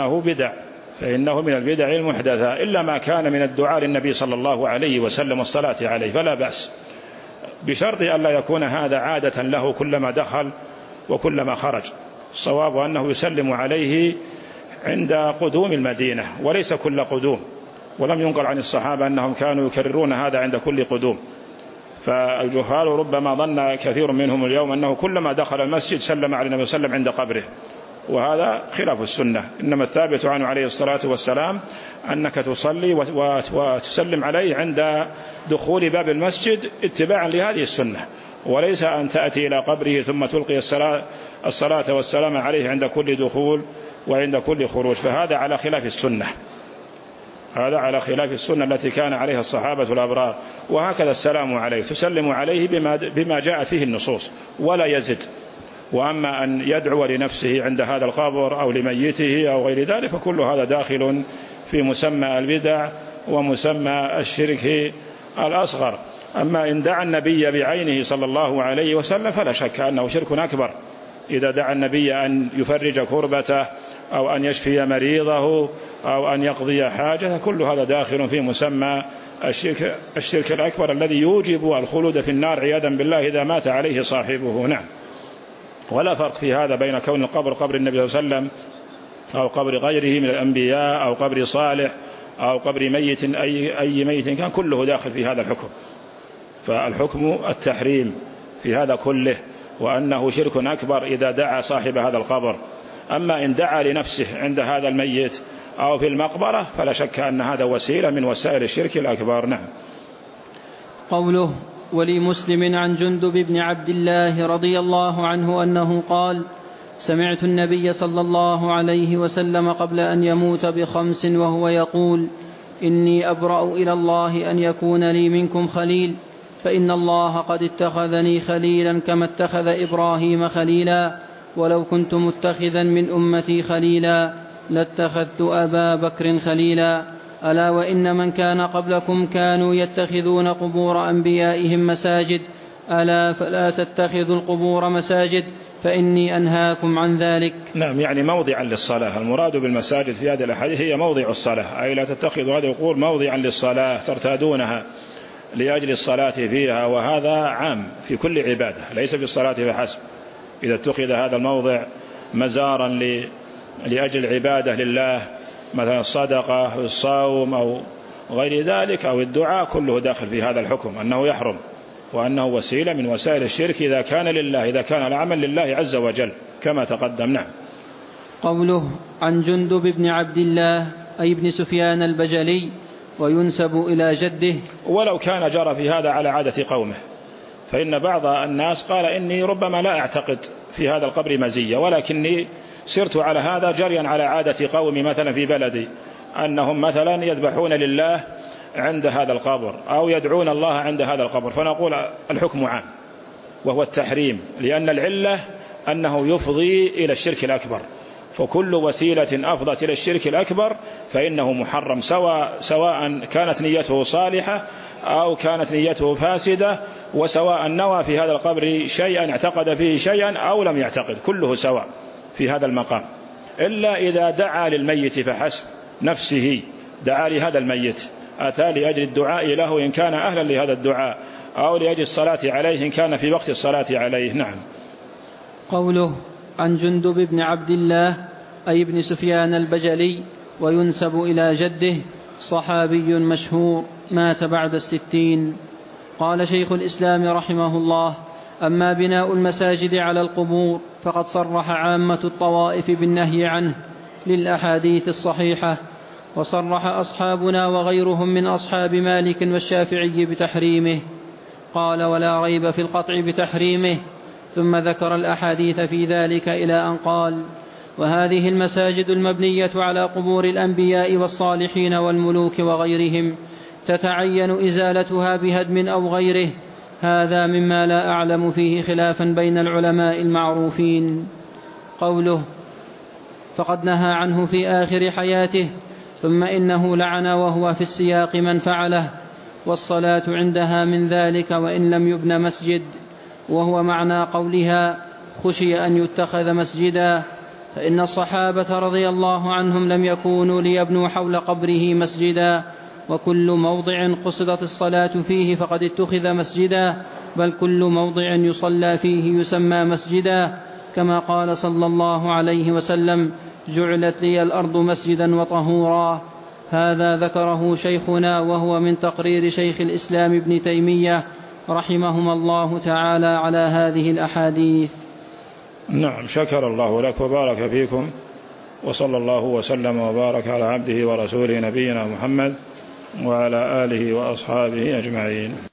فإنه من البدع المحدثة، إلا ما كان من الدعاء للنبي صلى الله عليه وسلم والصلاة عليه فلا بأس، بشرط أن لا يكون هذا عادة له كلما دخل وكلما خرج. الصواب أنه يسلم عليه عند قدوم المدينة وليس كل قدوم، ولم ينقل عن الصحابة أنهم كانوا يكررون هذا عند كل قدوم. فالجهال ربما ظن كثير منهم اليوم أنه كلما دخل المسجد سلم على النبي صلى الله عليه وسلم عند قبره، وهذا خلاف السنة. إنما الثابت عنه عليه الصلاة والسلام أنك تصلي وتسلم عليه عند دخول باب المسجد اتباعا لهذه السنة، وليس أن تأتي إلى قبره ثم تلقي الصلاة والسلام عليه عند كل دخول وعند كل خروج، فهذا على خلاف السنة، هذا على خلاف السنة التي كان عليها الصحابة الأبرار. وهكذا السلام عليه تسلم عليه بما جاء فيه النصوص ولا يزد. وأما أن يدعو لنفسه عند هذا القبر أو لميته أو غير ذلك فكل هذا داخل في مسمى البدع ومسمى الشرك الأصغر. أما إن دعا النبي بعينه صلى الله عليه وسلم فلا شك أنه شرك أكبر، إذا دعا النبي أن يفرج كربته أو أن يشفي مريضه أو أن يقضي حاجة، كل هذا داخل في مسمى الشرك الأكبر الذي يوجب الخلود في النار عياذا بالله إذا مات عليه صاحبه. نعم. ولا فرق في هذا بين كون القبر قبر النبي صلى الله عليه وسلم أو قبر غيره من الأنبياء أو قبر صالح أو قبر ميت، أي ميت كان كله داخل في هذا الحكم. فالحكم التحريم في هذا كله، وأنه شرك أكبر إذا دعا صاحب هذا القبر. أما إن دعا لنفسه عند هذا الميت أو في المقبرة فلا شك أن هذا وسيلة من وسائل الشرك الأكبر. نعم. قوله: ولمسلم عن جندب بن عبد الله رضي الله عنه أنه قال: سمعت النبي صلى الله عليه وسلم قبل أن يموت ب5 وهو يقول: إني أبرأ إلى الله أن يكون لي منكم خليل، فإن الله قد اتخذني خليلا كما اتخذ إبراهيم خليلا، ولو كنت متخذا من أمتي خليلا لاتخذت أبا بكر خليلا. ألا وإن من كان قبلكم كانوا يتخذون قبور أنبيائهم مساجد، ألا فلا تتخذوا القبور مساجد فإني أنهاكم عن ذلك. نعم، يعني موضعا للصلاة. المراد بالمساجد في هذه الأحاديث هي موضع الصلاة، أي لا تتخذوا هذه القبور موضعا للصلاة ترتادونها لأجل الصلاة فيها، وهذا عام في كل عبادة ليس في الصلاة فحسب. إذا اتخذ هذا الموضع مزارا لأجل العبادة لله، مثلا الصدقة أو الصوم أو غير ذلك أو الدعاء، كله داخل في هذا الحكم أنه يحرم، وأنه وسيلة من وسائل الشرك إذا كان لله، إذا كان العمل لله عز وجل كما تقدم. نعم. قوله: عن جندب بن عبد الله أي بن سفيان البجلي، وينسب إلى جده. ولو كان جرى في هذا على عادة قومه، فإن بعض الناس قال: إني ربما لا أعتقد في هذا القبر مزية، ولكني سرت على هذا جريا على عادة قومي مثلا في بلدي، أنهم مثلا يذبحون لله عند هذا القبر أو يدعون الله عند هذا القبر، فنقول الحكم عام وهو التحريم، لأن العلة أنه يفضي إلى الشرك الأكبر، فكل وسيلة أفضت إلى الشرك الأكبر فإنه محرم، سواء كانت نيته صالحة أو كانت نيته فاسدة، وسواء نوى في هذا القبر شيئا اعتقد فيه شيئا أو لم يعتقد، كله سواء في هذا المقام، إلا إذا دعا للميت فحسب، نفسه دعا لهذا الميت، أتى لأجل الدعاء له إن كان أهلا لهذا الدعاء، أو لأجل الصلاة عليه إن كان في وقت الصلاة عليه. نعم. قوله: عن جندب بن عبد الله أي بن سفيان البجلي، وينسب إلى جده، صحابي مشهور مات بعد 60. قال شيخ الإسلام رحمه الله: أما بناء المساجد على القبور فقد صرح عامة الطوائف بالنهي عنه للأحاديث الصحيحة، وصرح أصحابنا وغيرهم من أصحاب مالك والشافعي بتحريمه. قال: ولا ريب في القطع بتحريمه، ثم ذكر الأحاديث في ذلك إلى أن قال: وهذه المساجد المبنية على قبور الأنبياء والصالحين والملوك وغيرهم تتعين إزالتها بهدم أو غيره. هذا مما لا أعلم فيه خلافا بين العلماء المعروفين. قوله: فقد نهى عنه في آخر حياته، ثم إنه لعن وهو في السياق من فعله، والصلاة عندها من ذلك وإن لم يبن مسجد، وهو معنى قولها: خشي أن يتخذ مسجدا، فإن الصحابة رضي الله عنهم لم يكونوا ليبنوا حول قبره مسجدا، وكل موضع قصدت الصلاة فيه فقد اتخذ مسجدا، بل كل موضع يصلى فيه يسمى مسجدا، كما قال صلى الله عليه وسلم: جعلت لي الأرض مسجدا وطهورا. هذا ذكره شيخنا، وهو من تقرير شيخ الإسلام ابن تيمية رحمهما الله تعالى على هذه الأحاديث. نعم، شكر الله لك وبارك فيكم، وصلى الله وسلم وبارك على عبده ورسوله نبينا محمد وعلى آله وأصحابه أجمعين.